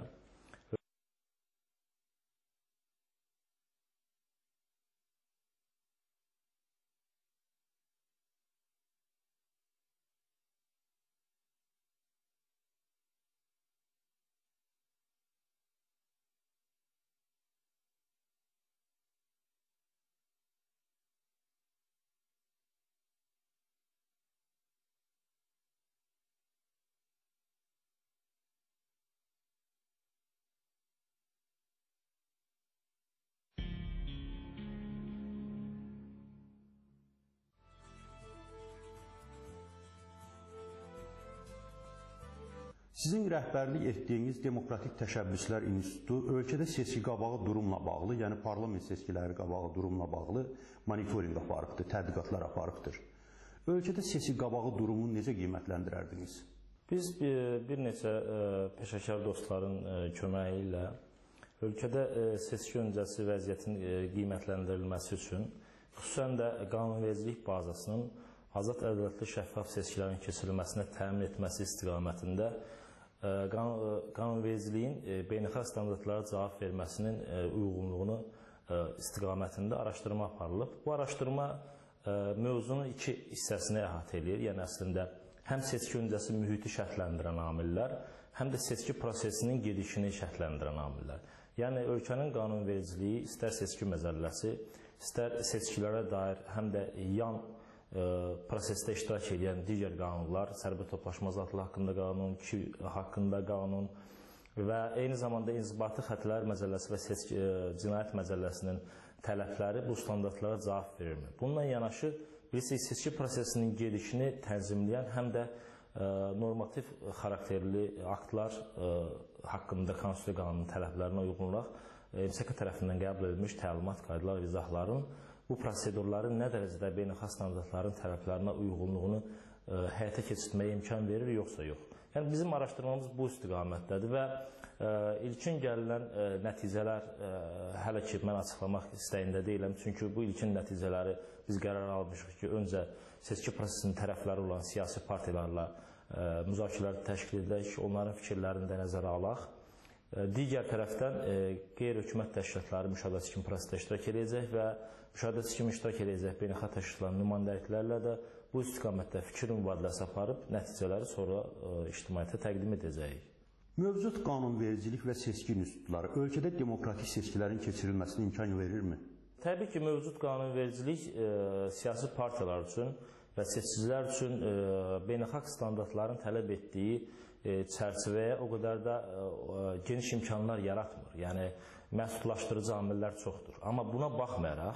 Sizin rəhbərlik etdiyiniz Demokratik Təşəbbüslər İnstitutu ölkədə seçki qabağı durumla bağlı, yəni parlament seçkiləri qabağı durumla bağlı monitorinq aparıbdır, tədqiqatlar aparıbdır. Ölkədə seçki qabağı durumunu necə qiymətləndirərdiniz? Biz bir neçə peşəkar dostların köməyi ilə ölkədə seçki öncəsi vəziyyətin qiymətləndirilməsi üçün, xüsusən də qanunvericilik bazasının azad, ədalətli, şəffaf seçkilərin keçirilməsinə təmin etməsi istiqamətində qanunvericiliyin beynəlxalq standartlara cavab verməsinin uyğunluğunu istiqamətində araşdırma aparılıb. Bu araşdırma mövzunun iki hissəsini əhatə edir. Yəni, əslində, həm seçki öncəsi mühiti şərtləndirən amillər, həm də seçki prosesinin gedişini şərtləndirən amillər. Yəni, ölkənin qanunvericiliyi, istər seçki məzəlləsi, istər seçkilərə dair həm də yan prosesdə iştirak edən digər qanunlar, sərbəst toplaşma azadlığı haqqında qanun, kişi haqqında qanun və eyni zamanda inzibati xətlər məcəlləsi və seçki, cinayət məcəlləsinin tələbləri bu standartlara cavab verilmir. Bununla yanaşı, bilirsiniz, seçki prosesinin gedişini tənzimləyən həm də normativ xarakterli aktlar haqqında Konstitusiya qanunun tələblərinə uyğun olaraq M S K tərəfindən qəbul edilmiş təlimat, qaydalar və izahların bu prosedurların nə dərəcədə beynəlxalq standartların tələblərinə uyğunluğunu həyata keçirməyə imkan verir, yoxsa yox. Yəni, bizim araşdırmamız bu istiqamətdədir və ilkin gəlilən nəticələr hələ ki, mən açıqlamaq istəyində deyiləm. Çünki bu ilkin nəticələri biz qərar almışıq ki, öncə seçki prosesinin tərəfləri olan siyasi partiyalarla müzakirələr təşkil edək, onların fikirlərini də nəzərə alaq. Digər tərəfdən qeyri-hökumət təşkilatları müşahidəçi kimi prosesdə iştirak edəcək və müşahidəçi kimi iştirak edəcək beynəlxalq təşkilatların nümayəndəliklərlə də bu istiqamətdə fikir mübadiləsi aparıb nəticələri sonra ictimaiyyətə təqdim edəcəyik. Mövcud qanunvericilik və seçki institutları ölkədə demokratik seçkilərin keçirilməsinə imkan verirmi? Təbii ki, mövcud qanunvericilik siyasi partiyalar üçün və seçicilər üçün beynəlxalq standartların tələb etdiyi çərçivəyə o qədər də geniş imkanlar yaratmır. Yəni, məhdudlaşdırıcı amillər çoxdur. Amma buna baxmayaraq,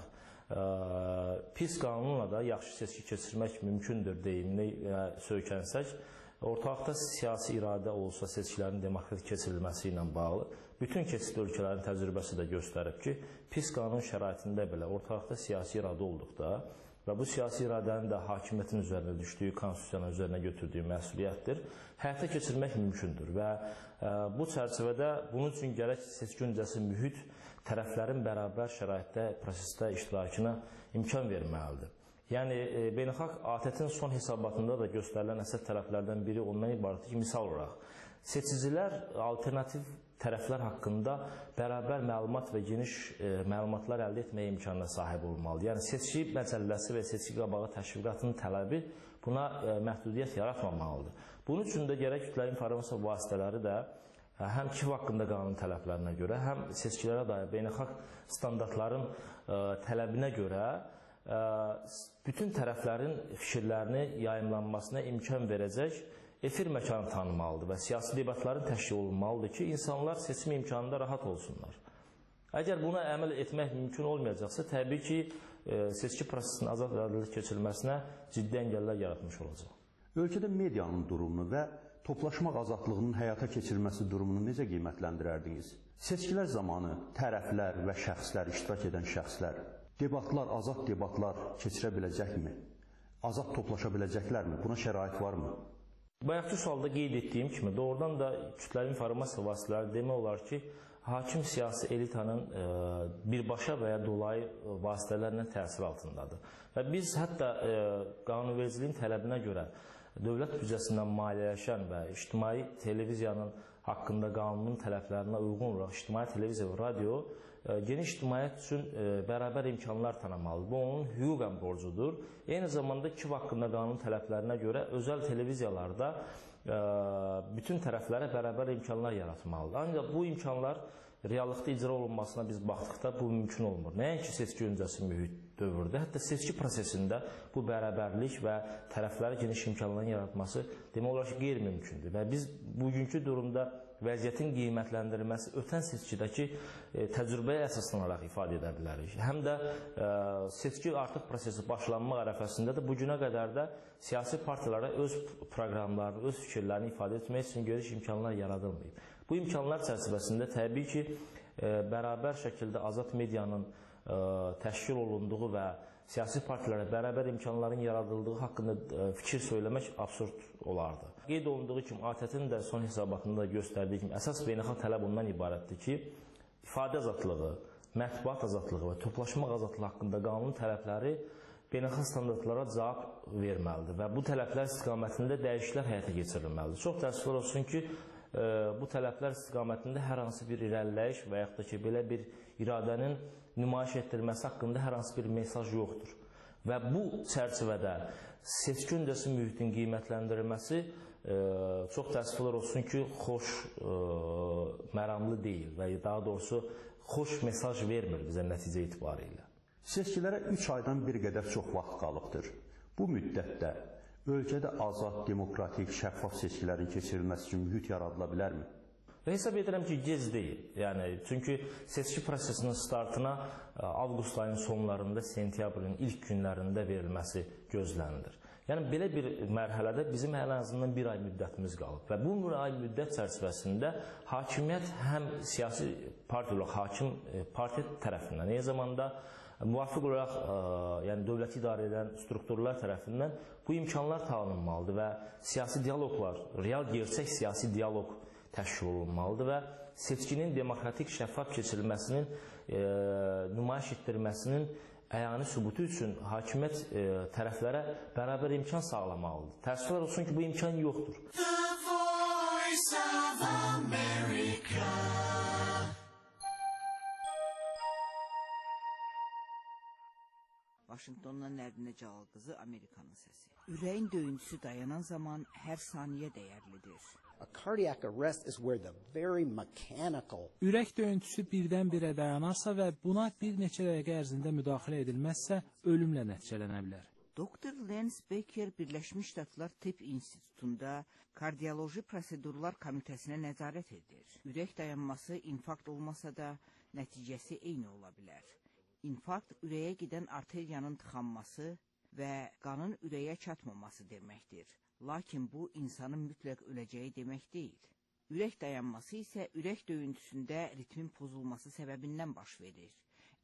pis qanunla da yaxşı seçki keçirmək mümkündür deyimini söykənsək, ortalıqda siyasi iradə olsa seçkilərin demokratik keçirilməsi ilə bağlı bütün keçid ölkələrin təcrübəsi də göstərib ki, pis qanun şəraitində belə ortalıqda siyasi iradə olduqda və bu siyasi iradənin də hakimiyyətin üzərinə düşdüyü, konstitusiyanın üzərinə götürdüyü məsuliyyətdir. Həyata keçirmək mümkündür və ə, bu çərçivədə bunun üçün gərək seçki öncəsi mühit tərəflərin bərabər şəraitdə, prosesdə iştirakına imkan verməlidir. Yəni, e, beynəlxalq A T T-in son hesabatında da göstərilən əsas tərəflərdən biri ondan ibarətdir ki, misal olaraq, seçicilər alternativ tərəflər haqqında bərabər məlumat və geniş e, məlumatlar əldə etməyə imkanına sahib olmalıdır. Yəni, seçki məcəlləsi və seçki qabağı təşviqatının tələbi buna e, məhdudiyyət yaratmamalıdır. Bunun üçün də gərək kütləvi informasiya vasitələri də e, həm K İ V haqqında qanun tələblərinə görə, həm seçkilərə dair beynəlxalq standartların e, tələbinə görə bütün tərəflərin fikirlərini yayımlanmasına imkan verəcək efir məkanı tanınmalıdır və siyasi debatların təşkil olunmalıdır ki, insanlar seçim imkanında rahat olsunlar. Əgər buna əməl etmək mümkün olmayacaqsa, təbii ki, seçki prosesinin azad və ədalətli keçirilməsinə ciddi əngəllər yaratmış olacaq. Ölkədə medianın durumu və toplaşmaq azadlığının həyata keçirilməsi durumunu necə qiymətləndirərdiniz? Seçkilər zamanı tərəflər və şəxslər, iştirak edən şəxslər debatlar, azad debatlar keçirə biləcəkmi? Azad toplaşa biləcəklərmi? Buna şərait varmı? Bayaqki sualda qeyd etdiyim kimi, doğrudan da kütləvi informasiya vasitələri demək olar ki, hakim siyasi elitanın e, birbaşa və ya dolayı vasitələrlə təsir altındadır. Və biz hətta e, qanunvericiliyin tələbinə görə dövlət büdcəsindən maliyyələşən və ictimai televiziyanın haqqında qanunun tələblərinə uyğun olaraq ictimai televiziya və radio geniş ictimaiyyət üçün bərabər imkanlar tanımalıdır. Bu, onun hüquqən borcudur. Eyni zamanda K İ V haqqında qanun tələblərinə görə özəl televiziyalarda bütün tərəflərə bərabər imkanlar yaratmalıdır. Ancaq bu imkanlar reallıqda icra olunmasına biz baxdıqda bu mümkün olmur. Nəinki seçki öncəsi mühit dövrdə, hətta seçki prosesində bu bərabərlik və tərəflərə geniş imkanların yaratması demək olar ki, qeyri-mümkündür. Və biz bugünkü durumda vəziyyətin qiymətləndirilməsi ötən seçkidəki e, təcrübəyə əsaslanaraq ifadə edə bilərik. Həm də e, seçki artıq prosesi başlanmaq ərəfəsində də bugünə qədər də siyasi partiyalara öz proqramlarını, öz fikirlərini ifadə etmək üçün geniş imkanlar yaradılmayıb. Bu imkanlar çərçivəsində təbii ki, e, bərabər şəkildə azad medianın e, təşkil olunduğu və siyasi partilərə bərabər imkanların yaradıldığı haqqında e, fikir söyləmək absurd olardı. Qeyd olunduğu kimi, A T T-nin də son hesabatında da göstərdiyi kimi, əsas beynəlxalq tələb ondan ibarətdir ki, ifadə azadlığı, mətbuat azadlığı və toplaşmaq azadlığı haqqında qanun tələbləri beynəlxalq standartlara cavab verməlidir və bu tələblər istiqamətində dəyişikliklər həyata keçirilməlidir. Çox təəssüflər olsun ki, bu tələblər istiqamətində hər hansı bir irəliləyiş və yaxud da ki, belə bir iradənin nümayiş etdirilməsi haqqında hər hansı bir mesaj yoxdur. Və bu çərçivədə seçki öncəsi mühitin qiymətləndirilməsi e, çox təəssüflər olsun ki, xoş e, məramlı deyil və daha doğrusu xoş mesaj vermir bizə nəticə etibarilə. Seçkilərə üç aydan bir qədər çox vaxt qalıbdır. Bu müddətdə ölkədə azad, demokratik, şəffaf seçkilərin keçirilməsi üçün mühit yaradıla bilərmi? Və hesab edirəm ki, gec deyil. Yəni, çünki seçki prosesinin startına avqust ayının sonlarında, sentyabrın ilk günlərində verilməsi gözlənilir. Yəni, belə bir mərhələdə bizim ən azından bir ay müddətimiz qalıb. Və bu bir ay müddət çərçivəsində hakimiyyət həm siyasi partiyalar, hakim partiya tərəfindən, eyni zamanda müvafiq olaraq yəni, dövləti idarə edən strukturlar tərəfindən bu imkanlar tanınmalıdır və siyasi diyaloqlar, real gerçək siyasi diyaloq təşkil olunmalıdır və seçkinin demokratik şəffaf keçirilməsinin, e, nümayiş etdirilməsinin əyani sübutu üçün hakimiyyət e, tərəflərə bərabər imkan sağlamalıdır. Təəssüflər olsun ki, bu imkan yoxdur. The Voice of America. Vaşinqtondan Nərdinə Cəlal qızı, Amerikanın səsi. Ürəyin döyüntüsü dayanan zaman hər saniyə dəyərlidir. A cardiac arrest is where the very mechanical Ürək döyüntüsü birdən-birə dayanarsa və buna bir neçə dəqiqə ərzində müdaxilə edilməzsə, ölümlə nəticələnə bilər. doktor Lance Becker Birləşmiş Ştatlar Tibb İnstitutunda Kardioloji Prosedurlar Komitəsinə nəzarət edir. Ürək dayanması infarkt olmasa da nəticəsi eyni ola bilər. İnfarkt ürəyə gedən arteriyanın tıxanması və qanın ürəyə çatmaması deməkdir. Lakin bu, insanın mütləq öləcəyi demək deyil. Ürək dayanması isə ürək döyüntüsündə ritmin pozulması səbəbindən baş verir.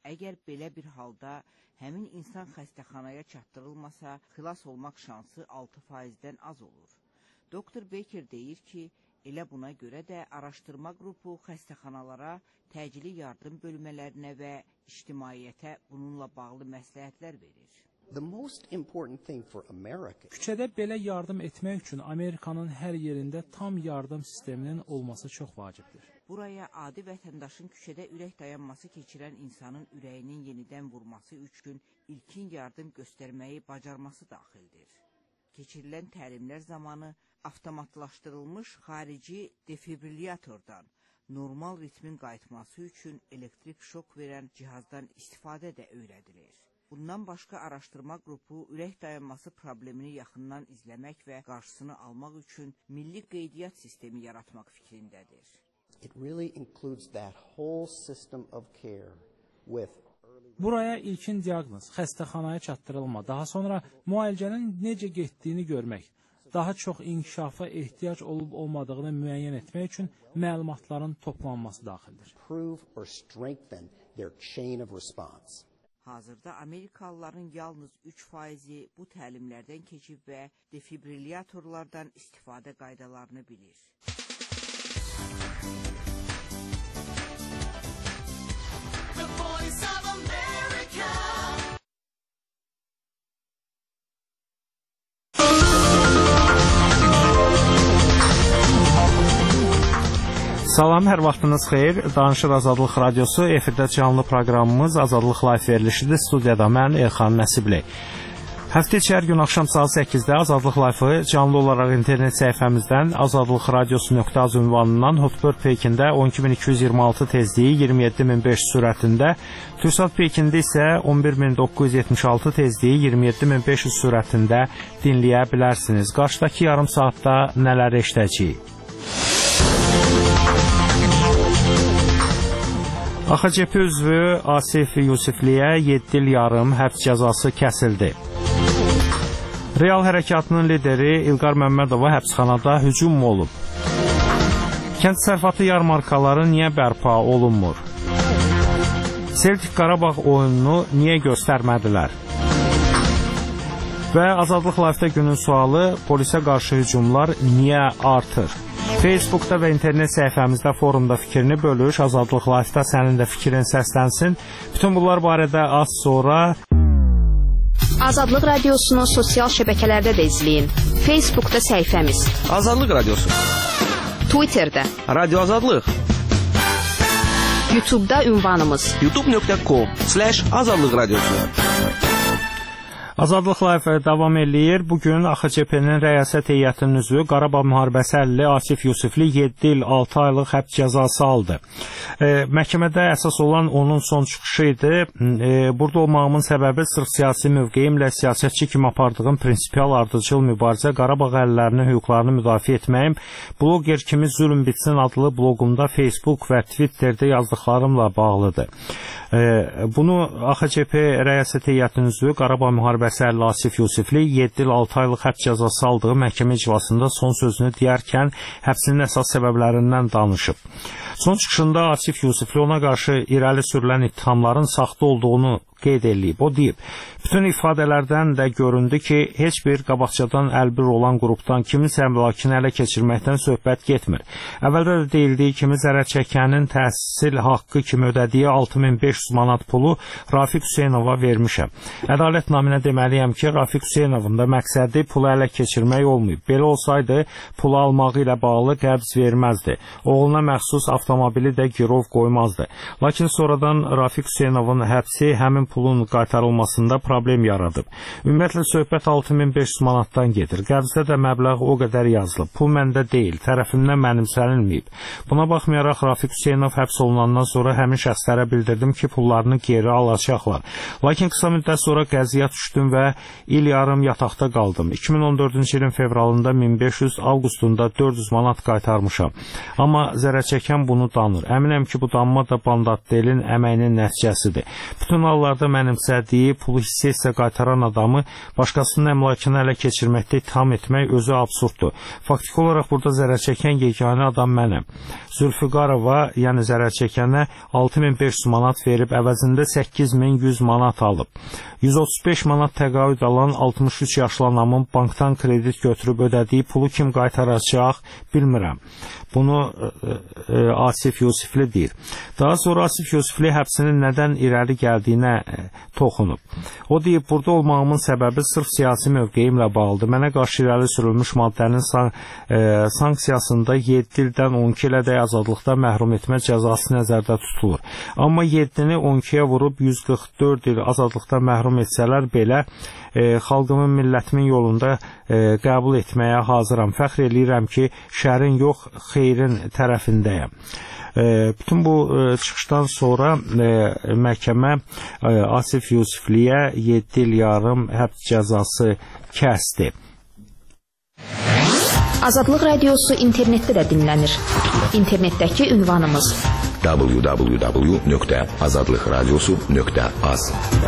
Əgər belə bir halda həmin insan xəstəxanaya çatdırılmasa, xilas olmaq şansı altı faizdən az olur. Doktor Baker deyir ki, elə buna görə də araşdırma qrupu xəstəxanalara, təcili yardım bölmələrinə və ictimaiyyətə bununla bağlı məsləhətlər verir. The most important thing for America. Küçədə belə yardım etmək üçün Amerikanın hər yerində tam yardım sisteminin olması çox vacibdir. Buraya adi vətəndaşın küçədə ürək dayanması keçirən insanın ürəyinin yenidən vurması üçün ilkin yardım göstərməyi bacarması daxildir. Keçirilən təlimlər zamanı avtomatlaşdırılmış xarici defibrilyatordan normal ritmin qayıtması üçün elektrik şok verən cihazdan istifadə də öyrədilir. Bundan başqa araşdırma qrupu ürək dayanması problemini yaxından izləmək və qarşısını almaq üçün milli qeydiyyat sistemi yaratmaq fikrindədir. It really includes that whole system of care with Buraya ilkin diaqnoz, xəstəxanaya çatdırılma, daha sonra müalicənin necə getdiyini görmək, daha çox inkişafa ehtiyac olub olmadığını müəyyən etmək üçün məlumatların toplanması daxildir. Prove or strengthen their chain of response. Hazırda Amerikalıların yalnız üç faizi bu təlimlərdən keçib və defibrilyatorlardan istifadə qaydalarını bilir. The Voice of America. Salam, hər vaxtınız xeyir. Danışır Azadlıq Radiosu, efirdə canlı proqramımız Azadlıq Live verilişidir. Studiyada mən Elxan Nəsibli. Həftə içi hər gün axşam saat səkkizdə Azadlıq Live-ı canlı olaraq internet səhifəmizdən azadlıq radiosu nöqtə az ünvanından Hotbird Pekində on iki min iki yüz iyirmi altı tezliyi iyirmi yeddi min beş yüz sürətində, Türksat Pekində isə on bir min doqquz yüz yetmiş altı tezliyi iyirmi yeddi min beş yüz sürətində dinləyə bilərsiniz. Qarşıdakı yarım saatda nələr eşidəcəyik? A X C P üzvü Asif Yusifliyə yeddi il yarım həbs cəzası kəsildi. Real hərəkatının lideri İlqar Məmmədova həbsxanada hücum olub. Kənd təsərrüfatı yarmarkaları niyə bərpa olunmur? Celtic Qarabağ oyununu niyə göstərmədilər? Və Azadlıq Live-də günün sualı, polisə qarşı hücumlar niyə artır? Facebookda və internet səhifəmizdə, forumda fikrini bölüş, Azadlıq Live-da sənin də fikrin səslənsin. Bütün bunlar barədə az sonra Azadlıq Radiosunu sosial şəbəkələrdə də izləyin. Facebookda səhifəmiz Azadlıq Radiosu, Twitterdə Radio Azadlıq, YouTube'da ünvanımız youtube nöqtə com slash azadlıq radiosu. Azadlıq Live davam eləyir. Bugün A X C P-nin rəyasət heyətinin üzvü Qarabağ müharibəsi əlili Asif Yusifli yeddi il altı aylıq həbs cəzası aldı. E, məhkəmədə əsas olan onun son çıxışı idi. E, burada olmağımın səbəbi sırf siyasi mövqeyimlə siyasətçi kimi apardığım prinsipial ardıcıl mübarizə, Qarabağ əlillərinin hüquqlarını müdafiə etməyim, bloger kimi zülm bitsin adlı bloqumda Facebook və Twitterdə yazdıqlarımla bağlıdır. E, bunu A X C P rəyasət heyətinin üzvü Qarabağ müharibəsi əlili Asif Yusifli yeddi il altı aylıq həbs cəzası aldığı məhkəmə iclasında son sözünü deyərkən həbsinin əsas səbəblərindən danışıb. Son çıxışında Asif Yusifli ona qarşı irəli sürülən ittihamların saxta olduğunu qeyd edib. O deyib, bütün ifadələrdən də göründü ki, heç bir qabaqcadan əlbir olan qrupdan kiminsə əmlakını ələ keçirməkdən söhbət getmir. Əvvəldə də deyildiyi kimi zərər çəkənin təhsil haqqı kimi ödədiyi altı min beş yüz manat pulu Rafiq Hüseynova vermişəm. Ədalət naminə deməliyəm ki, Rafiq Hüseynovun da məqsədi pulu ələ keçirmək olmayıb. Belə olsaydı, pulu almağı ilə bağlı qəbz verməzdi. Oğluna məxsus avtomobili də girov qoymazdı. Lakin sonradan Rafiq Hüseynovun həbsi həmin pulun qaytarılmasında problem yaradıb. Ümumiyyətlə söhbət altı min beş yüz manatdan gedir. Qəbzdə də məbləğ o qədər yazılıb. Pul məndə deyil, tərəfimdən mənimsənilməyib. Buna baxmayaraq Rafiq Hüseynov həbs olunandan sonra həmin şəxslərə bildirdim ki, pullarını geri alacaqlar. Lakin qısa müddət sonra qəziyyət düşdüm və il yarım yataqda qaldım. iki min on dördüncü ilin fevralında min beş yüz, avqustunda dörd yüz manat qaytarmışam. Amma zərər çəkən bunu danır. Əminəm ki, bu danma da Bandatdelin əməyinin nəticəsidir. Bütün hallarda halda mənimsədiyi pulu hissə-hissə qaytaran adamı başqasının əmlakını ələ keçirməkdə ittiham etmək özü absurddur. Faktiki olaraq burada zərər çəkən yeganə adam mənəm. Zülfüqarova, yəni zərər çəkənə altı min beş yüz manat verib əvəzində səkkiz min yüz manat alıb. yüz otuz beş manat təqaüd alan altmış üç yaşlı anamın bankdan kredit götürüb ödədiyi pulu kim qaytaracaq bilmirəm. Bunu e, e, Asif Yusifli deyir. Daha sonra Asif Yusifli həbsinin nədən irəli gəldiyinə e, toxunub. O deyib, burada olmağımın səbəbi sırf siyasi mövqeyimlə bağlıdır. Mənə qarşı irəli sürülmüş maddənin san, e, sanksiyasında yeddi ildən on iki ilədək azadlıqdan məhrum etmə cəzası nəzərdə tutulur. Amma yeddini on ikiyə vurub yüz qırx dörd il azadlıqdan məhrum etsələr belə e, xalqımın, millətimin yolunda e, qəbul etməyə hazıram. Fəxr eləyirəm ki, şərin yox, xeyrin tərəfindəyəm. E, bütün bu e, çıxışdan sonra e, məhkəmə e, Asif Yusifliyə yeddi il yarım həbs cəzası kəsdi. Azadlıq Radiosu internetdə də dinlənir. İnternetdəki ünvanımız w w w nöqtə azadlıq radiosu nöqtə az.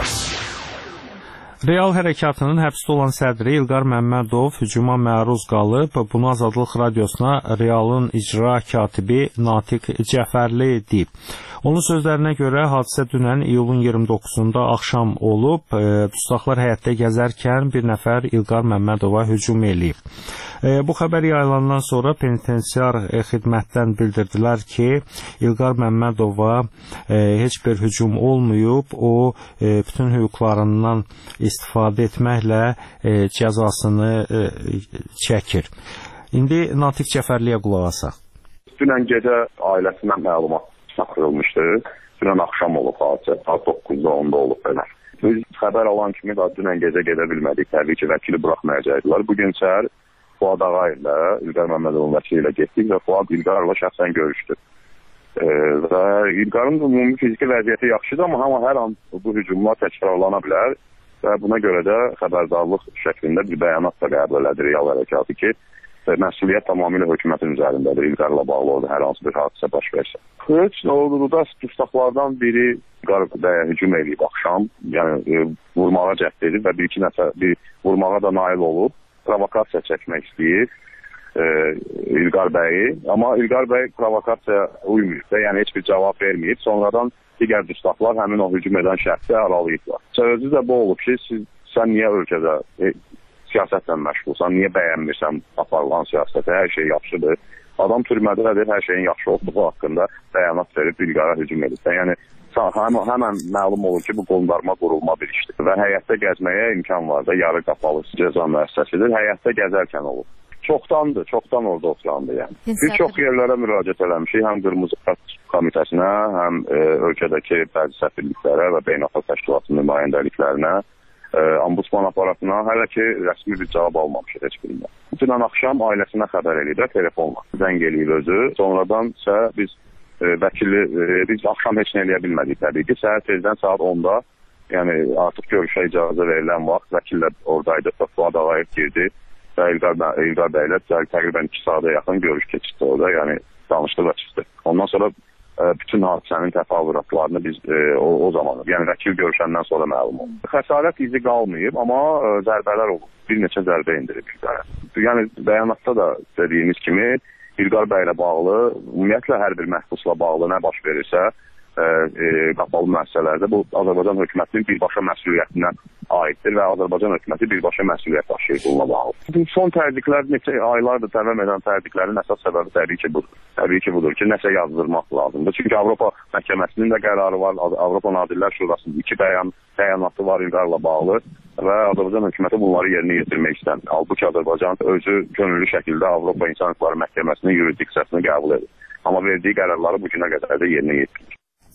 Real hərəkatının həbsdə olan sədri İlqar Məmmədov hücuma məruz qalıb. Bunu Azadlıq Radiosuna Realın icra katibi Natiq Cəfərli deyib. Onun sözlərinə görə hadisə dünən iyulun iyirmi doqquzunda axşam olub. E, dustaqlar həyətdə gəzərkən bir nəfər İlqar Məmmədova hücum eləyib. E, bu xəbər yayılandan sonra penitensiar e, xidmətdən bildirdilər ki, İlqar Məmmədova e, heç bir hücum olmayıb. O e, bütün hüquqlarından istifadə etməklə e, cəzasını e, çəkir. İndi Natiq Cəfərliyə qulaq asaq. Dünən gecə ailəsindən məlumat çatdırılmışdı. Dünən axşam olub hadisə, saat doqquzda onda olub belə. Biz xəbər alan kimi daha dünən gecə gedə bilmədik. Təbii ki, vəkili buraxmayacaqdılar. Bugün səhər Fuad Ağa ilə, İlqar Məmmədovun vəkili ilə getdik və Fuad İlqarla şəxsən görüşdü. E, və İlqarın ümumi fiziki vəziyyəti yaxşıdır, amma hər an bu hücumlar təkrarlana bilər və buna görə də xəbərdarlıq şəklində bir bəyanat da qəbul elədi Real hərəkatı ki, məsuliyyət tamamilə hökumətin üzərindədir. İlqarla bağlı oldu hər hansı bir hadisə baş versə. Heç orduda dustaqlardan biri İlqar'a hücum edib axşam, yəni e, vurmağa cəhd edib və bir iki nəfər bir vurmağa da nail olub, provokasiya çəkmək istəyir e, İlqar bəyi, amma İlqar bəy provokasiyaya uymuyub və yəni heç bir cavab verməyib. Sonradan digər dustaqlar həmin o hücum edən şəxsi aralayıblar. Sözü də bu olub ki, siz, sən niyə ölkədə e, siyasətlə məşğulsan, niyə bəyənmirsən aparılan siyasətə, hər şey yaxşıdır. Adam türmədədir, hər şeyin yaxşı olduğu haqqında bəyanat verib İlqara hücum edib. Yəni, həm, həmən məlum olur ki, bu qondarma qurulma bir işdir və həyətdə gəzməyə imkan var da, yarı qapalı cəza müəssisəsidir, həyətdə gəzərkən olur. Çoxdandır, çoxdan orada oturandı yəni. Bir çox yerlərə müraciət eləmişik, həm Qırmızı Xətt Komitəsinə, həm e, ölkədəki bəzi səfirliklərə və beynəlxalq təşkilatın nümayəndəliklərinə, Ombudsman aparatına hələ ki rəsmi bir cavab almamışıq heç birindən. Dünən axşam ailəsinə xəbər eləyib, telefonla zəng eləyib özü. Sonradan isə biz e, vəkili, e, biz axşam heç nə eləyə bilmədik təbii ki. Səhər tezdən saat onda, yəni artıq görüşə icazə verilən vaxt vəkillə oradaydı, Fuad Ağayev girdi və İlqar, İlqar bəylə təqribən iki saata yaxın görüş keçirdi orada, yəni danışdı və çıxdı. Ondan sonra bütün hadisənin təfavüratlarını biz e, o, o zaman, yəni vəkil görüşəndən sonra məlum oldu. Xəsarət izi qalmayıb, amma e, zərbələr olub. Bir neçə zərbə indirib İlqara. Yəni bəyanatda da dediyimiz kimi İlqar bəylə bağlı, ümumiyyətlə hər bir məhbusla bağlı nə baş verirsə, e, e, qapalı müəssisələrdə bu Azərbaycan hökumətinin birbaşa məsuliyyətindən aiddir və Azərbaycan hökuməti birbaşa məsuliyyət daşıyır bununla bağlı. Son tərdiklər, neçə aylardır təvəm edən tərdiklərin əsas səbəbi təbii ki budur. Təbii ki budur ki, nəsə yazdırmaq lazımdır. Çünki Avropa məhkəməsinin də qərarı var, Avropa Nazirlər Şurasının iki bəyan, bəyanatı var İlqarla bağlı və Azərbaycan hökuməti bunları yerinə yetirmək istəmir. Halbuki Azərbaycan özü könüllü şəkildə Avropa İnsan Hüquqları Məhkəməsinin yurisdiksiyasını qəbul edir. Amma verdiyi qərarları bu günə qədər də yerinə yetirir.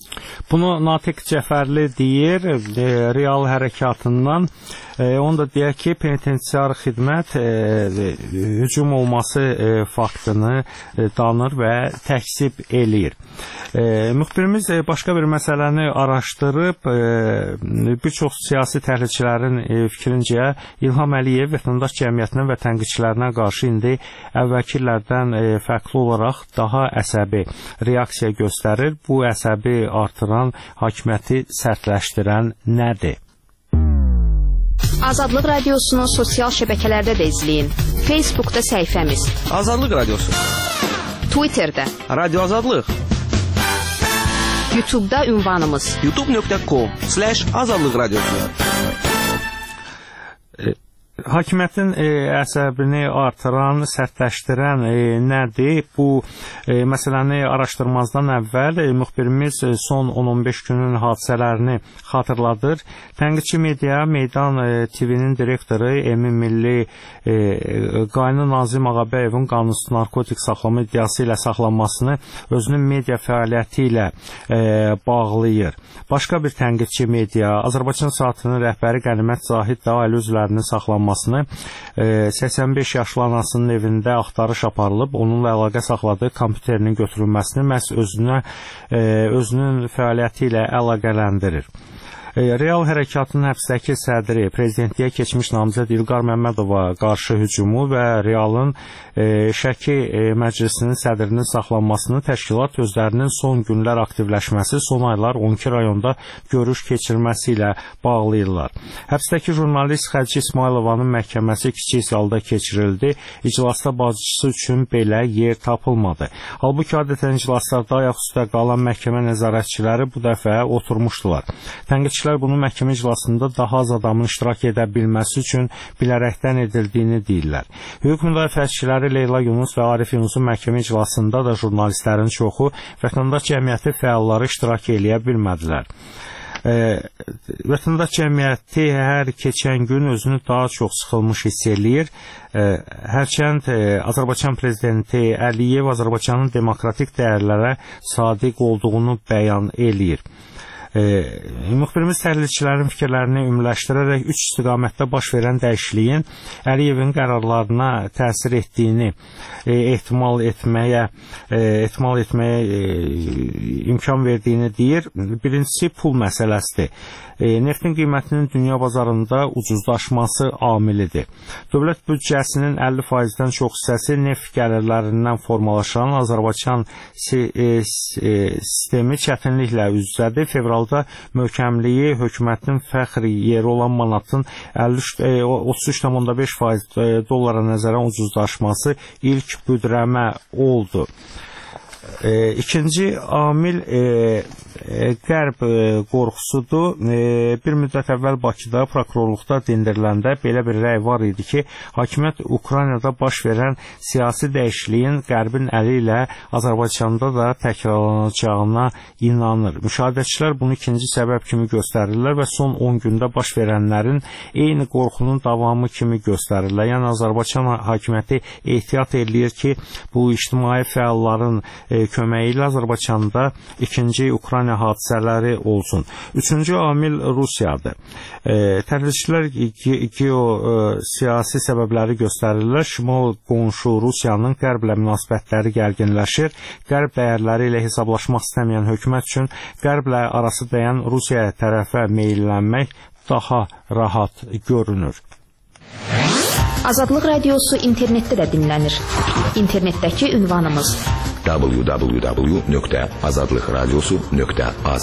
Bunu Natiq Cəfərli deyir, e, Real hərəkatından. E, onu da deyək ki, penitensiar xidmət e, hücum olması e, faktını e, danır və təksib eləyir. E, müxbirimiz e, başqa bir məsələni araşdırıb, e, bir çox siyasi təhlilçilərin e, fikrincə İlham Əliyev vətəndaş cəmiyyətinə və tənqidçilərinə qarşı indi əvvəlki illərdən e, fərqli olaraq daha əsəbi reaksiya göstərir. Bu əsəbi artıran, hakimiyyəti sərtləşdirən nədir? Azadlıq Radiosunu sosial şəbəkələrdə də izləyin. Facebookda səhifəmiz Azadlıq Radiosu, Twitterdə Radio Azadlıq, YouTube'da ünvanımız youtube nöqtə com slash azadlıq radiosu. Hakimiyyətin e, əsəbini artıran, sərtləşdirən e, nədir? Bu e, məsələni araşdırmazdan əvvəl e, müxbirimiz e, son on on beş günün hadisələrini xatırladır. Tənqidçi media Meydan e, T V-nin direktoru Emin Milli e, Qaynu Nazim Ağabəyovun qanunsuz narkotik saxlama iddiası ilə saxlanmasını özünün media fəaliyyəti ilə e, bağlayır. Başqa bir tənqidçi media Azərbaycan Saatının rəhbəri Qənimət Zahid də ailə üzvlərinin saxlanmasını səksən beş yaşlı anasının evində axtarış aparılıb, onunla əlaqə saxladığı kompüterinin götürülməsini məhz özünə, özünün fəaliyyəti ilə əlaqələndirir. Real Hərəkatının həbsdəki sədri, prezidentliyə keçmiş namizəd İlqar Məmmədova qarşı hücumu və Realın e, Şəki e, Məclisinin sədrinin saxlanmasını təşkilat özlərinin son günlər aktivləşməsi, son aylar on iki rayonda görüş keçirməsi ilə bağlayırlar. Həbsdəki jurnalist Xədicə İsmailovanın məhkəməsi kiçik zalda keçirildi. İclasda bacısı üçün belə yer tapılmadı. Halbuki adətən iclaslarda ayaq üstə qalan məhkəmə nəzarətçiləri bu dəfə oturmuşdular. Tənqidçilər bunun məhkəmə iclasında daha az adamın iştirak edə bilməsi üçün bilərəkdən edildiyini deyirlər. Hüquq müdafiəçiləri Leyla Yunus və Arif Yunusun məhkəmə iclasında da jurnalistlərin çoxu vətəndaş cəmiyyəti fəalları iştirak eləyə bilmədilər. E, vətəndaş cəmiyyəti hər keçən gün özünü daha çox sıxılmış hiss eləyir. E, hərçənd e, Azərbaycan prezidenti Əliyev Azərbaycanın demokratik dəyərlərə sadiq olduğunu bəyan eləyir. E, müxbirimiz təhlilçilərin fikirlərini ümumiləşdirərək üç istiqamətdə baş verən dəyişikliyin Əliyevin qərarlarına təsir etdiyini e, ehtimal etməyə e, ehtimal etməyə e, imkan verdiyini deyir. Birincisi pul məsələsidir. E, neftin qiymətinin dünya bazarında ucuzlaşması amilidir. Dövlət büdcəsinin əlli faizdən çox hissəsi neft gəlirlərindən formalaşan Azərbaycan si e, e, sistemi çətinliklə üz-üzədir. Fevralda möhkəmliyi hökumətin fəxri yeri olan manatın otuz üç tam onda beş faiz dollara nəzərən ucuzlaşması ilk büdrəmə oldu. E, ikinci amil e, e, qərb e, qorxusudur. E, bir müddət əvvəl Bakıda prokurorluqda dindiriləndə belə bir rəy var idi ki, hakimiyyət Ukraynada baş verən siyasi dəyişikliyin qərbin əli ilə Azərbaycanda da təkrarlanacağına inanır. Müşahidəçilər bunu ikinci səbəb kimi göstərirlər və son on gündə baş verənlərin eyni qorxunun davamı kimi göstərirlər. Yəni Azərbaycan hakimiyyəti ehtiyat eləyir ki, bu ictimai fəalların e, köməyi ilə Azərbaycanda ikinci Ukrayna hadisələri olsun. Üçüncü amil Rusiyadır. E, təhlilçilər geosiyasi səbəbləri göstərirlər. Şimal qonşu Rusiyanın qərblə münasibətləri gərginləşir. Qərb dəyərləri ilə hesablaşmaq istəməyən hökumət üçün qərblə arası dəyən Rusiya tərəfə meyllənmək daha rahat görünür. Azadlıq Radiosu internetdə də dinlənir. İnternetdəki ünvanımız w w w nöqtə azadlıq radiosu nöqtə az.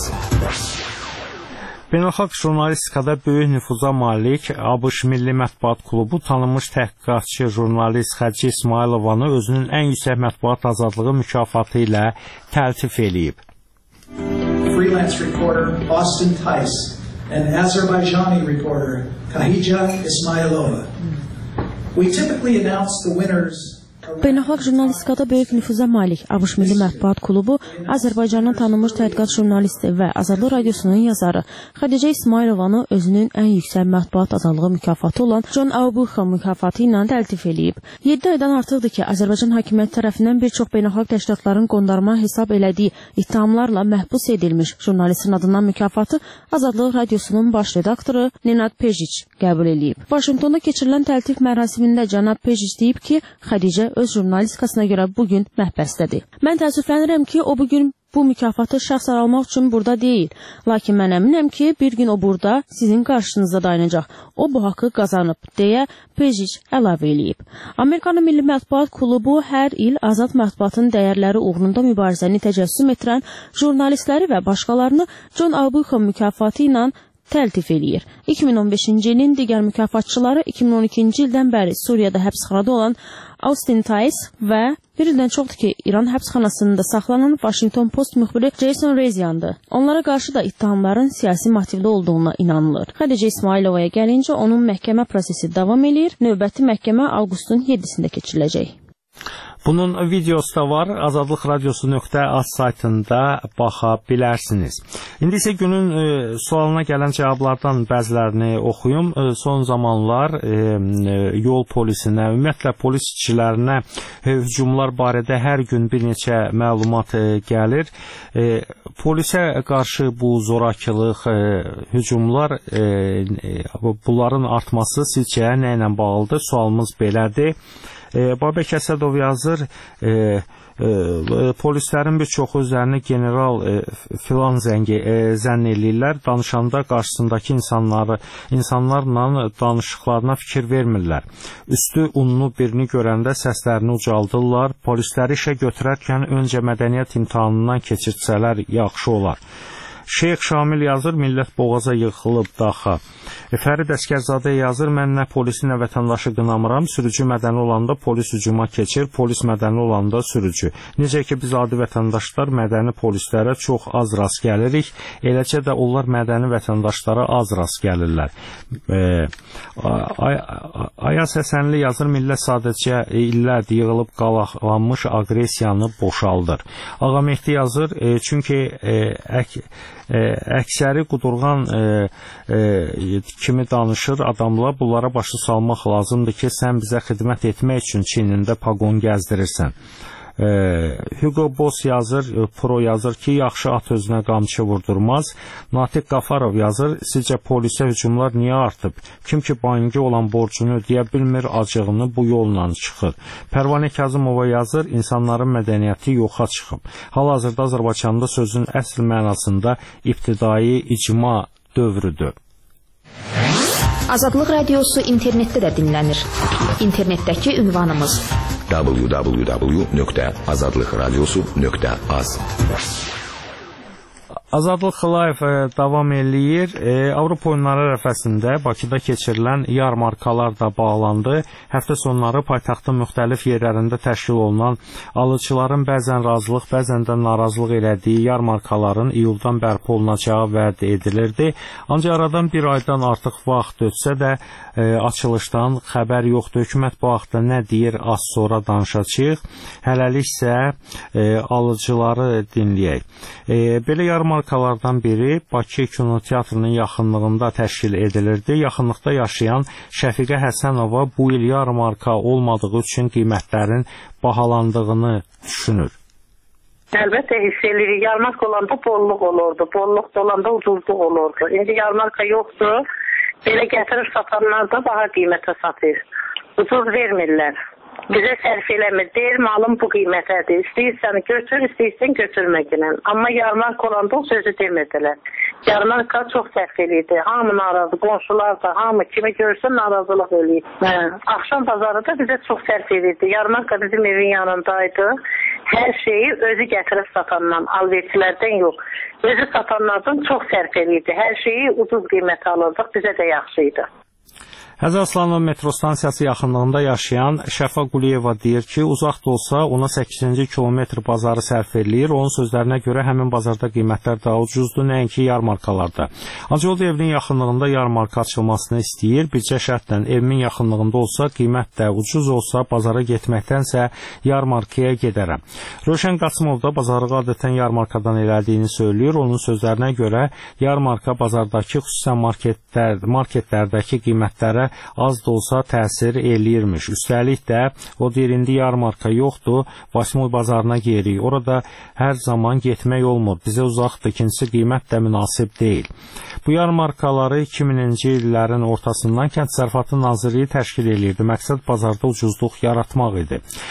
Beynəlxalq jurnalistikada böyük nüfuza malik ABŞ Milli Mətbuat Klubu tanınmış təhqiqatçı jurnalist Xədicə İsmailovanı özünün ən yüksək mətbuat azadlığı mükafatı ilə təltif eləyib. Freelance reporter Austin Tice and Azerbaijani reporter Khadija Ismailova. We typically announce the winners. Beynəlxalq jurnalistikada böyük nüfuza malik ABŞ Milli Mətbuat Klubu Azərbaycanın tanınmış tədqiqat jurnalisti və Azadlıq Radiosunun yazarı Xədicə İsmailovanı özünün ən yüksək mətbuat azadlığı mükafatı olan John Aubucha mükafatı ilə təltif eləyib. yeddi aydan artıqdır ki, Azərbaycan hakimiyyəti tərəfindən bir çox beynəlxalq təşkilatların qondarma hesab elədiyi ittihamlarla məhbus edilmiş jurnalistin adından mükafatı Azadlıq Radiosunun baş redaktoru Nenad Pejic qəbul eləyib. Vaşinqtonda keçirilən təltif mərasimində cənab Pejic deyib ki, Xədicə öz jurnalistikasına görə bugün məhbəsdədir. Mən təəssüflənirəm ki, o bugün bu mükafatı şəxsən almaq üçün burada deyil. Lakin mən əminəm ki, bir gün o burada sizin qarşınızda dayanacaq. O bu haqqı qazanıb, deyə Pejic əlavə eləyib. Amerikanın Milli Mətbuat Klubu hər il azad mətbuatın dəyərləri uğrunda mübarizəni təcəssüm etdirən jurnalistləri və başqalarını John Albuquerque mükafatı ilə təltif eləyir. iki min on beşinci ilin digər mükafatçıları iki min on ikinci ildən bəri Suriyada həbsxanada olan Austin Tice və bir ildən çoxdur ki, İran həbsxanasında saxlanan Washington Post müxbiri Jason Rezian'dır. Onlara qarşı da ittihamların siyasi motivli olduğuna inanılır. Xədicə İsmailovaya gəlincə, onun məhkəmə prosesi davam eləyir. Növbəti məhkəmə avqustun yeddisində keçiriləcək. Bunun videosu da var. azadlıq radiosu nöqtə az saytında baxa bilərsiniz. İndi isə günün e, sualına gələn cavablardan bəzilərini oxuyum. E, son zamanlar e, yol polisinə, ümumiyyətlə polis işçilərinə e, hücumlar barədə hər gün bir neçə məlumat e, gəlir. E, polisə qarşı bu zorakılıq, e, hücumlar, e, e, bunların artması sizcə nə ilə bağlıdır? Sualımız belədir. E, Babək Əsədov yazır, e, e, polislərin bir çoxu üzərini general e, filan zəngi e, zənn eləyirlər. Danışanda qarşısındakı insanları, insanlarla danışıqlarına fikir vermirlər. Üstü unlu birini görəndə səslərini ucaldırlar. Polisləri işə götürərkən öncə mədəniyyət imtahanından keçirtsələr yaxşı olar. Şeyx Şamil yazır, millət boğaza yıxılıb daxa. Fərid Əskərzadə yazır, mən nə polisi, nə vətəndaşı qınamıram. Sürücü mədəni olanda polis hücuma keçir, polis mədəni olanda sürücü. Necə ki, biz adi vətəndaşlar mədəni polislərə çox az rast gəlirik, eləcə də onlar mədəni vətəndaşlara az rast gəlirlər. E, Ay Ayaz Həsənli yazır, millət sadəcə illər yığılıb qalaqlanmış aqresiyanı boşaldır. Ağa Mehdi yazır, e, çünki e, ək Ə, əksəri qudurğan ə, ə, kimi danışır adamlar, bunlara başı salmaq lazımdır ki, sən bizə xidmət etmək üçün çiynində paqon gəzdirirsən. Ə, Hugo Boss yazır, Pro yazır ki, yaxşı at özünə qamçı vurdurmaz. Natiq Qafarov yazır, sizcə polisə hücumlar niyə artıb? Kim ki banki olan borcunu ödəyə bilmir, acığını bu yolla çıxır. Pərvanə Kazımova yazır, insanların mədəniyyəti yoxa çıxıb. Hal-hazırda Azərbaycanda sözün əsl mənasında ibtidai icma dövrüdür. Azadlıq radiosu internetdə də dinlənir. İnternetdəki ünvanımız w w w nöqtə azadlıq radiosu nöqtə az. Azadlıq Live davam eləyir. E, Avropa oyunları ərəfəsində Bakıda keçirilən yarmarkalar da bağlandı. Həftə sonları paytaxtın müxtəlif yerlərində təşkil olunan alıcıların bəzən razılıq, bəzən də narazılıq elədiyi yarmarkaların iyuldan bərpa olunacağı vəd edilirdi. Ancaq aradan bir aydan artıq vaxt ötsə də e, açılışdan xəbər yoxdur. Hökumət bu haqda nə deyir, az sonra danışacağıq. Hələlik isə e, alıcıları dinləyək. E, belə yarmarkalar Markalardan biri Bakı Kinoteatrının yaxınlığında təşkil edilirdi. Yaxınlıqda yaşayan Şəfiqə Həsənova bu il yarmarka olmadığı üçün qiymətlərin bahalandığını düşünür. Əlbəttə hiss edirik. Yarmarka olanda bolluq olurdu. Bolluq olanda ucuzluq olurdu. İndi yarmarka yoxdur. Belə gətirib satanlar da baha qiymətə satır. Ucuz vermirlər. Bizə sərf eləmir. Deyir, malım bu qiymətədir. İstəyirsən götür, istəyirsən götürməklə. Amma yarmarka olanda o sözü demirdilər. Yarmarka çox sərf eləyirdi. Hamı narazı, qonşular da, hamı kimi görsə narazılıq eləyir. Hə. Axşam bazarı da bizə çox sərf eləyirdi. Yarmarka bizim evin yanındaydı. Hər şeyi özü gətirib satandan, alverçilərdən yox. Özü satanlardan çox sərf eləyirdi. Hər şeyi ucuz qiymətə alırdıq. Bizə də yaxşı idi. Həzər Aslanov metro stansiyası yaxınlığında yaşayan Şəfa Quliyeva deyir ki, uzaq da olsa ona səkkizinci kilometr bazarı sərf edilir. Onun sözlərinə görə həmin bazarda qiymətlər daha ucuzdur, nəinki yarmarkalarda. Ancaq o da evinin yaxınlığında yarmarka açılmasını istəyir. Bircə şərtlə evimin yaxınlığında olsa, qiymət də ucuz olsa, bazara getməkdənsə yarmarkaya gedərəm. Rövşən Qasımov da bazarı adətən yarmarkadan elədiyini söylüyor. Onun sözlərinə görə yarmarka bazardakı xüsusən marketlər, marketlərdəki qiymətlərə az da olsa təsir eləyirmiş. Üstəlik də o deyir, indi yarmarka yoxdur, Vasmoy bazarına gedirik. Orada hər zaman getmək olmur. Bizə uzaqdır, ikincisi qiymət də münasib deyil. Bu yarmarkaları iki minci illərin ortasından Kənd Təsərrüfatı Nazirliyi təşkil eləyirdi. Məqsəd bazarda ucuzluq yaratmaq idi.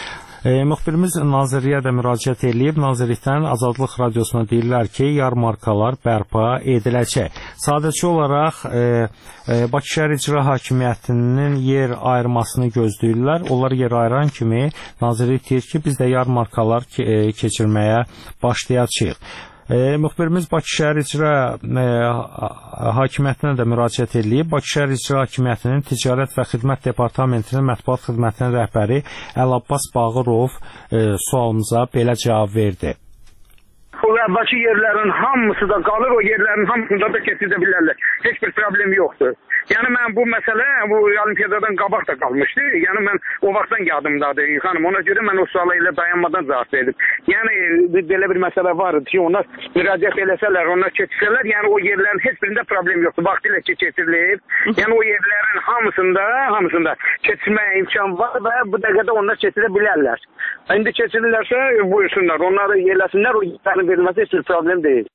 E, müxbirimiz Nazirliyə də müraciət edib. Nazirlikdən Azadlıq Radiosuna deyirlər ki, yarmarkalar bərpa ediləcək. Sadəcə olaraq e, e, Bakı şəhər İcra Hakimiyyətinin yer ayırmasını gözləyirlər. Onlar yer ayıran kimi Nazirlik deyir ki, biz də yarmarkalar ke e, keçirməyə başlayacağıq. E, müxbirimiz Bakı şəhər İcra e, Hakimiyyətinə də müraciət edib. Bakı şəhər İcra Hakimiyyətinin Ticarət və Xidmət Departamentinin mətbuat xidmətinin rəhbəri Əlabbas Bağırov e, sualımıza belə cavab verdi. O əvvəlki yerlərin hamısı da qalır, o yerlərin hamısında da keçidə bilərlər. Heç bir problem yoxdur. Yəni mən bu məsələ bu olimpiyadadan qabaq da qalmışdı. Yəni mən o vaxtdan yadımdadır xanım. Ona görə mən o suala ilə dayanmadan cavab verdim. Yəni belə bir məsələ var ki, onlar müraciət eləsələr, onlar keçsələr, yəni o yerlərin heç birində problem yoxdur. Vaxtilə ki keçirilib. Yəni o yerlərin hamısında, hamısında keçirməyə imkan var və bu dəqiqədə onlar keçirə bilərlər. İndi keçirirlərsə buyursunlar. Onları yerləsinlər, o yerlərin verilməsi heç bir problem deyil.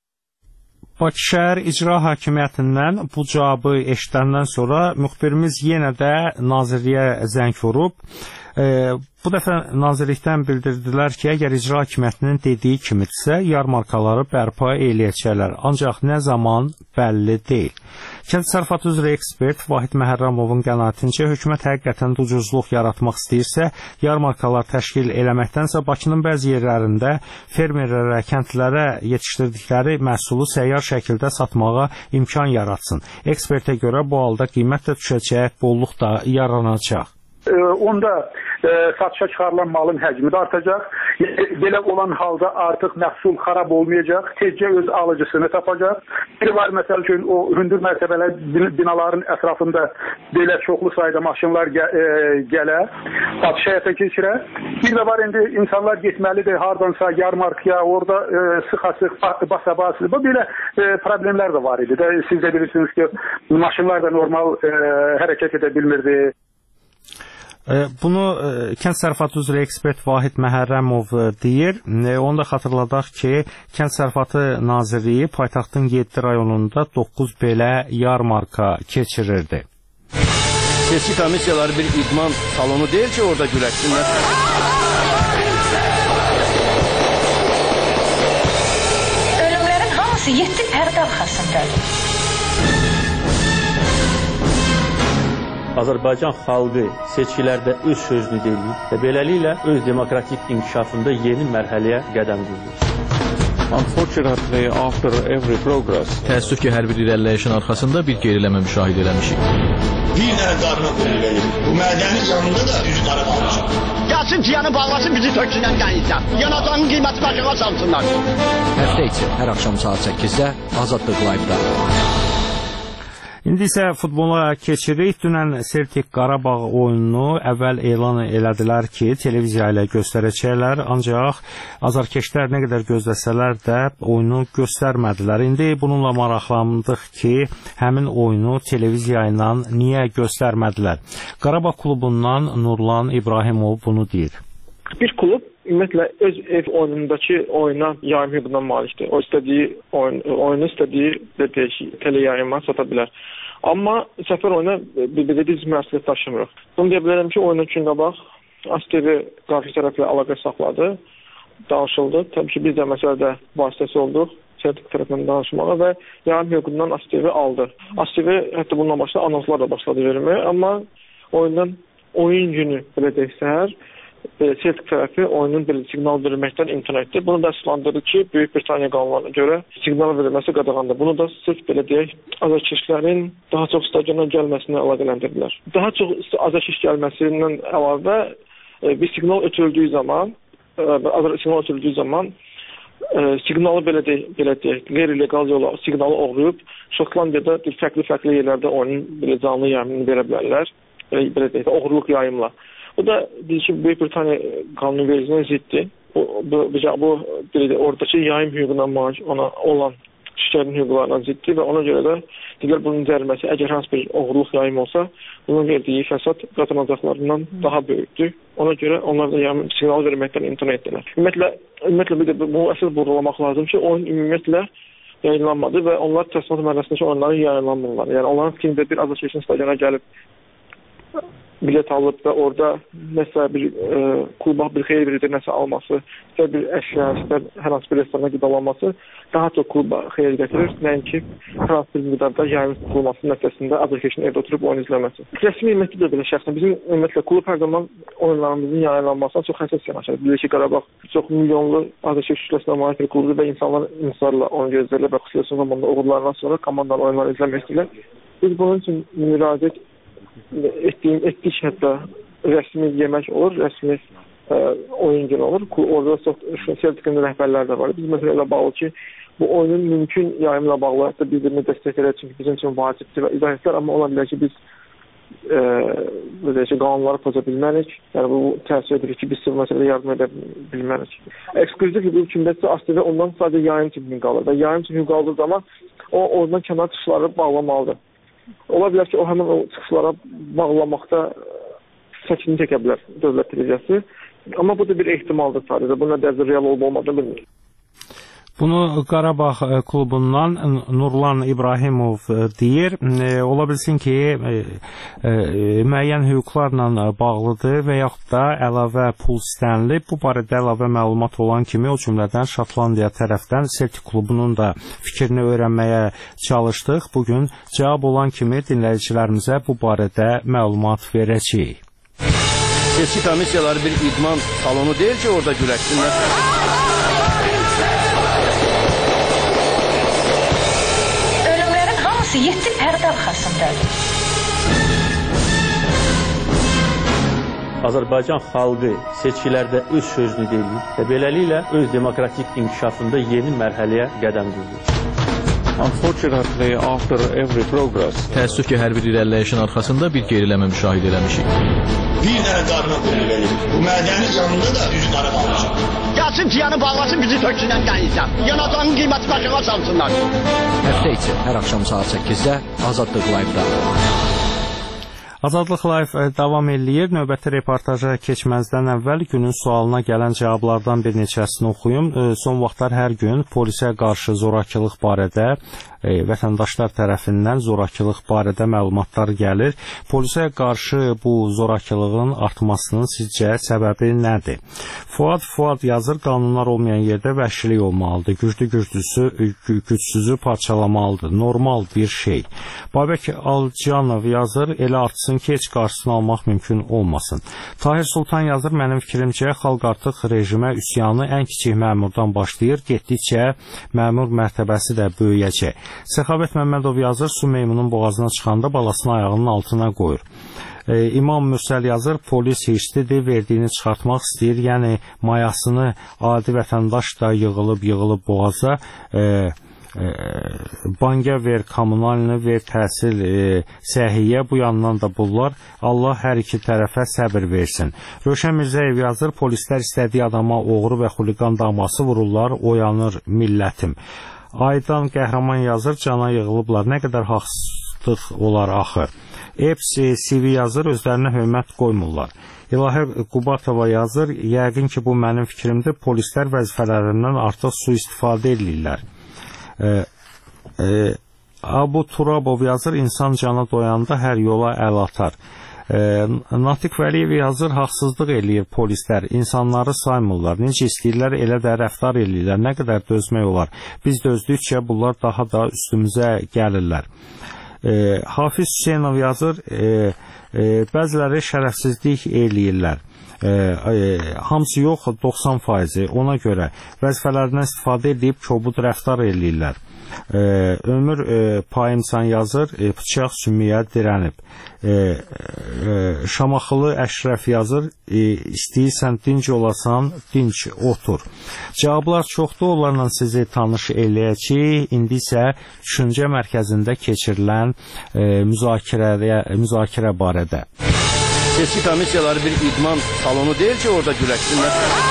Bakı şəhər İcra Hakimiyyətindən bu cavabı eşidəndən sonra müxbirimiz yenə də Nazirliyə zəng vurub. E, bu dəfə Nazirlikdən bildirdilər ki, əgər İcra Hakimiyyətinin dediyi kimidirsə, yarmarkaları bərpa eləyəcəklər. Ancaq nə zaman bəlli deyil. Kənd təsərrüfatı üzrə ekspert Vahid Məhərrəmovun qənaətincə hökumət həqiqətən də ucuzluq yaratmaq istəyirsə, yarmarkalar təşkil eləməkdənsə Bakının bəzi yerlərində fermerlərə, kəndlərə yetişdirdikləri məhsulu səyyar şəkildə satmağa imkan yaratsın. Ekspertə görə bu halda qiymət də düşəcək, bolluq da yaranacaq. Onda e, satışa çıxarılan malın həcmi də artacaq. Belə olan halda artıq məhsul xarab olmayacaq. Tezcə öz alıcısını tapacaq. Bir var məsəl üçün o hündür mərtəbələr binaların ətrafında belə çoxlu sayda maşınlar gə, e, gələ, satış həyata keçirə. Bir də var indi insanlar getməlidir hardansa yarmarkaya, orada e, sıxa-sıx basa-bası. Bu belə e, problemlər də var idi. De, siz də bilirsiniz ki, maşınlar da normal e, hərəkət edə bilmirdi. Bunu Kənd Təsərrüfatı üzrə ekspert Vahid Məhərrəmov deyir. Onu da xatırladaq ki, Kənd Təsərrüfatı Nazirliyi paytaxtın yeddi rayonunda doqquz belə yarmarka keçirirdi. Seçki komissiyaları bir idman salonu deyil ki, orada güləşsinlər. Ölümlərin hamısı yeddi pərdə arxasındadır. Azərbaycan xalqı seçkilərdə öz sözünü deyir və beləliklə öz demokratik inkişafında yeni mərhələyə qədəm qoyur. Unfortunately, after every progress, təəssüf ki, hər bir irəliləyişin arxasında bir geriləmə müşahidə eləmişik. Bir dənə qarına verir. Bu mədənin yanında da üzü qara qalmışıq. Gəlsin ki, yanı bağlasın, bizi töksünlər qənizlər. Yanacağın qiyməti başına salsınlar. Həftə içi hər axşam saat səkkizdə Azadlıq Live-da. İndi isə futbola keçirik. Dünən Celtic Qarabağ oyununu əvvəl elan elədilər ki, televiziya ilə göstərəcəklər, ancaq azarkeşlər nə qədər gözləsələr də oyunu göstərmədilər. İndi bununla maraqlandıq ki, həmin oyunu televiziya ilə niyə göstərmədilər? Qarabağ klubundan Nurlan İbrahimov bunu deyir. Bir klub ümumiyyətlə öz ev oyunundakı oyuna yayım hüququna malikdir. O istədiyi oyun, oyunu istədiyi teleyayıma sata bilər. Amma səfər oyuna bir-birdə biz məsuliyyət daşımırıq. Bunu deyə bilərəm ki, oyuna üçün qabaq A S T V qarşı tərəflə əlaqə saxladı, danışıldı. Təbii ki, biz də məsələdə vasitəsi olduq Celtic tərəfindən danışmağa və yayım hüququndan A S T V aldı. A S T V hətta bundan başqa anonslar da başladı verməyə, amma oyundan oyun günü belə deyək səhər Celtic tərəfi oyunun belə siqnal verilməkdən imtina etdi. Bunu da əsaslandırdı ki, Böyük Britaniya qanunlarına görə siqnal verilməsi qadağandır. Bunu da sırf belə deyək, azarkeşlərin daha çox stadiona gəlməsinə əlaqələndirdilər. Daha çox azarkeş gəlməsindən əlavə bir siqnal ötürüldüyü zaman, azar siqnal ötürüldüyü zaman siqnalı belə deyək, belə deyək, qeyri-legal yola siqnalı oğruyub Şotlandiyada fərqli-fərqli yerlərdə oyunun belə canlı yayımını verə bilərlər. Belə deyək, oğurluq yayımla. Bu da deyir ki, Böyük Britaniya qanunvericiliyinə ziddir. Bu, bu, bu deyək, oradakı yayım hüququna malik ona olan şirkətin hüquqlarına ziddir və ona görə də digər bunun cəriməsi, əgər hansı bir oğurluq yayım olsa, bunun verdiyi fəsad qazanacaqlarından daha böyükdür. Ona görə onlar da yayım siqnal verməkdən imtina etdilər. Ümumiyyətlə, ümumiyyətlə bir də bu əsas vurğulamaq lazım ki, oyun ümumiyyətlə yayınlanmadı və onlar təsdiqat mərhələsindəki oyunların yayınlanmırlar. Yəni onların fikrində bir azarkeşin stadiona gəlib bilet alıb da orada nəsə bir e, klubaq bir xeyir verici nəsə alması, istər bir əşya, istər hər hansı bir restorana qidalanması daha çox kluba xeyir gətirir. Nəinki hər hansı bir miqdarda yayım tutulması nəticəsində azərkeşin evdə oturub oyun izləməsi. Rəsmi ümumiyyətlə də belə şəxsən bizim ümumiyyətlə klub hər zaman oyunlarımızın yayınlanmasına çox həssas yanaşır. Bilir ki, Qarabağ çox milyonlu azərkeş kütləsinə malik bir klubdur və insanlar insarla oyun gözləyirlər və xüsusilə son zamanda uğurlarından sonra komandanın oyunlarını izləmək istəyirlər. Biz bunun üçün müraciət etdiyim, etdik hətta rəsmi yemək olur, rəsmi ə, oyun günü olur. Orada çox Celtic'in rəhbərləri də var. Biz məsələ ilə bağlı ki, bu oyunun mümkün yayımla bağlı hətta biz-birini dəstək edək, çünki bizim üçün vacibdir və izah etdilər, amma ola bilər ki, biz ə, ki, qanunları poza bilmərik. Yəni, bu təsir edir ki, biz sırf məsələdə yardım edə bilmərik. Ekskluzif hüquq kimdəsə aslında ondan sadəcə yayım kimi qalır və yayım kimi qaldığı zaman o oradan kənar çıxışları bağlamalıdır. Ola bilər ki, o həmin o çıxışlara bağlamaqda çəkini çəkə bilər dövlət televiziyası. Amma bu da bir ehtimaldır sadəcə. Bu nə dərəcə real olub olmadığını bilmirik. Bunu Qarabağ klubundan Nurlan İbrahimov deyir. E, ola bilsin ki, e, e, müəyyən hüquqlarla bağlıdır və yaxud da əlavə pul istənilib. Bu barədə əlavə məlumat olan kimi, o cümlədən Şotlandiya tərəfdən Celtic klubunun da fikrini öyrənməyə çalışdıq. Bugün cavab olan kimi dinləyicilərimizə bu barədə məlumat verəcəyik. Seçki komissiyaları bir idman salonu deyil ki, orada güləşsinlər. yeddi pərdə arxasındadır. Azərbaycan xalqı seçkilərdə öz sözünü deyir və beləliklə öz demokratik inkişafında yeni mərhələyə qədəm qoyur. Unfortunately, after every progress, təəssüf ki, hər bir irəliləyişin arxasında bir geriləmə müşahidə eləmişik. Bir dənə qarına verelim. Bu mədəni canında da düz qarı qalacaq. Gəlsin ciyanı bağlasın, bizi töksünən dənizdən. Yanadanın qiyməti başına salsınlar. Həftə içi hər axşam saat səkkizdə Azadlıq Live-da. Azadlıq Live davam eləyir. Növbəti reportaja keçməzdən əvvəl günün sualına gələn cavablardan bir neçəsini oxuyum. Son vaxtlar hər gün polisə qarşı zorakılıq barədə e, vətəndaşlar tərəfindən zorakılıq barədə məlumatlar gəlir. Polisə qarşı bu zorakılığın artmasının sizcə səbəbi nədir? Fuad Fuad yazır, qanunlar olmayan yerdə vəhşilik olmalıdır. Güclü güclüsü, gücsüzü parçalamalıdır. Normal bir şey. Babək Alcanov yazır, elə artsın ki, heç qarşısını almaq mümkün olmasın. Tahir Sultan yazır, mənim fikrimcə xalq artıq rejimə üsyanı ən kiçik məmurdan başlayır, getdikcə məmur mərtəbəsi də böyüyəcək. Səxavət Məmmədov yazır, su meymunun boğazına çıxanda balasını ayağının altına qoyur. E, İmam Mürsəl yazır, polis hirslidir, verdiyini çıxartmaq istəyir, yəni mayasını adi vətəndaş da yığılıb yığılıb boğaza, e, e, banka ver, kommunalini ver, təhsil, e, səhiyyə, bu yandan da bunlar. Allah hər iki tərəfə səbir versin. Rövşən Mirzəyev yazır, polislər istədiyi adama oğru və xuliqan daması vururlar, oyanır millətim. Aydan Qəhrəman yazır, cana yığılıblar, nə qədər haqsızlıq olar axı. Eps C V yazır, özlərinə hörmət qoymurlar. İlahə Qubatova yazır, yəqin ki, bu mənim fikrimdir, polislər vəzifələrindən artıq su istifadə edirlər. E, e, Abu Turabov yazır, insan cana doyanda hər yola əl atar. E, Natiq Vəliyev yazır, haqsızlıq eləyir polislər, insanları saymırlar, necə istəyirlər elə də rəftar eləyirlər, nə qədər dözmək olar. Biz dözdükcə bunlar daha da üstümüzə gəlirlər. E, Hafiz Hüseynov yazır, e, e, bəziləri şərəfsizlik eləyirlər. E, e, hamısı yox, doxsan faizi ona görə vəzifələrindən istifadə edib kobud rəftar eləyirlər. E, Ömür e, Payımsan yazır, e, bıçaq sümüyə dirənib. E, e, Şamaxılı Əşrəf yazır, e, istəyirsən dinc olasan, dinc otur. Cavablar çoxdur, onlarla sizi tanış eləyəcək. İndi isə düşüncə mərkəzində keçirilən e, müzakirə, müzakirə barədə. Seçki komissiyaları bir idman salonu deyil ki, orada güləşsinlər.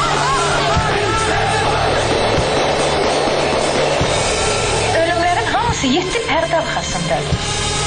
Ölümlərin hamısı yeddi pərdə arxasındadır.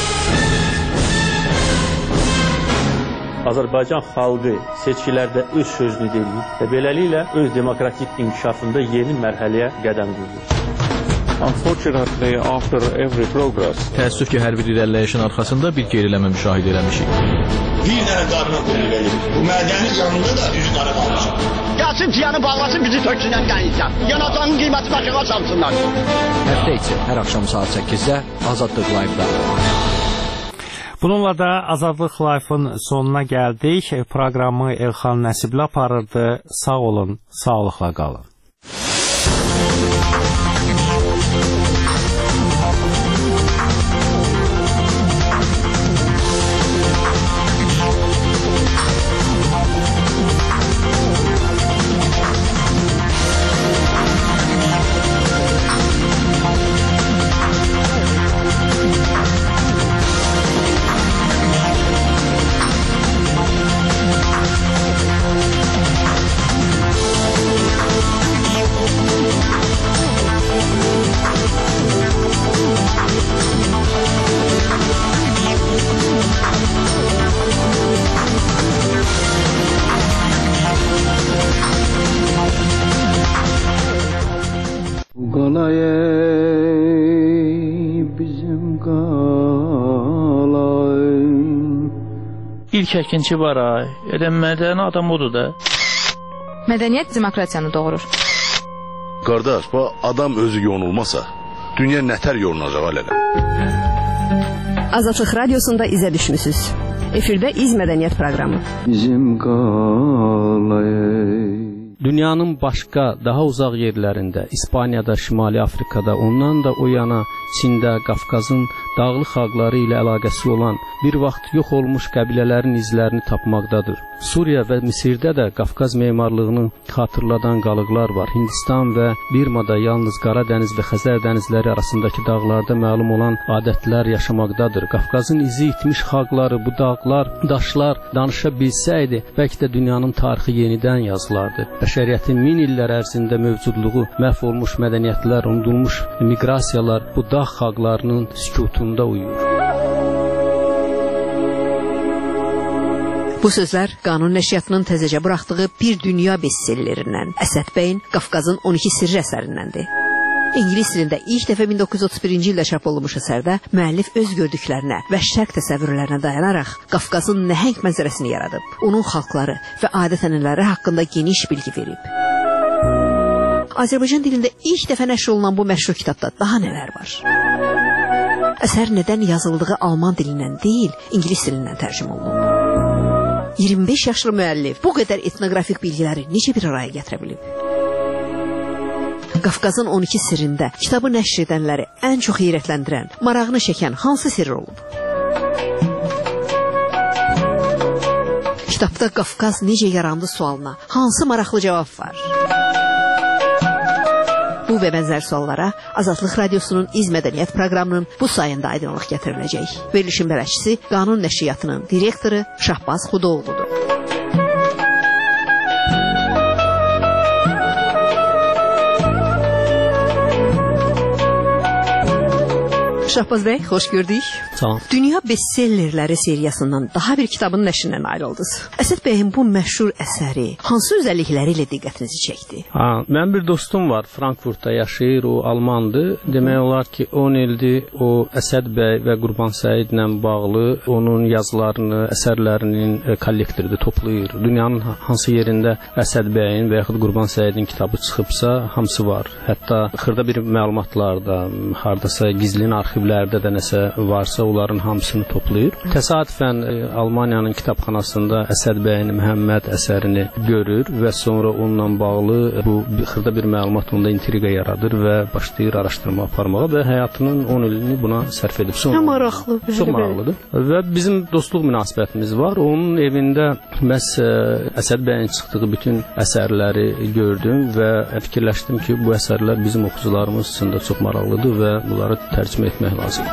Azərbaycan xalqı seçkilərdə öz sözünü deyir və beləliklə öz demokratik inkişafında yeni mərhələyə qədəm qoyur. Unfortunately, after every progress. Təəssüf ki, hər bir irəliləyişin arxasında bir geriləmə müşahidə eləmişik. Bir dənə qarına qulluq edib. Bu mədəni canında da üzü qara qalmışıq. Gəlsin ciyanı bağlasın, bizi töksünən qəniysən. Yanacağın qiyməti başına salsınlar. Həftə içi hər axşam saat səkkizdə Azadlıq Live-da. Bununla da Azadlıq Live-ın sonuna gəldik. Proqramı Elxan Nəsibli aparırdı. Sağ olun, sağlıqla qalın. İlk əkinçi var ay. Elə mədəni adam odur da. Mədəniyyət demokratiyanı doğurur. Qardaş, bu adam özü yonulmasa, dünya nətər yolunacaq alələ? Azadlıq Radiosunda izə düşmüsünüz. Efirdə İz Mədəniyyət proqramı. Bizim qalayı. Dünyanın başqa, daha uzaq yerlərində, İspaniyada, Şimali Afrikada, ondan da o yana Çində, Qafqazın dağlıq xalqları ilə əlaqəsi olan bir vaxt yox olmuş qəbilələrin izlərini tapmaqdadır. Suriya və Misirdə də Qafqaz memarlığını xatırladan qalıqlar var. Hindistan və Birmada yalnız Qara dəniz və Xəzər dənizləri arasındakı dağlarda məlum olan adətlər yaşamaqdadır. Qafqazın izi itmiş xalqları, bu dağlar, daşlar danışa bilsəydi, bəlkə də dünyanın tarixi yenidən yazılardı. Bəşəriyyətin min illər ərzində mövcudluğu, məhv olmuş mədəniyyətlər, unudulmuş miqrasiyalar bu dağ xalqlarının sükutunda uyur. Bu sözlər Qanun nəşriyyatının təzəcə buraxdığı Bir Dünya bestsellərindən, Əsəd bəyin Qafqazın on iki sirri əsərindəndir. İngilis dilində ilk dəfə min doqquz yüz otuz birinci ildə çap olunmuş əsərdə müəllif öz gördüklərinə və şərq təsəvvürlərinə dayanaraq Qafqazın nəhəng mənzərəsini yaradıb, onun xalqları və adət-ənənələri haqqında geniş bilgi verib. Azərbaycan dilində ilk dəfə nəşr olunan bu məşhur kitabda daha nələr var? Əsər nədən yazıldığı alman dilindən deyil, ingilis dilindən tərcümə olunub. iyirmi beş yaşlı müəllif bu qədər etnoqrafik bilgiləri necə bir araya gətirə bilib? Qafqazın on iki sirrində kitabı nəşr edənləri ən çox heyrətləndirən, marağını çəkən hansı sirr olub? Kitabda Qafqaz necə yarandı sualına hansı maraqlı cavab var? Bu və bənzər suallara Azadlıq Radiosunun İz Mədəniyyət proqramının bu sayında aydınlıq gətiriləcək. Verilişin bələdçisi Qanun nəşriyyatının direktoru Şahbaz Xudoğludur. Şahbaz bəy, xoş gördük. Sağ ol. Dünya bestsellerləri seriyasından daha bir kitabın nəşrindən ayrıldınız. Əsəd bəyin bu məşhur əsəri hansı özəllikləri ilə diqqətinizi çəkdi? Ha, mənim bir dostum var, Frankfurtda yaşayır, o almandır. Demək olar ki, on ildir o Əsəd bəy və Qurban Səidlə bağlı onun yazılarını, əsərlərinin kollektorida toplayır. Dünyanın hansı yerində Əsəd bəyin və yaxud Qurban Səidin kitabı çıxıbsa, hamısı var. Hətta xırda bir məlumatlarda, hardasa gizlin arxivlərdə də nəsə varsa, onların hamısını toplayır. Təsadüfən e, Almaniyanın kitabxanasında Əsəd bəyin Məhəmməd əsərini görür və sonra onunla bağlı bu xırda bir məlumat onda intriqa yaradır və başlayır araşdırma aparmağa və həyatının on ilini buna sərf edib. Sonra maraqlı. Çox maraqlıdır. Və bizim dostluq münasibətimiz var. Onun evində məhz Əsəd bəyin çıxdığı bütün əsərləri gördüm və fikirləşdim ki, bu əsərlər bizim oxucularımız üçün də çox maraqlıdır və bunları tərcümə etmək lazımdır.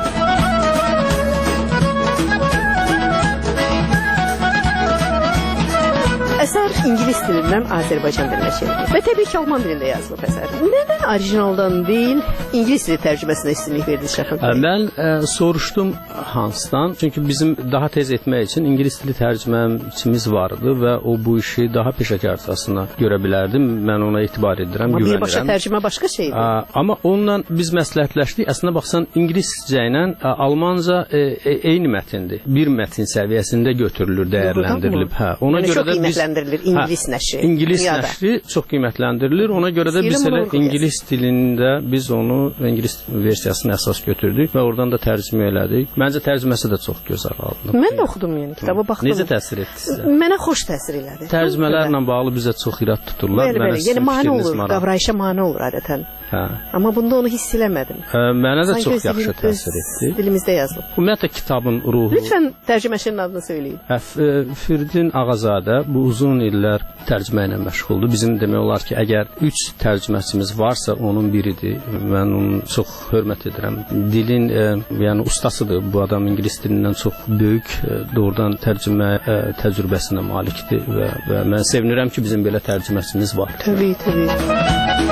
Əsər ingilis dilindən Azərbaycan dilinə çevrilib və təbii ki, alman dilində yazılıb əsər. Nədən orijinaldan deyil, ingilis dili tərcüməsinə üstünlük verdiniz Şəxəb bəy? Mən ə, soruşdum Hansdan, çünki bizim daha tez etmək üçün ingilis dili tərcüməçimiz vardı və o bu işi daha peşəkarcasına görə bilərdi. Mən ona etibar edirəm, amma güvənirəm. Birbaşa tərcümə başqa şeydir. Ə, amma onunla biz məsləhətləşdik. Əslində baxsan, ingiliscə ilə almanca e, e, eyni mətindir. Bir mətin səviyyəsində götürülür, dəyərləndirilib. Hə, ona yəni görə çox də qiymətləndirilir biz, ingilis hə, nəşri. İngilis dünyada. nəşri çox qiymətləndirilir. Ona görə də biz elə ingilis dilində biz onu ingilis versiyasını əsas götürdük və oradan da tərcümə elədik. Məncə tərcüməsi də çox gözəl alınıb. Mən də oxudum yəni, kitaba baxdım. Necə təsir etdi sizə? Mənə xoş təsir elədi. Tərcümələrlə bağlı bizə çox irad tuturlar. Bəli, bəli. Yəni mane olur, qavrayışa mane olur adətən. Hə. Amma bunda onu hiss eləmədim. Hə, mənə də sanki çox yaxşı təsir etdi. Dilimizdə yazılıb. Ümumiyyətlə kitabın ruhu. Lütfən tərcüməçinin adını söyləyin. Hə, Firdin Ağazadə bu uzun illər tərcümə ilə məşğuldur. Bizim demək olar ki, əgər üç tərcüməçimiz varsa, onun biridir. Mən onu çox hörmət edirəm. Dilin, e, yəni ustasıdır. Bu adam ingilis dilindən çox böyük, e, doğrudan tərcümə e, təcrübəsinə malikdir və, və mən sevinirəm ki, bizim belə tərcüməçimiz var. Təbii, təbii.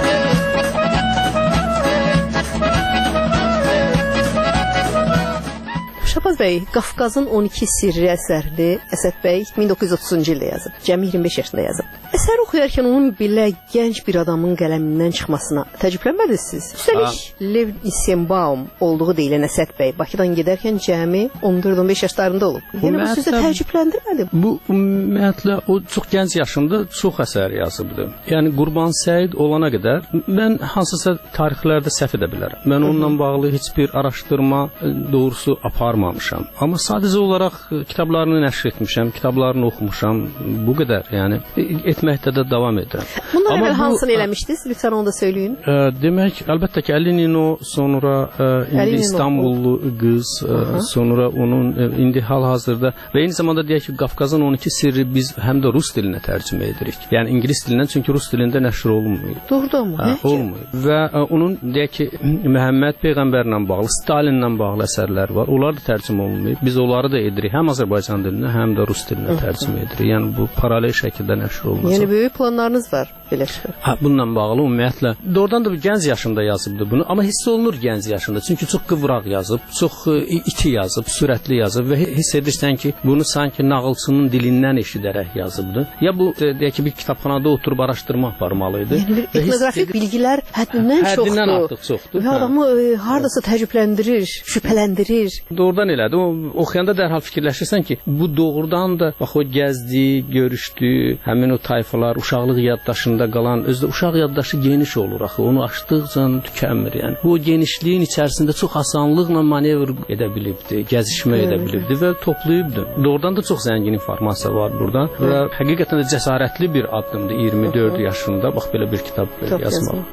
Şahbaz bəy, Qafqazın on iki sirri əsərini Əsəd bəy min doqquz yüz otuzuncu ildə yazıb. Cəmi iyirmi beş yaşında yazıb. Əsəri oxuyarkən onun belə gənc bir adamın qələmindən çıxmasına təəccüblənmədiniz siz? Üstəlik, Lev Nissenbaum olduğu deyilən Əsəd bəy Bakıdan gedərkən cəmi on dörd on beş yaşlarında olub. Yəni bu sizə təəccübləndirmədi? Bu ümumiyyətlə o çox gənc yaşında çox əsər yazıbdı. Yəni Qurban Səid olana qədər mən hansısa tarixlərdə səhv edə bilərəm. Mən onunla bağlı heç bir araşdırma doğrusu aparmamışam. Amma sadəcə olaraq kitablarını nəşr etmişəm, kitablarını oxumuşam. Bu qədər. Yəni etməkdə də davam edirəm. Bundan əvvəl hansını eləmişdiniz? Lütfən onu da söyləyin. Ə, demək, əlbəttə ki, Əlinino, sonra ə, indi İstanbullu qız, ə, sonra onun ə, indi hal-hazırda və eyni zamanda deyək ki, Qafqazın on iki sirri biz həm də rus dilinə tərcümə edirik. Yəni ingilis dilindən, çünki rus dilində nəşr olunmuyor. Doğrudan mı? Hə, olmuyor. Və ə, onun deyək ki, Məhəmməd Peyğəmbərlə bağlı, Stalinlə bağlı əsərlər var. Onlar da tərcümə olunmuyor. Biz onları da edirik. Həm Azərbaycan dilinə, həm də rus dilinə tərcümə edirik. Yəni bu paralel şəkildə nəşr olunur. Yəni böyük planlarınız var belə çıxır. Hə, bununla bağlı ümumiyyətlə doğrudan da gənc yaşında yazıbdı bunu, amma hiss olunur gənc yaşında. Çünki çox qıvraq yazıb, çox iti yazıb, sürətli yazıb və hiss edirsən ki, bunu sanki nağılçının dilindən eşidərək yazıbdı. Ya bu deyək ki, bir kitabxanada oturub araşdırma aparmalıydı. Yəni bir etnografik hiss... bilgilər həddindən çoxdur. Həddindən artıq çoxdur. Və adamı e, hardasa təəccübləndirir, şübhələndirir. Doğrudan elədi. O oxuyanda dərhal fikirləşirsən ki, bu doğrudan da bax o gəzdi, görüşdü, həmin o tayfalar, uşaqlıq yaddaşında qalan, özdə uşaq yaddaşı geniş olur axı, onu açdıqca tükənmir. Yəni bu genişliyin içərisində çox asanlıqla manevr edə bilibdi, gəzişmə edə bilibdi və toplayıbdı. Doğrudan da çox zəngin informasiya var burada və həqiqətən də cəsarətli bir addımdır iyirmi dörd yaşında bax belə bir kitab yazmaq.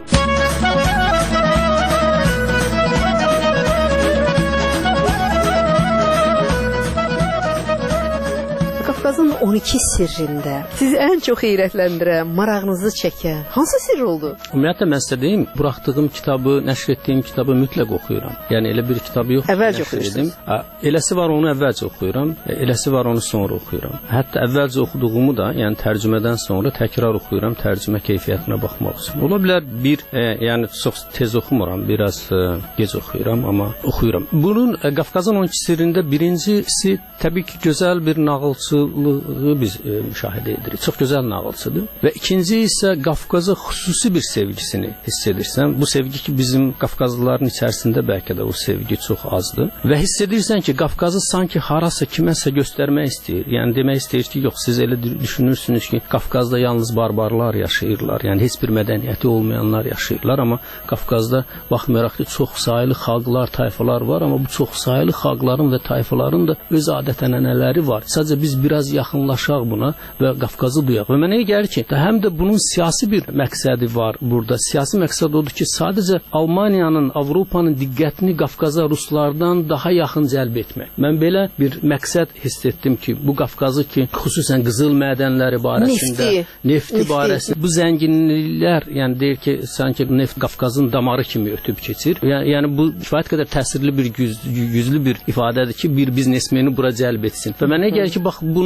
Qafqazın on iki sirrində sizi ən çox heyrətləndirən, marağınızı çəkən hansı sirr oldu? Ümumiyyətlə mən sizə deyim, buraxdığım kitabı, nəşr etdiyim kitabı mütləq oxuyuram. Yəni elə bir kitabı yox. Əvvəlcə oxuyursunuz. Eləsi var onu əvvəlcə oxuyuram, eləsi var onu sonra oxuyuram. Hətta əvvəlcə oxuduğumu da, yəni tərcümədən sonra təkrar oxuyuram, tərcümə keyfiyyətinə baxmaq üçün. Ola bilər bir, e, yəni çox tez oxumuram, biraz e, gec oxuyuram, amma oxuyuram. Bunun e, Qafqazın on iki sirrində birincisi təbii ki, gözəl bir nağılçılığı biz e, müşahidə edirik. Çox gözəl nağılçıdır. Və ikinci isə Qafqaza xüsusi bir sevgisini hiss edirsən. Bu sevgi ki, bizim Qafqazlıların içərisində bəlkə də o sevgi çox azdır. Və hiss edirsən ki, Qafqazı sanki harasa kiməsə göstərmək istəyir. Yəni demək istəyir ki, yox, siz elə düşünürsünüz ki, Qafqazda yalnız barbarlar yaşayırlar. Yəni heç bir mədəniyyəti olmayanlar yaşayırlar, amma Qafqazda baxmayaraq ki, çox saylı xalqlar, tayfalar var, amma bu çox saylı xalqların və tayfaların da öz adət-ənənələri var. Sadəcə biz biraz yaxınlaşaq buna və Qafqazı duyaq. Və mənə gəlir ki, həm də bunun siyasi bir məqsədi var burada. Siyasi məqsəd odur ki, sadəcə Almaniyanın, Avropanın diqqətini Qafqaza ruslardan daha yaxın cəlb etmək. Mən belə bir məqsəd hiss etdim ki, bu Qafqazı ki, xüsusən qızıl mədənləri barəsində, nefti, nefti barəsində, bu zənginliklər, yəni deyir ki, sanki neft Qafqazın damarı kimi ötüb keçir. Yəni, yəni bu kifayət qədər təsirli bir güz, güclü bir ifadədir ki, bir biznesmeni bura cəlb etsin. Və mənə gəlir ki, bax bunun bu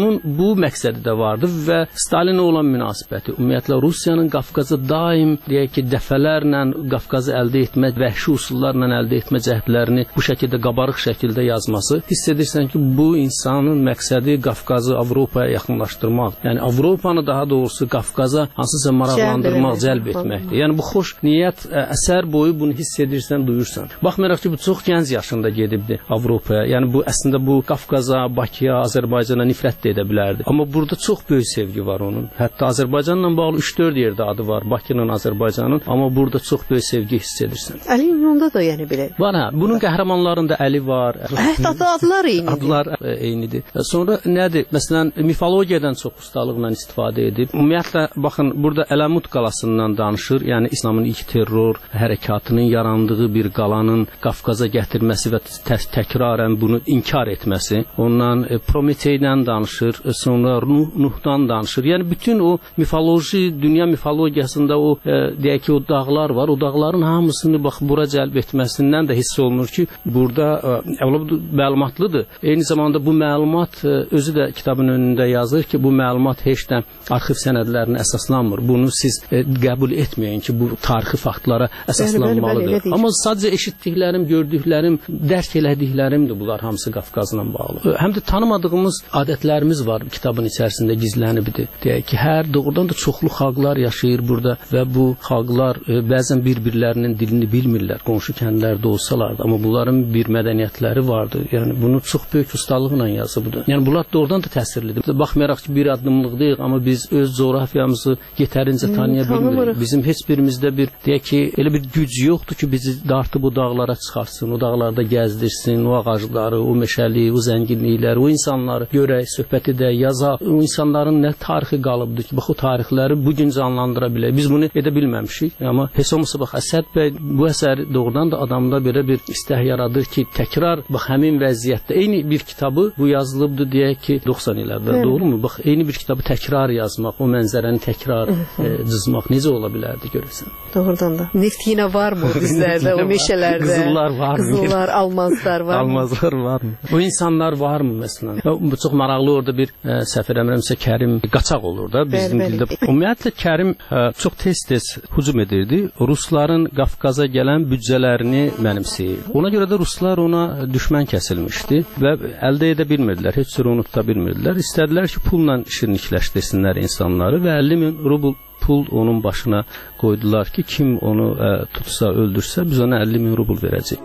bu məqsədi də vardı və Stalinə olan münasibəti, ümumiyyətlə Rusiyanın Qafqazı daim deyək ki, dəfələrlə Qafqazı əldə etmə, vəhşi üsullarla əldə etmə cəhdlərini bu şəkildə qabarıq şəkildə yazması, hiss edirsən ki, bu insanın məqsədi Qafqazı Avropaya yaxınlaşdırmaq, yəni Avropanı daha doğrusu Qafqaza hansısa maraqlandırmaq, cəlb etməkdir. Yəni bu xoş niyyət əsər boyu bunu hiss edirsən, duyursan. Baxmayaraq ki, bu çox gənc yaşında gedibdi Avropaya. Yəni bu əslində bu Qafqaza, Bakıya, Azərbaycana nifrət də edə bilərdi. Amma burada çox böyük sevgi var onun. Hətta Azərbaycanla bağlı üç dörd yerdə adı var, Bakının, Azərbaycanın, amma burada çox böyük sevgi hiss edirsən. Əlinin onda da yəni belə. Var hə, bunun qəhrəmanlarında Əli var. Hətta adlar eynidir. Adlar eynidir. Sonra nədir? Məsələn, mifologiyadan çox ustalıqla istifadə edib. Ümumiyyətlə baxın, burada Əlamut qalasından danışır. Yəni İslamın ilk terror hərəkatının yarandığı bir qalanın Qafqaza gətirməsi və tək təkrarən bunu inkar etməsi. Ondan e, Prometeydən danışır, e, sonra Nuh, Nuhdan danışır. Yəni bütün o mifoloji, dünya mifologiyasında o e, deyək ki, o dağlar var. O dağların hamısını bax bura cəlb etməsindən də hiss olunur ki, burada e, məlumatlıdır. Eyni zamanda bu məlumat e, özü də kitabın önündə yazır ki, bu məlumat heç də arxiv sənədlərinə əsaslanmır. Bunu siz e, qəbul etməyin ki, bu tarixi faktlara əsaslanmalıdır. Bəli, bəli, Amma sadəcə eşitdiklərim, gördüklərim, dərk elədiklərimdir bunlar hamısı Qafqazla bağlı. Həm də tanımadığımız adətlərimiz var kitabın içərisində gizlənibdir. Deyək ki, hər doğrudan da çoxlu xalqlar yaşayır burada və bu xalqlar e, bəzən bir-birlərinin dilini bilmirlər, qonşu kəndlərdə olsalar da, amma bunların bir mədəniyyətləri vardır. Yəni bunu çox böyük ustalıqla yazıbdır. Yəni bunlar doğrudan da təsirlidir. Baxmayaraq ki, bir addımlıqdayıq, amma biz öz coğrafiyamızı yetərincə tanıya bilmirik. Bizim heç birimizdə bir deyək ki, elə bir güc yoxdur ki, bizi dartıb o dağlara çıxartsın, o dağlarda gəzdirsin, o ağacları, o meşəliyi, o zənginlikləri, o insanları görək, söhbət edək, yazaq. O insanların nə tarixi qalıbdır ki, bax o tarixləri bu gün canlandıra bilək. Biz bunu edə bilməmişik. Amma heç olmasa bax Əsəd bəy bu əsəri doğrudan da adamda belə bir istək yaradır ki, təkrar bax həmin vəziyyətdə eyni bir kitabı bu yazılıbdır deyək ki, doxsan illərdə, doğrumu? Bax eyni bir kitabı təkrar yazmaq, o mənzərəni təkrar e, cızmaq necə ola bilərdi görəsən? Doğrudan da. Neft yenə var mı bizlərdə, o meşələrdə? Qızıllar var mı? Qızıllar, almazlar var mı? Almazlar var mı? O insanlar var mı məsələn? Bu çox maraqlı orada bir e, səhv eləmirəmsə Kərim qaçaq olur da bizim bəli, dildə. Bəli. Ümumiyyətlə Kərim e, çox tez-tez hücum edirdi. Rusların Qafqaza gələn büdcələrini mənimsəyir. Ona görə də ruslar ona düşmən kəsilmişdi və əldə edə bilmirdilər, heç cür unuda bilmirdilər. İstədilər ki, pulla şirinlikləşdirsinlər insanları və əlli min rubl pul onun başına qoydular ki, kim onu ə, tutsa, öldürsə, biz ona əlli min rubl verəcəyik.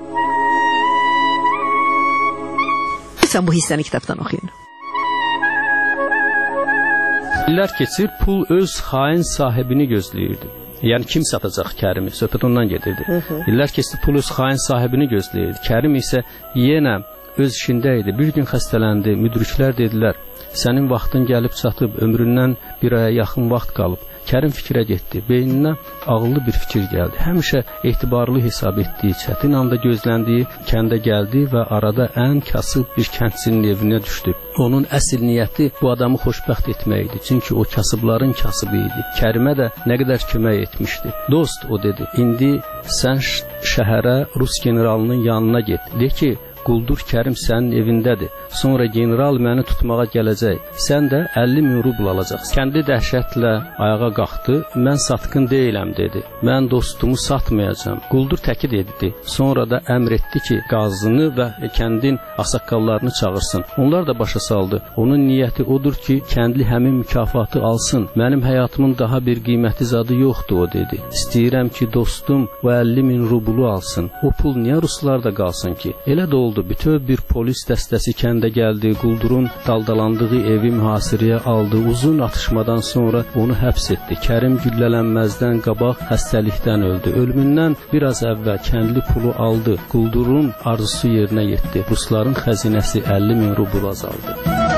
Sən bu hissəni kitabdan oxuyun. İllər keçir, pul öz xain sahibini gözləyirdi. Yəni kim satacaq Kərimi? Söhbət ondan gedirdi. Hı -hı. İllər keçdi, pul öz xain sahibini gözləyirdi. Kərim isə yenə öz işində idi. Bir gün xəstələndi. Müdriklər dedilər, sənin vaxtın gəlib çatıb, ömründən bir aya yaxın vaxt qalıb. Kərim fikrə getdi. Beyninə ağıllı bir fikir gəldi. Həmişə etibarlı hesab etdiyi, çətin anda gözləndiyi kəndə gəldi və arada ən kasıb bir kəndçinin evinə düşdü. Onun əsl niyyəti bu adamı xoşbəxt etmək idi. Çünki o kasıbların kasıbı idi. Kərimə də nə qədər kömək etmişdi. Dost, o dedi, indi sən şəhərə Rus generalının yanına get. De ki, Quldur Kərim sənin evindədir. Sonra general məni tutmağa gələcək. Sən də əlli min rubl alacaqsın. Kəndi dəhşətlə ayağa qalxdı. Mən satqın deyiləm dedi. Mən dostumu satmayacağam. Quldur təkid etdi. Sonra da əmr etdi ki, qazını və kəndin ağsaqqallarını çağırsın. Onlar da başa saldı. Onun niyyəti odur ki, kəndli həmin mükafatı alsın. Mənim həyatımın daha bir qiymətli zadı yoxdur, o dedi. İstəyirəm ki, dostum o əlli min rublu alsın. O pul niyə ruslarda qalsın ki? Elə də oldu. Bütöv bir polis dəstəsi kəndə gəldi. Quldurun daldalandığı evi mühasirəyə aldı. Uzun atışmadan sonra onu həbs etdi. Kərim güllələnməzdən qabaq xəstəlikdən öldü. Ölümündən biraz əvvəl kəndli pulu aldı. Quldurun arzusu yerinə yetdi. Rusların xəzinəsi əlli min rubl azaldı.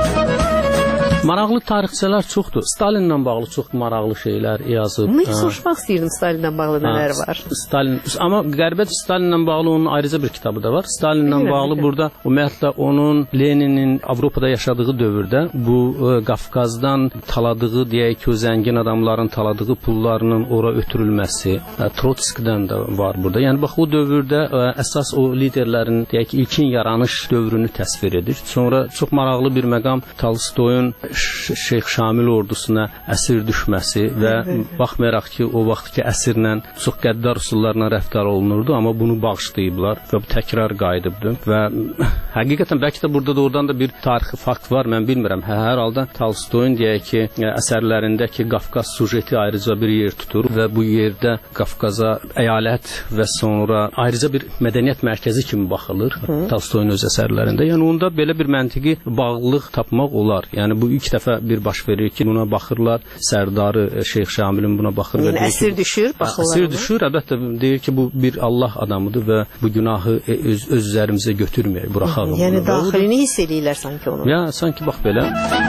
Maraqlı tarixçələr çoxdur. Stalinlə bağlı çox maraqlı şeylər yazıb. Mən soruşmaq istəyirdim Stalinlə bağlı nələr var. Stalin, amma qəribə Stalinlə bağlı onun ayrıca bir kitabı da var. Stalinlə Bilirəm, bağlı bilirəm. Burada ümumiyyətlə onun Leninin Avropada yaşadığı dövrdə bu ə, Qafqazdan taladığı, deyək ki, o zəngin adamların taladığı pullarının ora ötürülməsi, ə, Trotskidən də var burada. Yəni bax o dövrdə ə, əsas o liderlərin, deyək ki, ilkin yaranış dövrünü təsvir edir. Sonra çox maraqlı bir məqam Tolstoyun Şeyx Şamil ordusuna əsir düşməsi və baxmayaraq ki, o vaxtki əsirlə çox qəddar üsullarla rəftar olunurdu, amma bunu bağışlayıblar və bu təkrar qayıdıbdı və həqiqətən bəlkə də burada doğrudan da bir tarixi fakt var, mən bilmirəm. Hə, hər halda Tolstoyun deyək ki, əsərlərindəki Qafqaz sujeti ayrıca bir yer tutur və bu yerdə Qafqaza əyalət və sonra ayrıca bir mədəniyyət mərkəzi kimi baxılır Tolstoyun öz əsərlərində. Yəni onda belə bir məntiqi bağlılıq tapmaq olar. Yəni bu ilk dəfə bir baş verir ki, buna baxırlar. Sərdarı Şeyx Şamilin buna baxır və yəni əsir ki, düşür, baxırlar. Əsir düşür, əlbəttə deyir ki, bu bir Allah adamıdır və bu günahı öz öz üzərimizə götürməyək, buraxaq. Yəni daxilini hiss edirlər sanki onu. Ya sanki bax belə.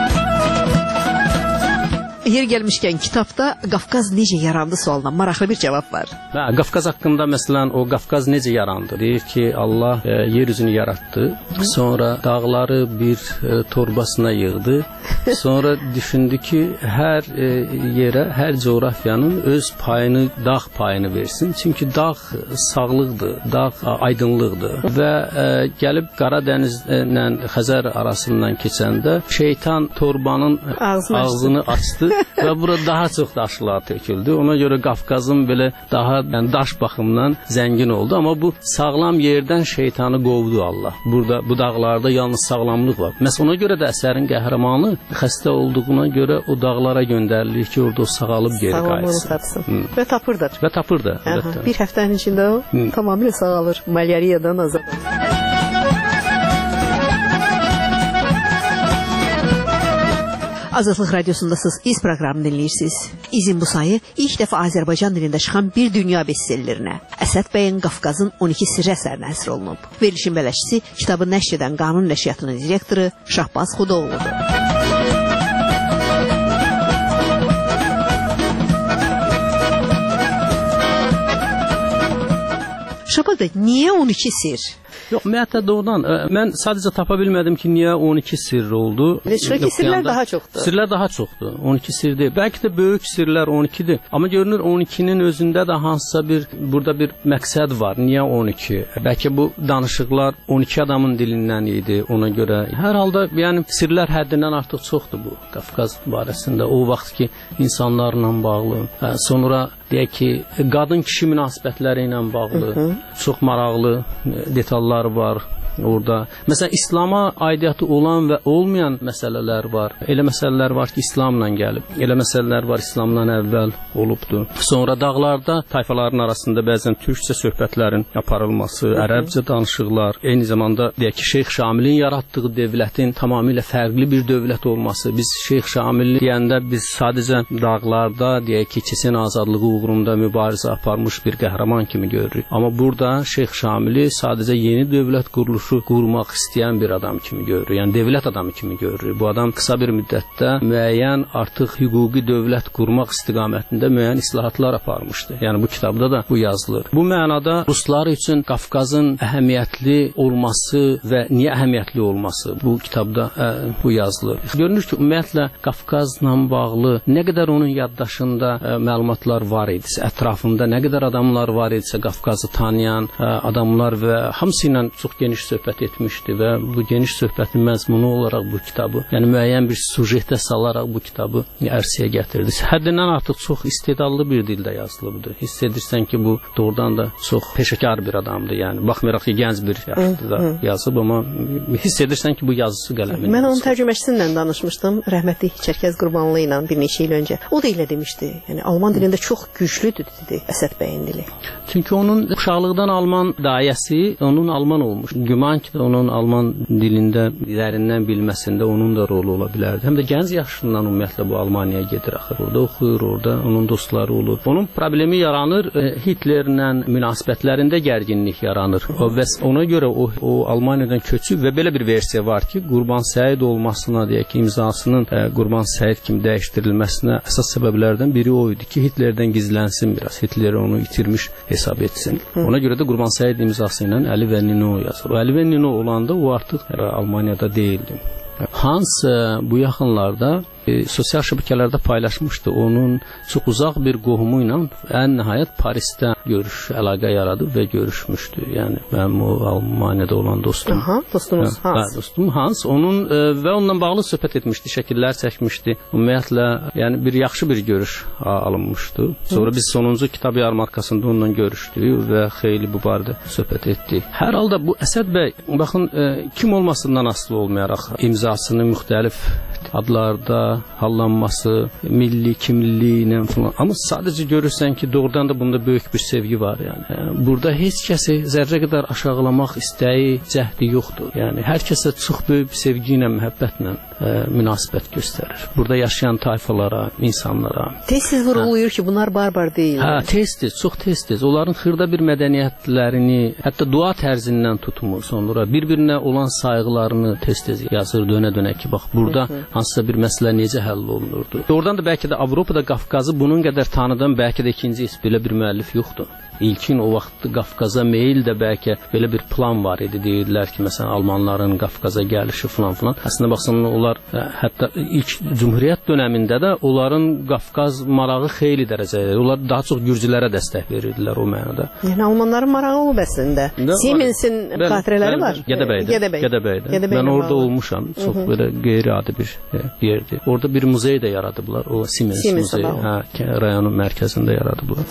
Yer gəlmişkən kitabda Qafqaz necə yarandı sualına maraqlı bir cavab var. Hə, Qafqaz haqqında məsələn o Qafqaz necə yarandı? Deyir ki, Allah e, yer üzünü yaratdı. Sonra dağları bir e, torbasına yığdı. Sonra düşündü ki, hər e, yerə, hər coğrafyanın öz payını, dağ payını versin. Çünki dağ sağlıqdır, dağ aydınlıqdır. Və e, gəlib Qara dənizlə Xəzər arasından keçəndə şeytan torbanın ağzını, ağzını açdı. Və bura daha çox daşlar töküldü. Ona görə Qafqazın belə daha yəni daş baxımından zəngin oldu. Amma bu sağlam yerdən şeytanı qovdu Allah. Burada bu dağlarda yalnız sağlamlıq var. Məhz ona görə də əsərin qəhrəmanı xəstə olduğuna görə o dağlara göndərilir ki, orada o sağalıb geri qayıtsın. Və tapır da. Və tapır da. Bir həftənin içində o Hı. tamamilə sağalır. Malyariyadan azad olur. Azadlıq Radiosundasınız, İz proqramını dinləyirsiniz. İzin bu sayı ilk dəfə Azərbaycan dilində çıxan bir dünya bestsellərinə, Əsəd bəyin Qafqazın on iki sirri əsərinə həsr olunub. Verilişin bələdçisi, kitabı nəşr edən Qanun Nəşriyyatının direktoru Şahbaz Xudoğludur. Şahbaz bəy, niyə on iki sir? Yox, ümumiyyətlə doğrudan mən sadəcə tapa bilmədim ki, niyə on iki sirr oldu. Çıxır ki, sirlər daha çoxdur. Sirlər daha çoxdur. on iki sir deyil. Bəlkə də böyük sirlər on ikidir. Amma görünür on ikinin özündə də hansısa bir burada bir məqsəd var. Niyə on iki? Bəlkə bu danışıqlar on iki adamın dilindən idi. Ona görə hər halda yəni sirlər həddindən artıq çoxdur bu Qafqaz barəsində. O vaxt ki, insanlarla bağlı. Hə, sonra deyək ki, qadın-kişi münasibətləri ilə bağlı Hı -hı. çox maraqlı detallar var orada. Məsələn, İslama aidiyyatı olan və olmayan məsələlər var. Elə məsələlər var ki, İslamla gəlib. Elə məsələlər var, İslamdan əvvəl olubdur. Sonra dağlarda tayfaların arasında bəzən türkcə söhbətlərin aparılması, Hı -hı. ərəbcə danışıqlar, eyni zamanda deyək ki, Şeyx Şamilin yaratdığı dövlətin tamamilə fərqli bir dövlət olması. Biz Şeyx Şamil deyəndə biz sadəcə dağlarda deyək ki, Çeçen azadlığı uğrunda mübarizə aparmış bir qəhrəman kimi görürük. Amma burada Şeyx Şamili sadəcə yeni dövlət quruluşu qurmaq istəyən bir adam kimi görürük. Yəni dövlət adamı kimi görürük. Bu adam qısa bir müddətdə müəyyən artıq hüquqi dövlət qurmaq istiqamətində müəyyən islahatlar aparmışdı. Yəni bu kitabda da bu yazılır. Bu mənada ruslar üçün Qafqazın əhəmiyyətli olması və niyə əhəmiyyətli olması bu kitabda ə, bu yazılır. Görünür ki, ümumiyyətlə Qafqazla bağlı nə qədər onun yaddaşında ə, məlumatlar var idisə, ətrafında nə qədər adamlar var idisə Qafqazı tanıyan ə, adamlar və hamısı ilə çox geniş söhbət etmişdi və bu geniş söhbətin məzmunu olaraq bu kitabı, yəni müəyyən bir sujetə salaraq bu kitabı ərsəyə gətirdi. Həddindən artıq çox istedadlı bir dildə yazılıbdır. Hiss edirsən ki, bu doğrudan da çox peşəkar bir adamdır. Yəni baxmayaraq ki, gənc bir yaşda yazıb, amma hiss edirsən ki, bu yazısı qələmin. Mən onun tərcüməcisi ilə danışmışdım, rəhmətli Çərkəz Qurbanlı ilə bir neçə il öncə. O da elə demişdi. Yəni Alman dilində çox güclüdür dedi Əsəd bəyin dili. Çünki onun uşaqlıqdan Alman dayəsi onun Alman olmuş. Güman ki, onun Alman dilində dərindən bilməsində onun da rolu ola bilərdi. Həm də gənc yaşından ümumiyyətlə bu Almaniyaya gedir axır. Orada oxuyur, orada onun dostları olur. Onun problemi yaranır, Hitlerlə münasibətlərində gərginlik yaranır. O və ona görə o, o Almaniyadan köçüb və belə bir versiya var ki, Qurban Səid olmasına deyək ki, imzasının e, Qurban Səid kimi dəyişdirilməsinə əsas səbəblərdən biri o idi ki, Hitlerdən gizlənsin biraz. Hitler onu itirmiş hesab etsin. Ona görə də Qurban Səid imzası ilə Əli və Nino yazır. O Əli və Nino olanda o artıq Almaniyada deyildi. Hans bu yaxınlarda e, sosial şəbəkələrdə paylaşmışdı. Onun çox uzaq bir qohumu ilə ən nəhayət Parisdə görüş, əlaqə yaradıb və görüşmüşdü. Yəni mənim o Almaniyada olan dostum. Aha, dostumuz hə, Hans. Hə, dostum Hans. Onun e, və onunla bağlı söhbət etmişdi, şəkillər çəkmişdi. Ümumiyyətlə, yəni bir yaxşı bir görüş alınmışdı. Sonra biz sonuncu kitab yarmarkasında onunla görüşdük və xeyli bu barədə söhbət etdik. Hər halda bu Əsəd bəy, baxın, e, kim olmasından asılı olmayaraq imzasını müxtəlif adlarda hallanması, milli kimliyi ilə falan. Amma sadəcə görürsən ki, doğrudan da bunda böyük bir sevgi var. Yəni burada heç kəsi zərrə qədər aşağılamaq istəyi, cəhdi yoxdur. Yəni hər kəsə çox böyük bir sevgi ilə, məhəbbətlə e, münasibət göstərir. Burada yaşayan tayfalara, insanlara. Tez-tez vurğulayır ki, bunlar barbar deyil. Hə, tez-tez, çox tez-tez. Onların xırda bir mədəniyyətlərini, hətta dua tərzindən tutmur, sonra bir-birinə olan sayğılarını tez-tez yazır, dönə-dönə ki, bax burada hansısa bir məsələ necə həll olunurdu. Doğrudan da bəlkə də Avropada Qafqazı bunun qədər tanıdan bəlkə də ikinci heç belə bir müəllif yoxdur. İlkin o vaxt Qafqaza meyil də bəlkə belə bir plan var idi. Deyirdilər ki, məsələn, Almanların Qafqaza gəlişi falan filan. Əslində baxsan, onlar hətta ilk Cümhuriyyət dönəmində də onların Qafqaz marağı xeyli dərəcədə. Onlar daha çox gürcülərə dəstək verirdilər o mənada. Yəni Almanların marağı olub əslində. Siemens'in xatirələri var. Gədəbəydə. Gədəbəy. Gədəbəydə. Gədəbəydə Mən orada var. olmuşam. Çox Hı -hı. belə qeyri-adi bir yerdir. Orada bir muzey də yaradıblar. O Siemens, Siemens muzeyi. Hə, rayonun mərkəzində yaradıblar.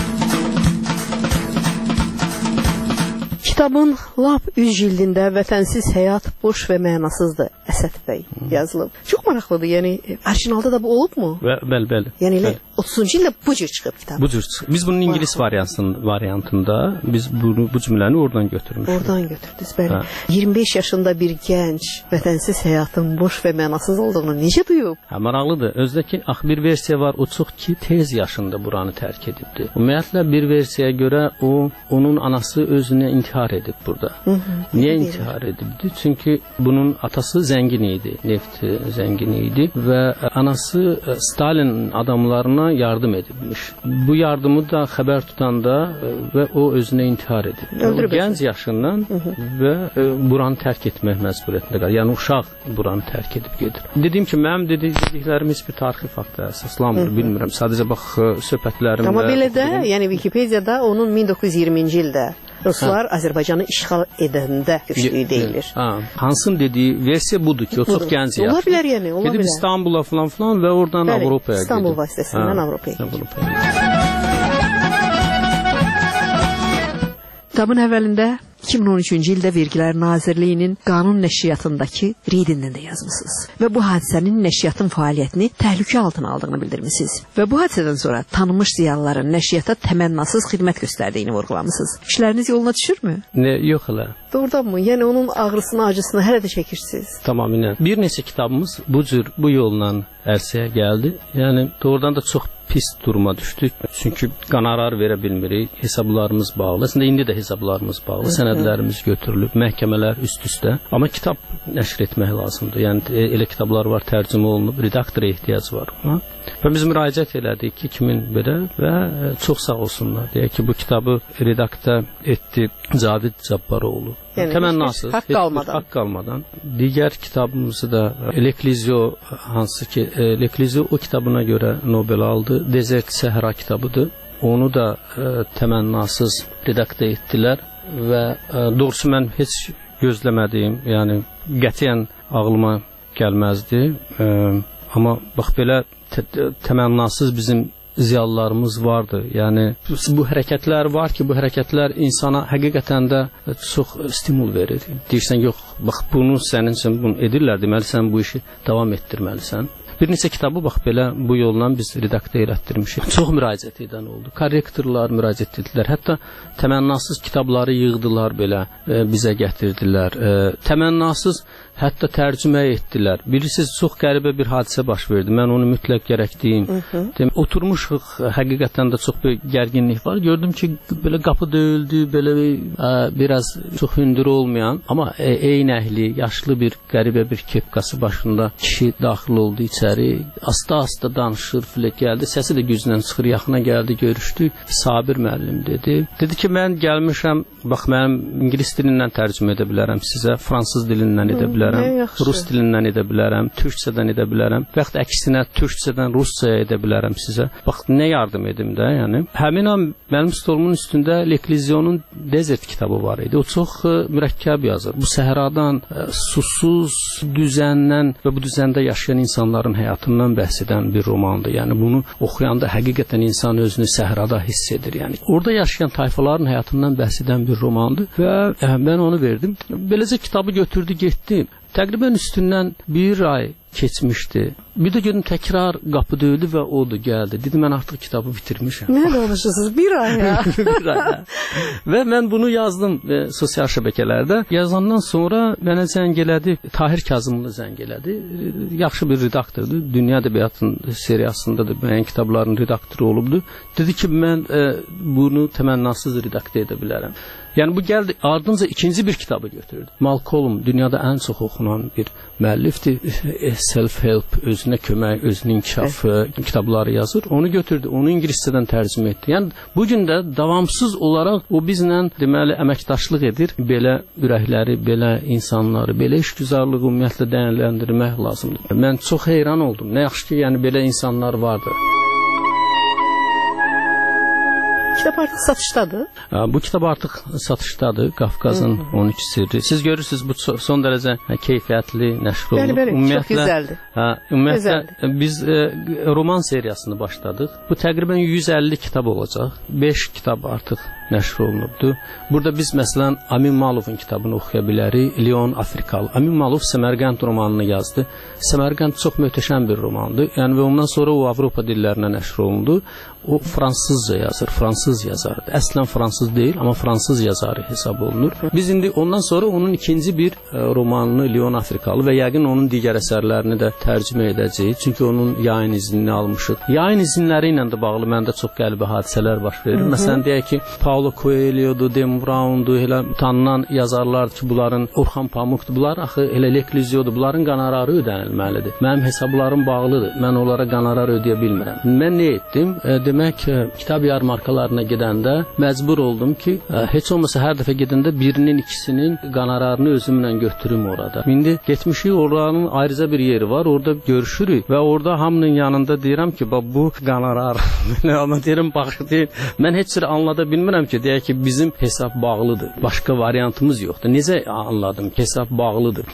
Kitabın lap üç cildində Vətənsiz həyat boş və mənasızdır, Əsəd bəy yazılıb. Çox maraqlıdır, yəni orijinalda da bu olubmu? Bəli, bəli. Yəni elə otuzuncu ildə bu cür çıxıb kitab. Bu cür çıxıb. Biz bunun ingilis variantında, variantında biz bunu bu cümləni oradan götürmüşük. Oradan götürdünüz, bəli. Hə. iyirmi beş yaşında bir gənc vətənsiz həyatın boş və mənasız olduğunu necə duyub? Hə, maraqlıdır. Özdəki ax bir versiya var, o çox ki tez yaşında buranı tərk edibdi. Ümumiyyətlə bir versiyaya görə o onun anası özünü intihar edib burada. Hı -hı, Niyə intihar edibdi? Çünki bunun atası zəngin idi, neft zəngini idi və anası Stalin adamlarına yardım edibmiş. Bu yardımı da xəbər tutanda və o özünə intihar edib. O, gənc yaşından Hı -hı. və e, buranı tərk etmək məcburiyyətində qalır. Yəni uşaq buranı tərk edib gedir. Dediyim ki, mənim dediklərim heç bir tarixi fakta əsaslanmır, bilmirəm. Sadəcə bax söhbətlərimdə. Amma belə də, yəni Wikipediyada onun min doqquz yüz iyirminci ildə Ruslar Azərbaycanı işğal edəndə köçdüyü deyilir. Ha, Hansın dediyi versiya budur ki, o çox gənc yaşlı. Ola bilər yəni, ola bilər. Gedib İstanbul'a falan filan və oradan Bəli, Avropaya gedib. İstanbul vasitəsindən Avropaya gedib. Kitabın əvvəlində iki min on üçüncü ildə Vergilər Nazirliyinin qanun nəşriyyatındakı reydindən də yazmısınız və bu hadisənin nəşriyyatın fəaliyyətini təhlükə altına aldığını bildirmisiniz və bu hadisədən sonra tanınmış ziyalıların nəşriyyata təmənnasız xidmət göstərdiyini vurğulamısınız. İşləriniz yoluna düşürmü? Ne, yox elə. Doğrudanmı? Yəni onun ağrısını, acısını hələ də çəkirsiniz? Tamamilə. Bir neçə kitabımız bu cür, bu yolla ərsəyə gəldi. Yəni doğrudan da çox pis duruma düşdük. Çünki qanarar verə bilmirik, hesablarımız bağlı. Əslində indi də hesablarımız bağlı. Sənədlərimiz götürülüb, məhkəmələr üst-üstə. Amma kitab nəşr etmək lazımdır. Yəni elə kitablar var, tərcümə olunub, redaktora ehtiyac var. Ha? Və biz müraciət elədik ki, kimin belə və çox sağ olsunlar. Deyək ki, bu kitabı redakta etdi Cavid Cabbaroğlu. Yəni, təmənnasız, haqq qalmadan. haqq qalmadan. Digər kitabımızı da L'Ecclésio, hansı ki L'Ecclésio o kitabına görə Nobel aldı. Desert Səhra kitabıdır. Onu da e, təmənnasız redakta etdilər və e, doğrusu mən heç gözləmədiyim, yəni qətiyyən ağlıma gəlməzdi. E, amma bax belə təmənnasız bizim ziyalılarımız vardı. Yəni bu hərəkətlər var ki, bu hərəkətlər insana həqiqətən də çox stimul verir. Deyirsən, yox, bax bunu sənin üçün bunu edirlər, deməli sən bu işi davam etdirməlisən. Bir neçə kitabı bax belə bu yolla biz redakta elətdirmişik. Çox müraciət edən oldu. Korrektorlar müraciət etdilər. Hətta təmənnasız kitabları yığdılar belə, e, bizə gətirdilər. E, təmənnasız hətta tərcümə etdilər. Bilirsiniz, çox qəribə bir hadisə baş verdi. Mən onu mütləq gərək deyim. Deyim, oturmuşuq, həqiqətən də çox bir gərginlik var. Gördüm ki, belə qapı döyüldü, belə e, biraz çox hündür olmayan, amma e, eynəkli, yaşlı bir qəribə bir kepkası başında kişi daxil oldu içəri. Asta-asta danışır, filə gəldi. Səsi də güclə çıxır, yaxına gəldi, görüşdük. Sabir müəllim dedi. Dedi ki, mən gəlmişəm, bax mənim ingilis dilindən tərcümə edə bilərəm sizə, fransız dilindən edə bilərəm. bilərəm, rus dilindən edə bilərəm, türkçədən edə bilərəm və yaxud əksinə türkçədən ruscaya edə bilərəm sizə. Bax, nə yardım edim də, yəni. Həmin an mənim stolumun üstündə L'Eclusion'un Desert kitabı var idi. O çox ə, mürəkkəb yazır. Bu səhradan, ə, susuz düzəndən və bu düzəndə yaşayan insanların həyatından bəhs edən bir romandır. Yəni bunu oxuyanda həqiqətən insan özünü səhrada hiss edir. Yəni orada yaşayan tayfaların həyatından bəhs edən bir romandır və ə, mən onu verdim. Beləcə kitabı götürdü, getdim. Təqribən üstündən bir ay keçmişdi. Bir də gördüm təkrar qapı döydü və odur gəldi. Dedim mən artıq kitabı bitirmişəm. Nə danışırsınız? Bir ay ya. bir ay. Ya. Və mən bunu yazdım e, sosial şəbəkələrdə. Yazandan sonra mənə zəng elədi, Tahir Kazımlı zəng elədi. E, yaxşı bir redaktordur. Dünya ədəbiyyatının seriyasında da müəyyən kitabların redaktoru olubdu. Dedi ki, mən e, bunu təmənnasız redaktor edə bilərəm. Yəni bu gəldi, ardınca ikinci bir kitabı götürdü. Malcolm dünyada ən çox oxunan bir müəllifdir. Self-help, özünə kömək, özünün inkişafı evet. kitabları yazır. Onu götürdü, onu ingiliscədən tərcümə etdi. Yəni bu gün də davamsız olaraq o bizlə deməli əməkdaşlıq edir. Belə ürəkləri, belə insanları, belə işgüzarlığı ümumiyyətlə dəyərləndirmək lazımdır. Mən çox heyran oldum. Nə yaxşı ki, yəni belə insanlar vardır. Kitab artıq satışdadır. Bu kitab artıq satışdadır. Qafqazın on iki sirri. Siz görürsünüz bu son dərəcə keyfiyyətli nəşr olunub. Bəli, bəli, çox gözəldir. Hə, ümumiyyətlə biz e, roman seriyasını başladıq. Bu təqribən yüz əlli kitab olacaq. beş kitab artıq nəşr olunubdu. Burada biz məsələn Amin Malovun kitabını oxuya bilərik. Leon Afrikalı. Amin Malov Səmərqənd romanını yazdı. Səmərqənd çox möhtəşəm bir romandır. Yəni və ondan sonra o Avropa dillərinə nəşr olundu. O fransızca yazır, fransız yazardı. Əslən fransız deyil, amma fransız yazarı hesab olunur. Biz indi ondan sonra onun ikinci bir e, romanını Leon Afrikalı və yəqin onun digər əsərlərini də tərcümə edəcəyik. Çünki onun yayın iznini almışıq. Yayın izinləri ilə də bağlı məndə çox qəlbi hadisələr baş verir. Hı -hı. Məsələn deyək ki, Paulo Coelho'dur, Dan Brown'dur, elə tanınan yazarlardır ki, bunların Orxan Pamukdur. Bunlar axı elə L'Eclusion'dur. Bunların qanararı ödənilməlidir. Mənim hesablarım bağlıdır. Mən onlara qanarar ödəyə bilmirəm. Mən nə etdim? E, Demək, kitab yarmarkalarına gedəndə məcbur oldum ki, heç olmasa hər dəfə gedəndə birinin, ikisinin qanararını özümlə götürüm orada. İndi getmişik, oranın ayrıca bir yeri var, orada görüşürük və orada hamının yanında deyirəm ki, bu qanarar. Amma deyirəm, bax, deyir, mən heç bir anlada bilmirəm ki, deyək ki, bizim hesab bağlıdır. Başqa variantımız yoxdur. Necə anladım ki, hesab bağlıdır?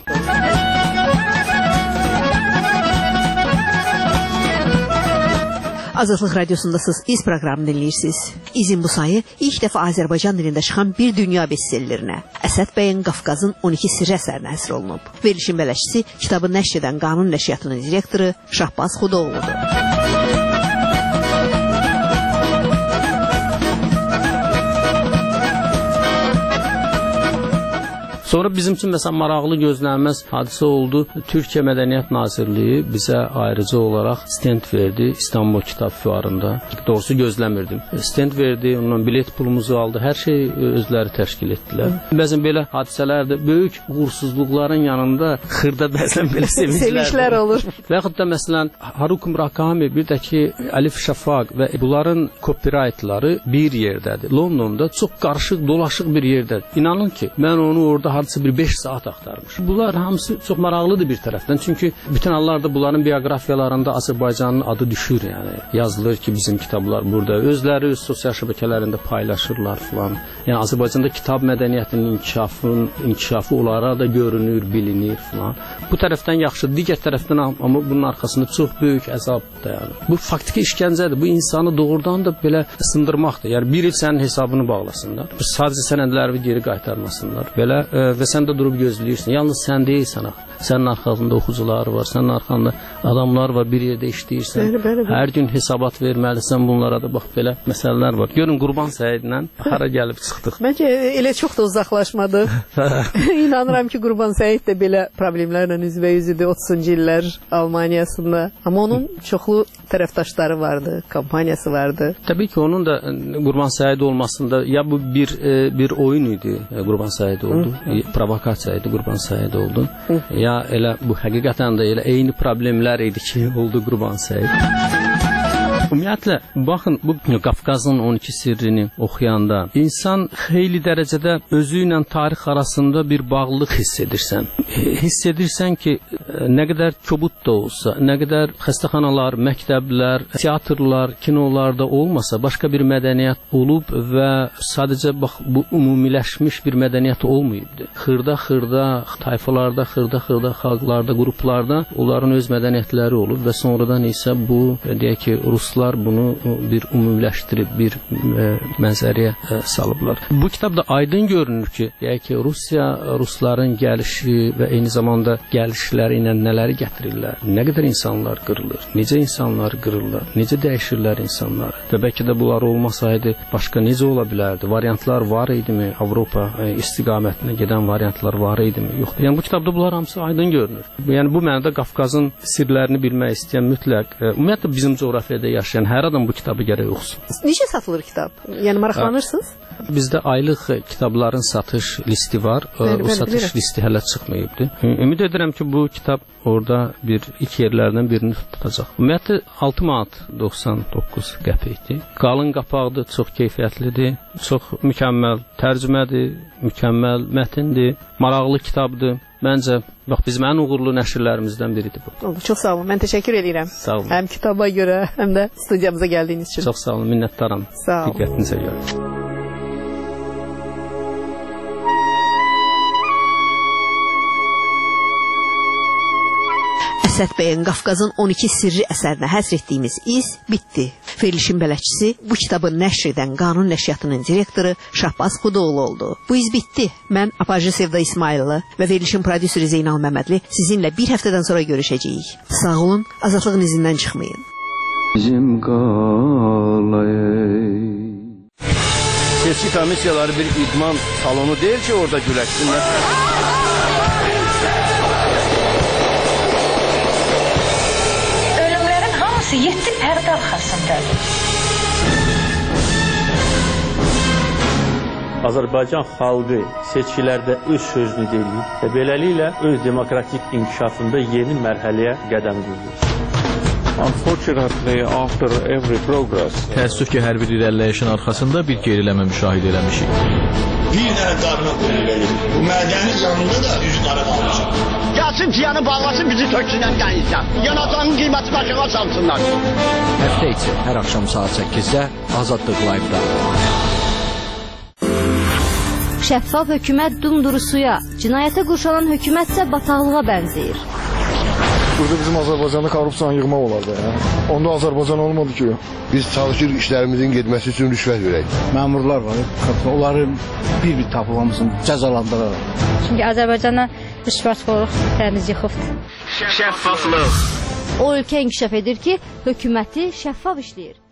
Azadlıq Radiosundasınız, İz proqramını dinləyirsiniz. İzin bu sayı ilk dəfə Azərbaycan dilində çıxan bir dünya bestsellərinə, Əsəd bəyin Qafqazın on iki sirri əsərinə həsr olunub. Verilişin bələşçisi kitabı nəşr edən Qanun Nəşriyyatının direktoru Şahbaz Xudoğludur. Sonra bizim üçün məsələn maraqlı gözlənilməz hadisə oldu. Türkiyə Mədəniyyət Nazirliyi bizə ayrıca olaraq stend verdi İstanbul Kitab Fuarında. Doğrusu gözləmirdim. Stend verdi, ondan bilet pulumuzu aldı. Hər şey özləri təşkil etdilər. Bəzən belə hadisələrdə böyük uğursuzluqların yanında xırda bəzən belə sevinclər olur. Və yaxud da məsələn Haruki Murakami, bir də ki Alif Şafaq və bunların copyrightları bir yerdədir. Londonda çox qarışıq, dolaşıq bir yerdədir. İnanın ki, mən onu orada hadisə bir beş saat axtarmış. Bunlar hamısı çox maraqlıdır bir tərəfdən. Çünki bütün hallarda bunların bioqrafiyalarında Azərbaycanın adı düşür, yəni. Yazılır ki, bizim kitablar burada. Özləri öz sosial şəbəkələrində paylaşırlar filan. Yəni Azərbaycanda kitab mədəniyyətinin inkişafının inkişafı onlara da görünür, bilinir filan. Bu tərəfdən yaxşı, digər tərəfdən amma bunun arxasında çox böyük əzab dayanır. Bu faktiki işgəncədir. Bu insanı doğrudan da belə sındırmaqdır. Yəni bir il sənin hesabını bağlasınlar. Sadəcə sənədləri geri qaytarmasınlar. Belə e, və sən də durub gözləyirsən. Yalnız sən deyilsən axı. Sənin arxasında oxucular var, sənin arxanda adamlar var, bir yerdə işləyirsən. Bəli, bəli, bəli. Hər gün hesabat verməlisən bunlara da. Bax belə məsələlər var. Görün Qurban Səidlə hara gəlib çıxdıq. Məncə elə çox da uzaqlaşmadıq. İnanıram ki, Qurban Səid də belə problemlərlə üzbəüz idi otuzuncu illər Almaniyasında. Amma onun çoxlu tərəfdaşları vardı, kampaniyası vardı. Təbii ki, onun da Qurban Səid olmasında ya bu bir bir oyun idi, Qurban Səid oldu. Provokasiya idi, Qurban Səid oldu. Ya elə bu həqiqətən də elə eyni problemlər idi ki, oldu Qurban Səid. Ümumiyyətlə, baxın, bu Qafqazın on iki sirrini oxuyanda insan xeyli dərəcədə özü ilə tarix arasında bir bağlılıq hiss edirsən. Hiss edirsən ki, nə qədər kobud da olsa, nə qədər xəstəxanalar, məktəblər, teatrlar, kinolarda olmasa, başqa bir mədəniyyət olub və sadəcə bax, bu ümumiləşmiş bir mədəniyyət olmayıbdır. Xırda-xırda tayfalarda, xırda-xırda xalqlarda, qruplarda onların öz mədəniyyətləri olub və sonradan isə bu, deyək ki, Ruslar bunu bir ümumiləşdirib, bir e, mənzərəyə e, salıblar. Bu kitabda aydın görünür ki, deyək ki, Rusiya, Rusların gəlişi və eyni zamanda gəlişləri ilə nələri gətirirlər, nə qədər insanlar qırılır, necə insanlar qırılır, necə dəyişirlər insanlar və bəlkə də bunlar olmasaydı başqa necə ola bilərdi, variantlar var idimi, Avropa e, istiqamətinə gedən variantlar var idimi, yox. Yəni bu kitabda bunlar hamısı aydın görünür. Yəni bu mənada Qafqazın sirlərini bilmək istəyən mütləq, e, ümumiyyətlə bizim coğrafiyada yaşayan hər adam bu kitabı gərək oxusun. Necə satılır kitab? Yəni maraqlanırsınız? Bizdə aylıq kitabların satış listi var. Bəli, o bəli, satış bəli. listi hələ çıxmayıbdır. Ümid edirəm ki, bu kitab orada bir ilk yerlərdən birini tutacaq. Ümumiyyətlə altı manat doxsan doqquz qəpikdir. Qalın qapaqdır, çox keyfiyyətlidir, çox mükəmməl tərcümədir, mükəmməl mətndir, maraqlı kitabdır. Məncə, bax, bizim ən uğurlu nəşrlərimizdən biridir bu. Oldu, çox sağ olun. Mən təşəkkür edirəm. Sağ olun. Həm kitaba görə, həm də studiyamıza gəldiyiniz üçün. Çox sağ olun, minnətdaram. Sağ olun. Diqqətinizə görə. Əsəd bəyin Qafqazın on iki sirri əsərinə həsr etdiyimiz iz bitdi. Verilişin bələdçisi bu kitabı nəşr edən Qanun Nəşriyyatının direktoru Şahbaz Xudoğlu oldu. Bu iz bitdi. Mən Apajı Sevda İsmailova və verilişin prodüseri Zeynal Məmmədli sizinlə bir həftədən sonra görüşəcəyik. Sağ olun, azadlığın izindən çıxmayın. Bizim qalayı. Seçki komissiyaları bir idman salonu deyil ki, orada güləşsinlər. Yetdi pərdə arxasındadır. Azərbaycan xalqı seçkilərdə öz sözünü deyir və beləliklə öz demokratik inkişafında yeni mərhələyə qədəm qoyur. Unfortunately, after every progress, təəssüf ki, hər bir irəliləyişin arxasında bir geriləmə müşahidə eləmişik. Bir dənə qarına qoyulur. Bu mədənin yanında da üzü qara qalmışıq. Gəlsin tiyanı bağlasın, bizi töksünən dənizdən. Yanacağın qiyməti başına salsınlar. Həftə içi hər axşam saat səkkizdə Azadlıq Live-da. Şəffaf hökumət dumdurusuya, cinayətə qurşalan hökumətsə bataqlığa bənzəyir. Burada bizim Azərbaycanda korrupsiyanı yığmaq olardı. Ya. Onda Azərbaycan olmadı ki. Biz çalışır işlərimizin getməsi üçün rüşvət verək. Məmurlar var, onları bir-bir tapılamasın, cəzalandıraraq. Çünki Azərbaycana rüşvətxorluq təmiz yıxıbdır. Şəffaflıq. O ölkə inkişaf edir ki, hökuməti şəffaf işləyir.